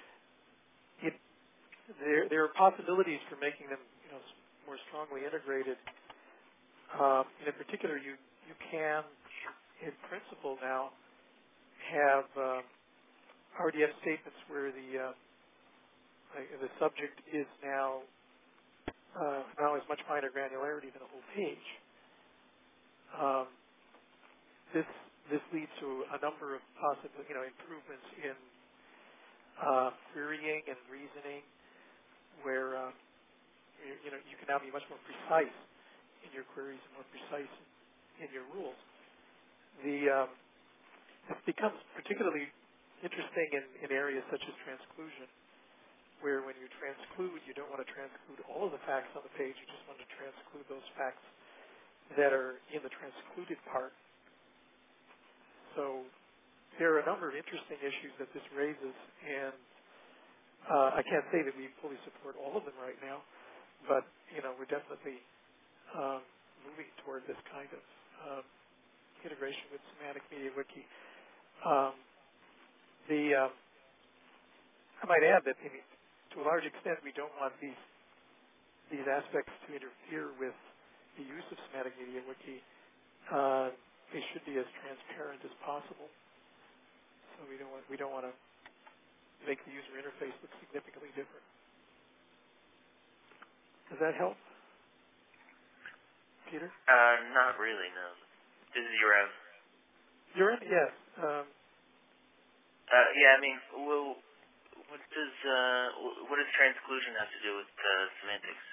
it, there there are possibilities for making them, you know, more strongly integrated. Um, and in particular, you you can, in principle, now have uh, R D F statements where the uh, like the subject is now uh, now has much finer granularity than a whole page. Um, this this leads to a number of possible, you know, improvements in uh, querying and reasoning, where uh, you, you know you can now be much more precise in your queries and more precise in your rules. The um, it becomes particularly interesting in, in areas such as transclusion, where when you transclude, you don't want to transclude all of the facts on the page. You just want to transclude those facts that are in the transcluded part. So there are a number of interesting issues that this raises, and uh, I can't say that we fully support all of them right now, but you know we're definitely um, moving toward this kind of um, integration with Semantic Media Wiki. Um, the um, I might add that I mean, to a large extent we don't want these these aspects to interfere with the use of Semantic Media Wiki. Uh, they should be as transparent as possible. So we don't want we don't want to make the user interface look significantly different. Does that help, Peter? Uh, not really, no. This is your own. You're in? Yes. Um, uh, yeah, I mean, well, what does uh, what does transclusion have to do with uh, semantics?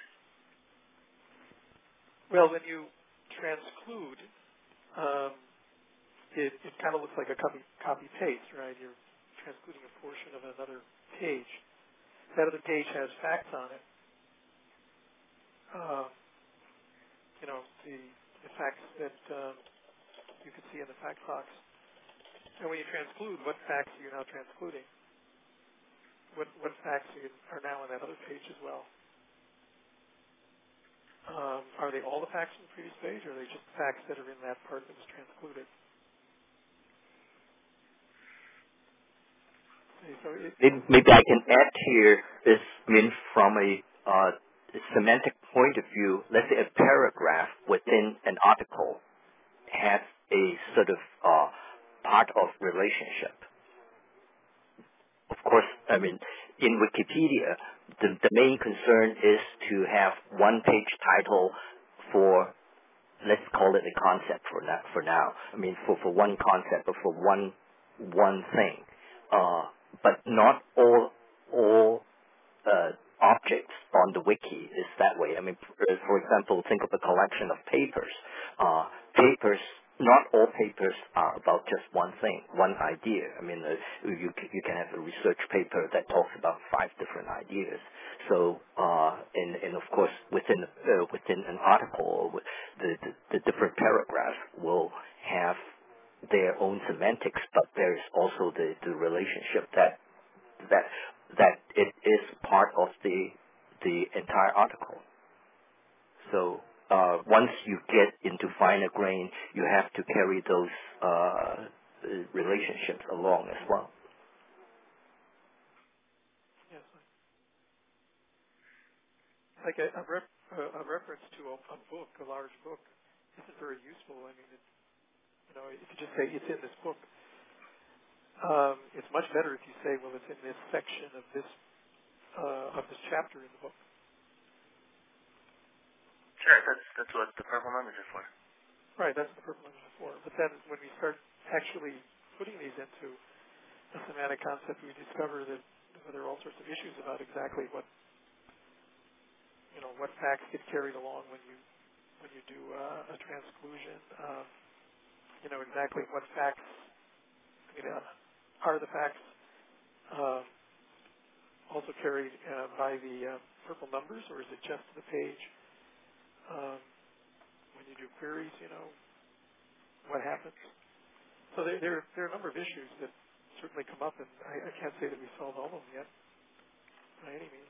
Well, when you transclude, um, it, it kind of looks like a copy copy paste, right? You're transcluding a portion of another page. That other page has facts on it. Um, you know, the, the facts that um, you can see in the fact box. And when you transclude, what facts are you now transcluding? What, what facts are, you, are now on that other page as well? Um, are they all the facts from the previous page, or are they just facts that are in that part that was transcluded? Okay, so it, Maybe, maybe I can add here is, I mean, from a uh, semantic point of view, let's say a paragraph within an article has a sort of uh, part of relationship. Of course, I mean, in Wikipedia, the, the main concern is to have one page title for, let's call it a concept for now, for now. I mean, for, for one concept or for one one thing. Uh, but not all all uh, objects on the wiki is that way. I mean, for example, think of a collection of papers. Uh, papers. Not all papers are about just one thing, one idea. I mean, uh, you you can have a research paper that talks about five different ideas. So, uh, and and of course, within uh, within an article, the, the the different paragraphs will have their own semantics, but there is also the the relationship that that that it is part of the the entire article. So. Uh, once you get into finer grain, you have to carry those uh, relationships along as well. Yes. Like a, a, rep, a reference to a, a book, a large book, isn't very useful. I mean, it, you know, if you just say it's in this book, um, it's much better if you say, well, it's in this section of this uh, of this chapter in the book. Sure, that's that's what the purple numbers are for. Right, that's what the purple numbers are for. But then when we start actually putting these into a semantic concept, we discover that there are all sorts of issues about exactly what, you know, what facts get carried along when you when you do uh, a transclusion. Um, you know, exactly what facts, I mean, uh, are the facts um, also carried uh, by the uh, purple numbers, or is it just the page? Um, when you do queries, you know, what happens? So there, there, there are a number of issues that certainly come up, and I, I can't say that we solved all of them yet, by any means.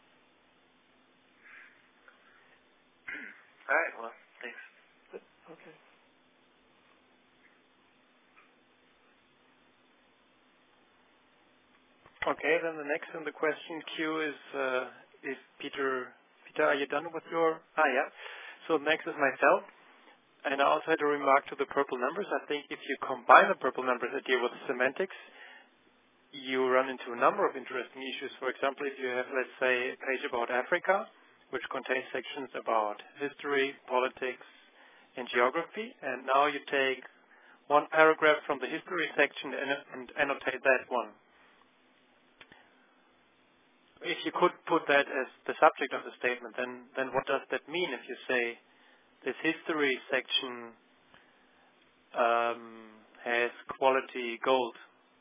All right, well, thanks. But, okay. Okay, then the next in the question queue is uh, is Peter. Peter, are you done with your? Ah, yeah. So next is myself, and I also had a remark to the purple numbers. I think if you combine the purple numbers that deal with semantics, you run into a number of interesting issues. For example, if you have, let's say, a page about Africa, which contains sections about history, politics, and geography, and now you take one paragraph from the history section and, and annotate that one. If you could put that as the subject of the statement, then, then what does that mean if you say this history section um, has quality gold?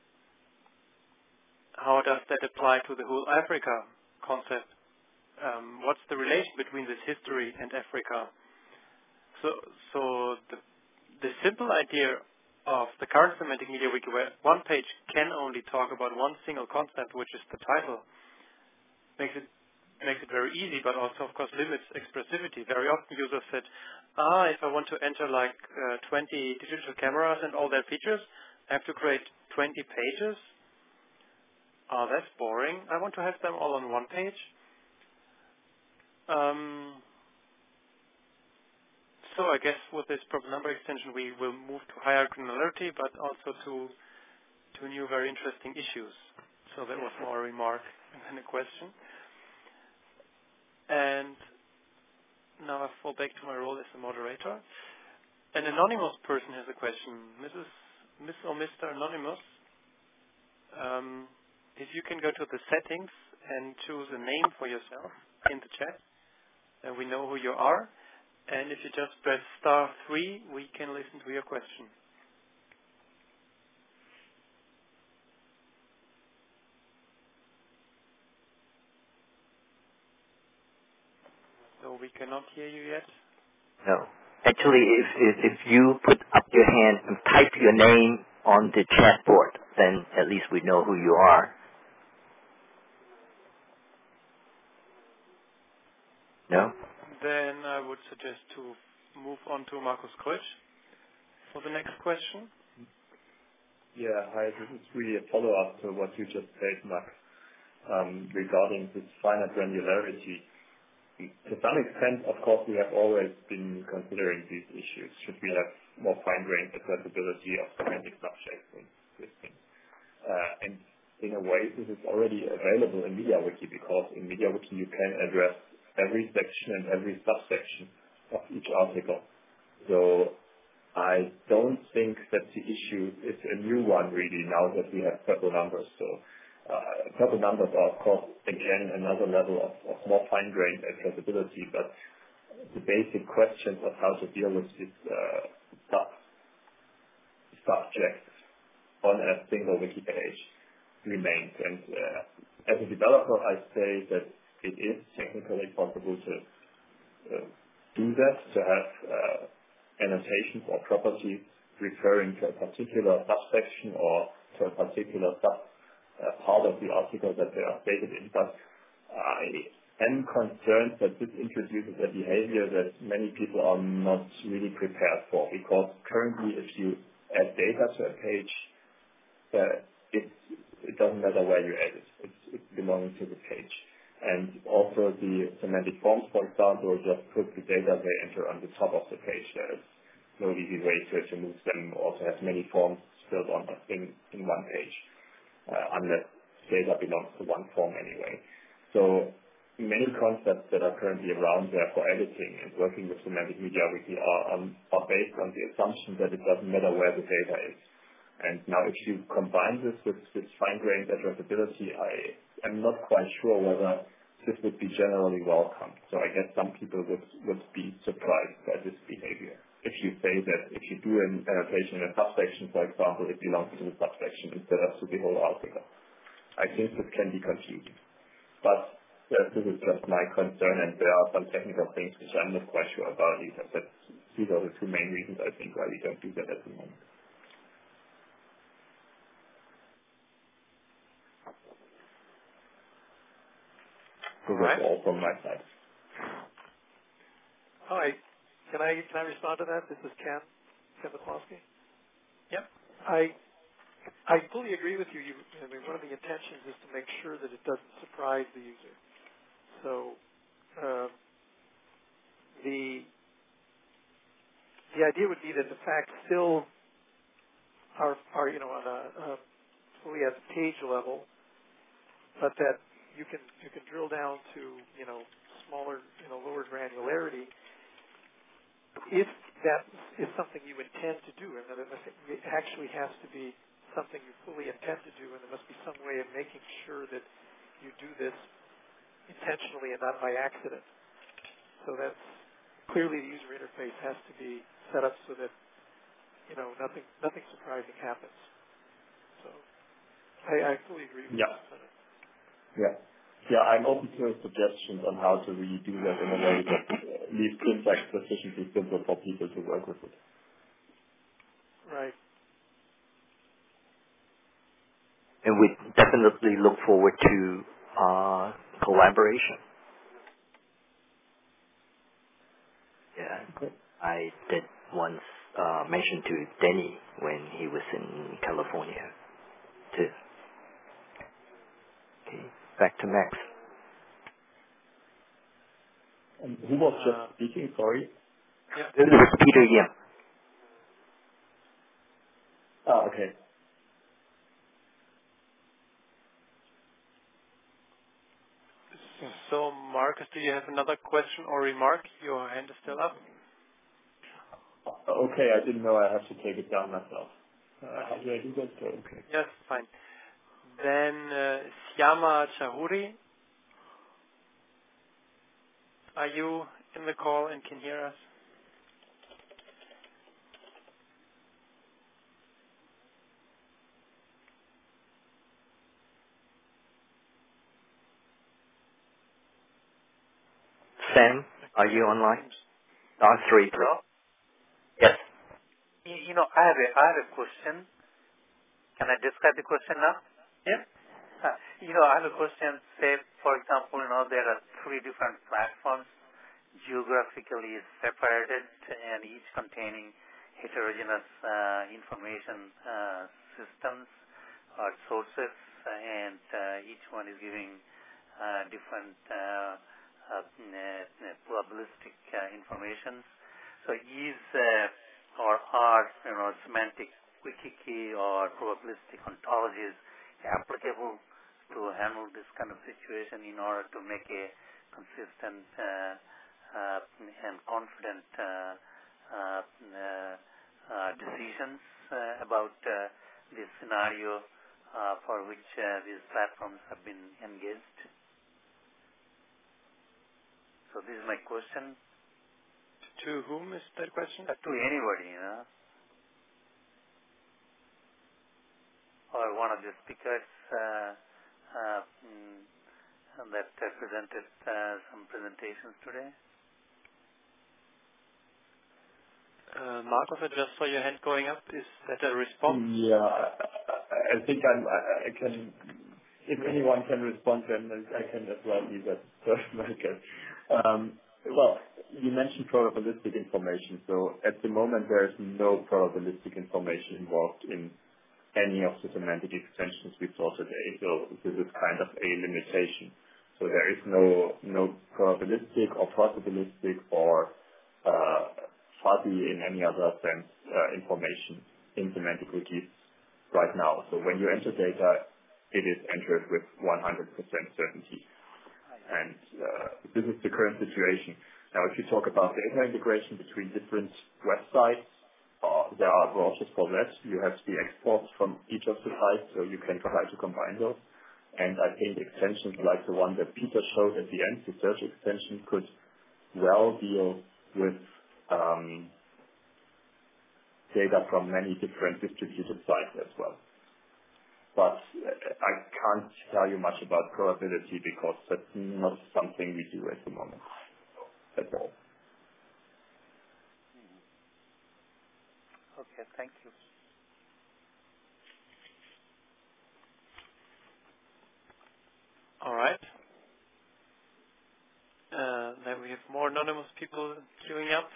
How does that apply to the whole Africa concept? Um, what's the relation between this history and Africa? So, so the, the simple idea of the current semantic media wiki, where one page can only talk about one single concept, which is the title, makes it makes it very easy, but also, of course, limits expressivity. Very often users said, ah, if I want to enter like uh, twenty digital cameras and all their features, I have to create twenty pages. Oh, that's boring. I want to have them all on one page. Um, so I guess with this purple number extension, we will move to higher granularity, but also to to new, very interesting issues. So that was more a remark than a question. And now I fall back to my role as the moderator. An anonymous person has a question. Missus Miss or Mister Anonymous, um, if you can go to the settings and choose a name for yourself in the chat, and we know who you are. And if you just press star three, we can listen to your question. so we cannot hear you yet. No. Actually, if, if, if you put up your hand and type your name on the chat board, then at least we know who you are. No? Then I would suggest to move on to Markus Krötsch for the next question. Yeah, hi, this is really a follow-up to what you just said, Max, um, regarding this finer granularity. To some extent, of course, we have always been considering these issues. Should we have more fine-grained accessibility of semantic subjects and these things? Uh, and in a way, this is already available in MediaWiki, because in MediaWiki you can address every section and every subsection of each article. So I don't think that the issue is a new one really now that we have purple numbers. So uh, purple numbers are of course again another level of, of more fine-grained accessibility, but the basic questions of how to deal with this uh, sub subjects on a single wiki page remains. And uh, as a developer, I say that it is technically possible to uh, do that, to have uh, annotations or properties referring to a particular subsection or to a particular sub uh, part of the article that they are stated in. But I am concerned that this introduces a behavior that many people are not really prepared for, because currently if you add data to a page, uh, it, it doesn't matter where you add it. It's, it's belonging to the page. And also the semantic forms, for example, just put the data they enter on the top of the page. There is no easy way to, to move them or to have many forms filled on in, in one page, uh, unless data belongs to one form anyway. So many concepts that are currently around there for editing and working with semantic MediaWiki are, um, are based on the assumption that it doesn't matter where the data is. And now if you combine this with, with fine-grained addressability, I am not quite sure whether this would be generally welcome. So I guess some people would, would be surprised by this behavior. If you say that if you do an annotation in a subsection, for example, it belongs to the subsection instead of to the whole article. I think this can be confusing. But uh, this is just my concern, and there are some technical things which I'm not quite sure about either. But these are the two main reasons, I think, why we don't do that at the moment. So that's all from my side. Hi. Can I can I respond to that? This is Ken, Ken McCloskey. Yep. I I fully agree with you. you. I mean, one of the intentions is to make sure that it doesn't surprise the user. So uh, the the idea would be that the facts still are are you know on a, a fully at the page level, but that you can you can drill down to you know smaller you know lower granularity if that is something you intend to do, and that it actually has to be something you fully intend to do, and there must be some way of making sure that you do this intentionally and not by accident. So that's clearly the user interface has to be set up so that you know nothing nothing surprising happens. So I, I fully agree with yeah. that. Yeah. Yeah, I'm open to suggestions on how to really do that in a way that uh, leaves syntax sufficiently simple for people to work with it. Right. And we definitely look forward to uh, collaboration. Yeah, okay. I did once uh, mention to Denny when he was in California too. Okay, back to Max. And who was Uh, just speaking? Sorry. Yeah. This is Peter Yim. Ah, okay. So, Marcus, do you have another question or remark? Your hand is still up. Okay, I didn't know I have to take it down myself. Uh, Okay. How do I do that? So, okay. Yes, fine. Then uh, Syama Chahuri, are you in the call and can hear us? Sam, Are you online? R three. Hello? Yes. You, you know, I have a I have a question. Can I describe the question now? Yeah. Uh, you know, I have a question. Say, for example, you know, there are three different platforms, geographically separated, and each containing heterogeneous uh, information uh, systems or sources, and uh, each one is giving uh, different uh, uh, probabilistic uh, information. So, is uh, or are you know semantic wiki key or probabilistic ontologies applicable to handle this kind of situation in order to make a consistent uh, uh, and confident uh, uh, uh, decisions uh, about uh, this scenario uh, for which uh, these platforms have been engaged? So this is my question. To whom is that question? Uh, to anybody, you know. Or one of the speakers uh, uh, mm, that uh, presented uh, some presentations today. Uh, Marcus, I just saw your hand going up. Is that a response? Yeah, I I think I'm, I I can, if anyone can respond, then I can as well be that person, I guess. Um, Well, you mentioned probabilistic information. So at the moment, there is no probabilistic information involved in any of the semantic extensions we saw today. So this is kind of a limitation. So there is no no probabilistic or possibilistic or uh, fuzzy in any other sense uh, information in semantic wikis right now. So when you enter data, it is entered with one hundred percent certainty. And uh, this is the current situation. Now, if you talk about data integration between different websites, uh, there are browsers for that. You have the exports from each of the sites, so you can try to combine those. And I think extensions like the one that Peter showed at the end, the search extension, could well deal with um, data from many different distributed sites as well. But uh, I can't tell you much about probability because that's not something we do at the moment at all. Okay, thank you. All right. Uh, then we have more anonymous people queuing up.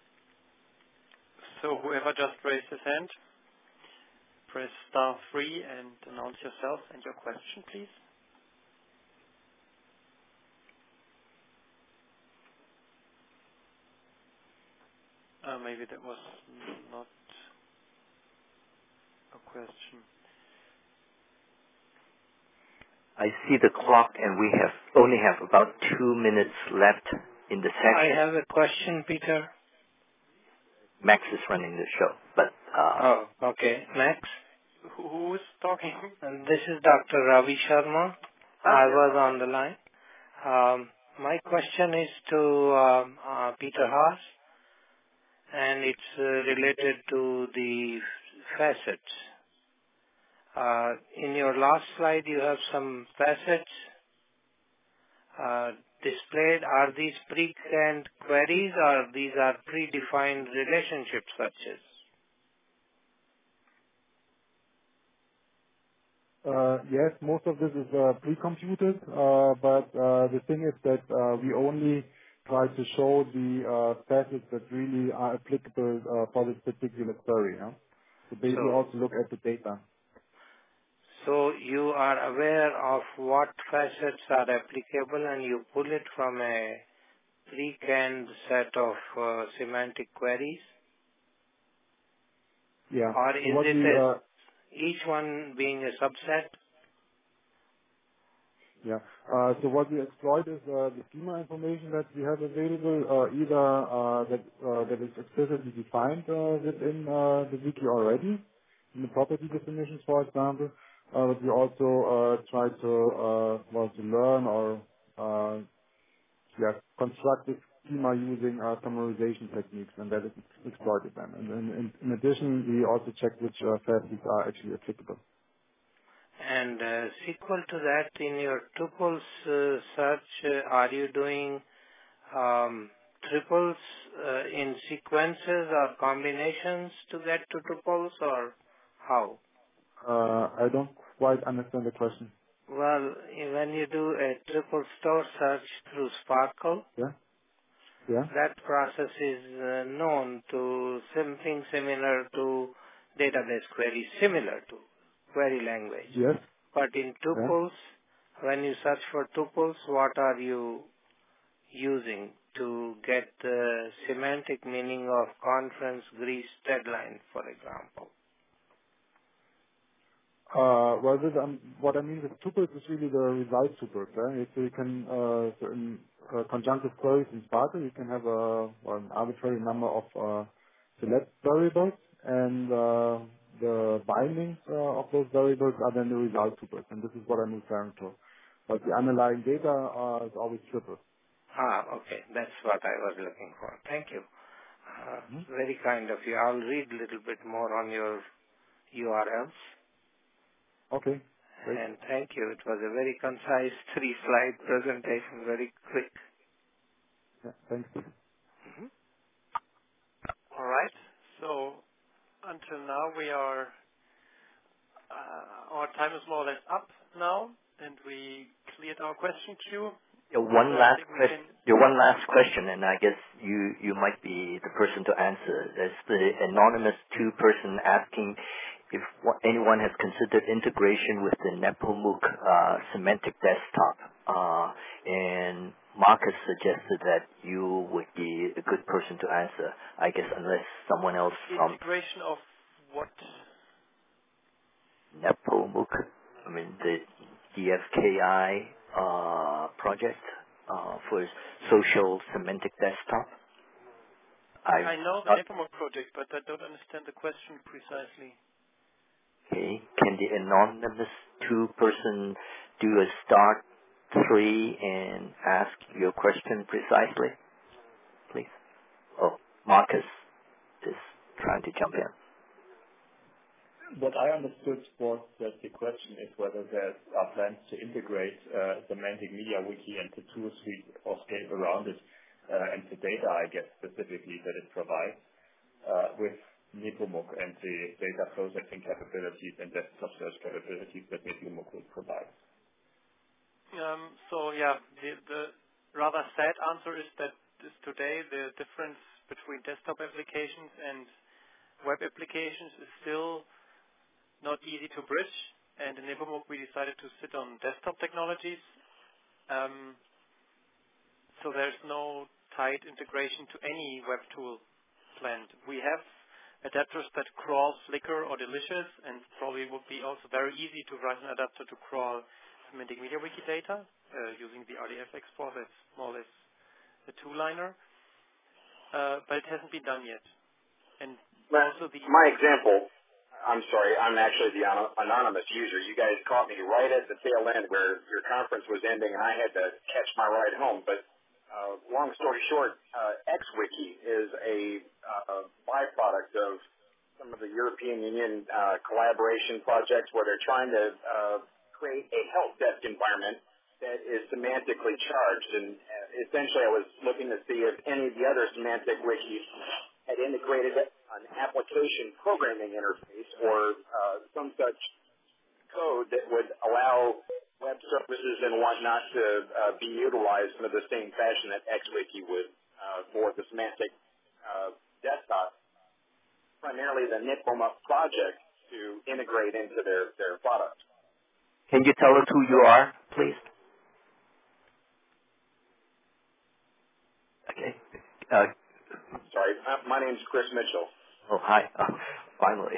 So whoever just raised his hand, press star three and announce yourself and your question, please. Uh, maybe that was not a question. I see the clock, and we have only have about two minutes left in the session. I have a question, Peter. Max is running the show, but uh, oh, okay, Max. Who is talking? And this is Doctor Ravi Sharma. Oh, I yeah. was on the line. Um, my question is to um, uh, Peter Haas, and it's uh, related to the facets. Uh, in your last slide, you have some facets uh, displayed. Are these pre-canned queries, or these are predefined relationship searches? Uh, yes, most of this is uh, pre-computed, uh, but uh, the thing is that uh, we only try to show the uh, facets that really are applicable uh, for this particular query. Huh? So basically So, also look at the data. so you are aware of what facets are applicable, and you pull it from a pre-canned set of uh, semantic queries? Yeah. Or So is what it we a, uh, each one being a subset? Yeah. Uh, So what we exploit is uh, the schema information that we have available, uh, either uh, that uh, that is explicitly defined uh, within uh, the wiki already, in the property definitions, for example. Uh, But we also uh, try to uh, well, to learn or uh, yeah, construct this schema using uh, summarization techniques, and that is exploited then. And in in- in addition, we also check which uh, facets are actually applicable. And uh, sequel to that, in your tuples uh, search, uh, are you doing um, triples uh, in sequences or combinations to get to tuples, or how? Uh, I don't quite understand the question. Well, when you do a triple store search through Sparkle, Yeah? Yeah? that process is uh, known to something similar to database query, similar to query language. Yes? But in Yeah? tuples, when you search for tuples, what are you using to get the semantic meaning of conference, Greece, deadline, for example? Uh, well, this, um, what I mean with tuples is really the result tuples. Yeah? So you can, uh, so in uh, conjunctive queries in Sparkle, you can have a, well, an arbitrary number of uh, select variables, and uh, the bindings uh, of those variables are then the result tuples, and this is what I'm referring to. But the underlying data uh, is always triple. Ah, okay. That's what I was looking for. Thank you. Uh, Mhm. very kind of you. I'll read a little bit more on your U R Ls. Okay, great. And thank you. It was a very concise three-slide presentation, very quick. Yeah, thanks. Mm-hmm. All right. So until now, we are uh, our time is more or less up now, and we cleared our question queue. Yeah, one So I last think we question. can. Yeah, one last question, and I guess you you might be the person to answer. There's the anonymous two-person asking if wha- anyone has considered integration with the Nepomuk uh, semantic desktop, uh, and Marcus suggested that you would be a good person to answer. I guess unless someone else from Integration of what? Nepomuk, I mean the D F K I uh, project uh, for social semantic desktop. I I know the not Nepomuk project, but I don't understand the question precisely. okay. Can the anonymous two person do a start three and ask your question precisely, please? Oh, Marcus is trying to jump in. What I understood was that the question is whether there are plans to integrate uh, Semantic Media Wiki and the tool suite or Scape around it, uh, and the data, I guess, specifically that it provides, uh, with Nepomuk and the data processing capabilities and desktop search capabilities that Nepomuk will provide. Um, so yeah, the, the rather sad answer is that is today the difference between desktop applications and web applications is still not easy to bridge. And in Nepomuk, we decided to sit on desktop technologies. Um, so there's no tight integration to any web tool planned. We have adapters that crawl Flickr or Delicious, and probably would be also very easy to write an adapter to crawl Semantic Media Wiki data uh, using the R D F export. That's more or less a two-liner, uh, but it hasn't been done yet. And But also the my example, I'm sorry, I'm actually the an- anonymous user. You guys caught me right at the tail end where your conference was ending, and I had to catch my ride home. But uh, long story short, uh, XWiki is a uh, byproduct of some of the European Union uh, collaboration projects where they're trying to uh, create a help desk environment that is semantically charged. And uh, essentially, I was looking to see if any of the other semantic wikis had integrated an application programming interface or uh, some such code that would allow web services and whatnot to uh, be utilized in the same fashion that XWiki would uh, for the semantic uh, desktop, primarily the Nepomuk project, to integrate into their, their product. Can you tell us who you are, please? Okay. Uh, Sorry, uh, my name's Chris Mitchell. oh, hi. Oh, finally.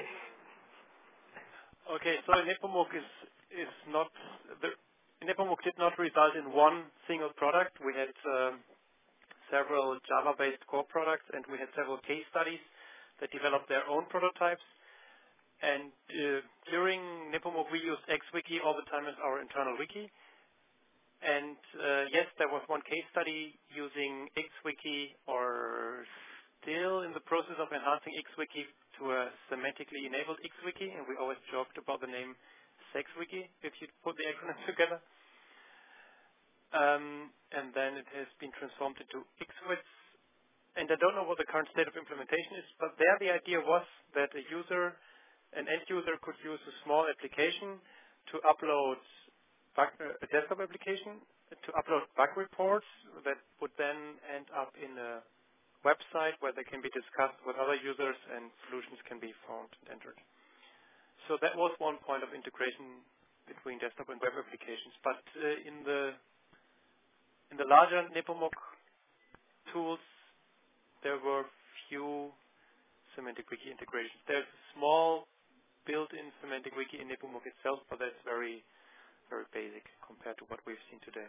okay, so Nepomuk is is not the Nepomuk did not result in one single product. We had um, several Java-based core products, and we had several case studies that developed their own prototypes. And uh, during Nepomuk, we used XWiki all the time as our internal wiki. And uh, yes, there was one case study using XWiki, or still in the process of enhancing XWiki to a semantically enabled XWiki, and we always joked about the name SexWiki if you put the acronym together. Um, and then it has been transformed into XWits, and I don't know what the current state of implementation is, but there the idea was that a user, an end user could use a small application to upload bug, uh, a desktop application to upload bug reports that would then end up in a website where they can be discussed with other users and solutions can be found and entered. So that was one point of integration between desktop and web applications. But uh, in the in the larger Nepomuk tools, there were few Semantic Wiki integrations. There's a small built-in Semantic Wiki in Nepomuk itself, but that's very, very basic compared to what we've seen today.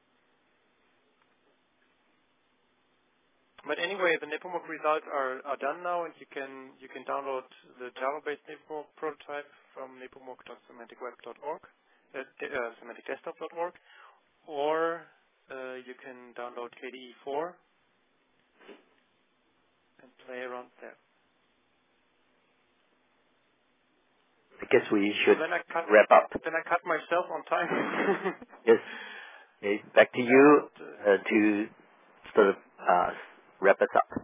But anyway, the Nepomuk results are, are done now, and you can you can download the Java-based Nepomuk prototype from nepomuk dot semantic web dot org, uh, uh, semantic desktop dot org, or uh, you can download K D E four and play around there. I guess we should so then I cut, wrap up. Then I cut myself on time. Yes. Okay, back to you uh, to sort of uh, wrap us up.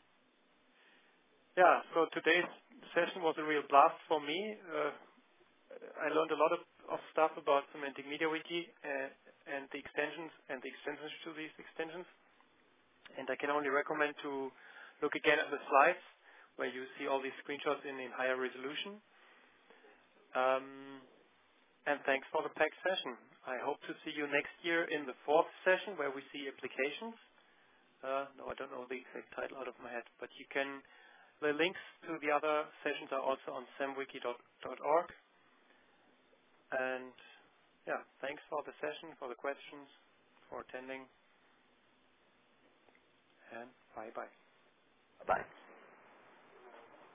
Yeah, so today's session was a real blast for me. Uh, I learned a lot of, of stuff about Semantic Media Wiki uh, and the extensions and the extensions to these extensions. And I can only recommend to look again at the slides where you see all these screenshots in, in higher resolution. Um, and thanks for the packed session. I hope to see you next year in the fourth session where we see applications. Uh, no, I don't know the exact title out of my head, but you can, the links to the other sessions are also on semwiki dot org. And yeah, thanks for the session, for the questions, for attending, and bye-bye. Bye-bye.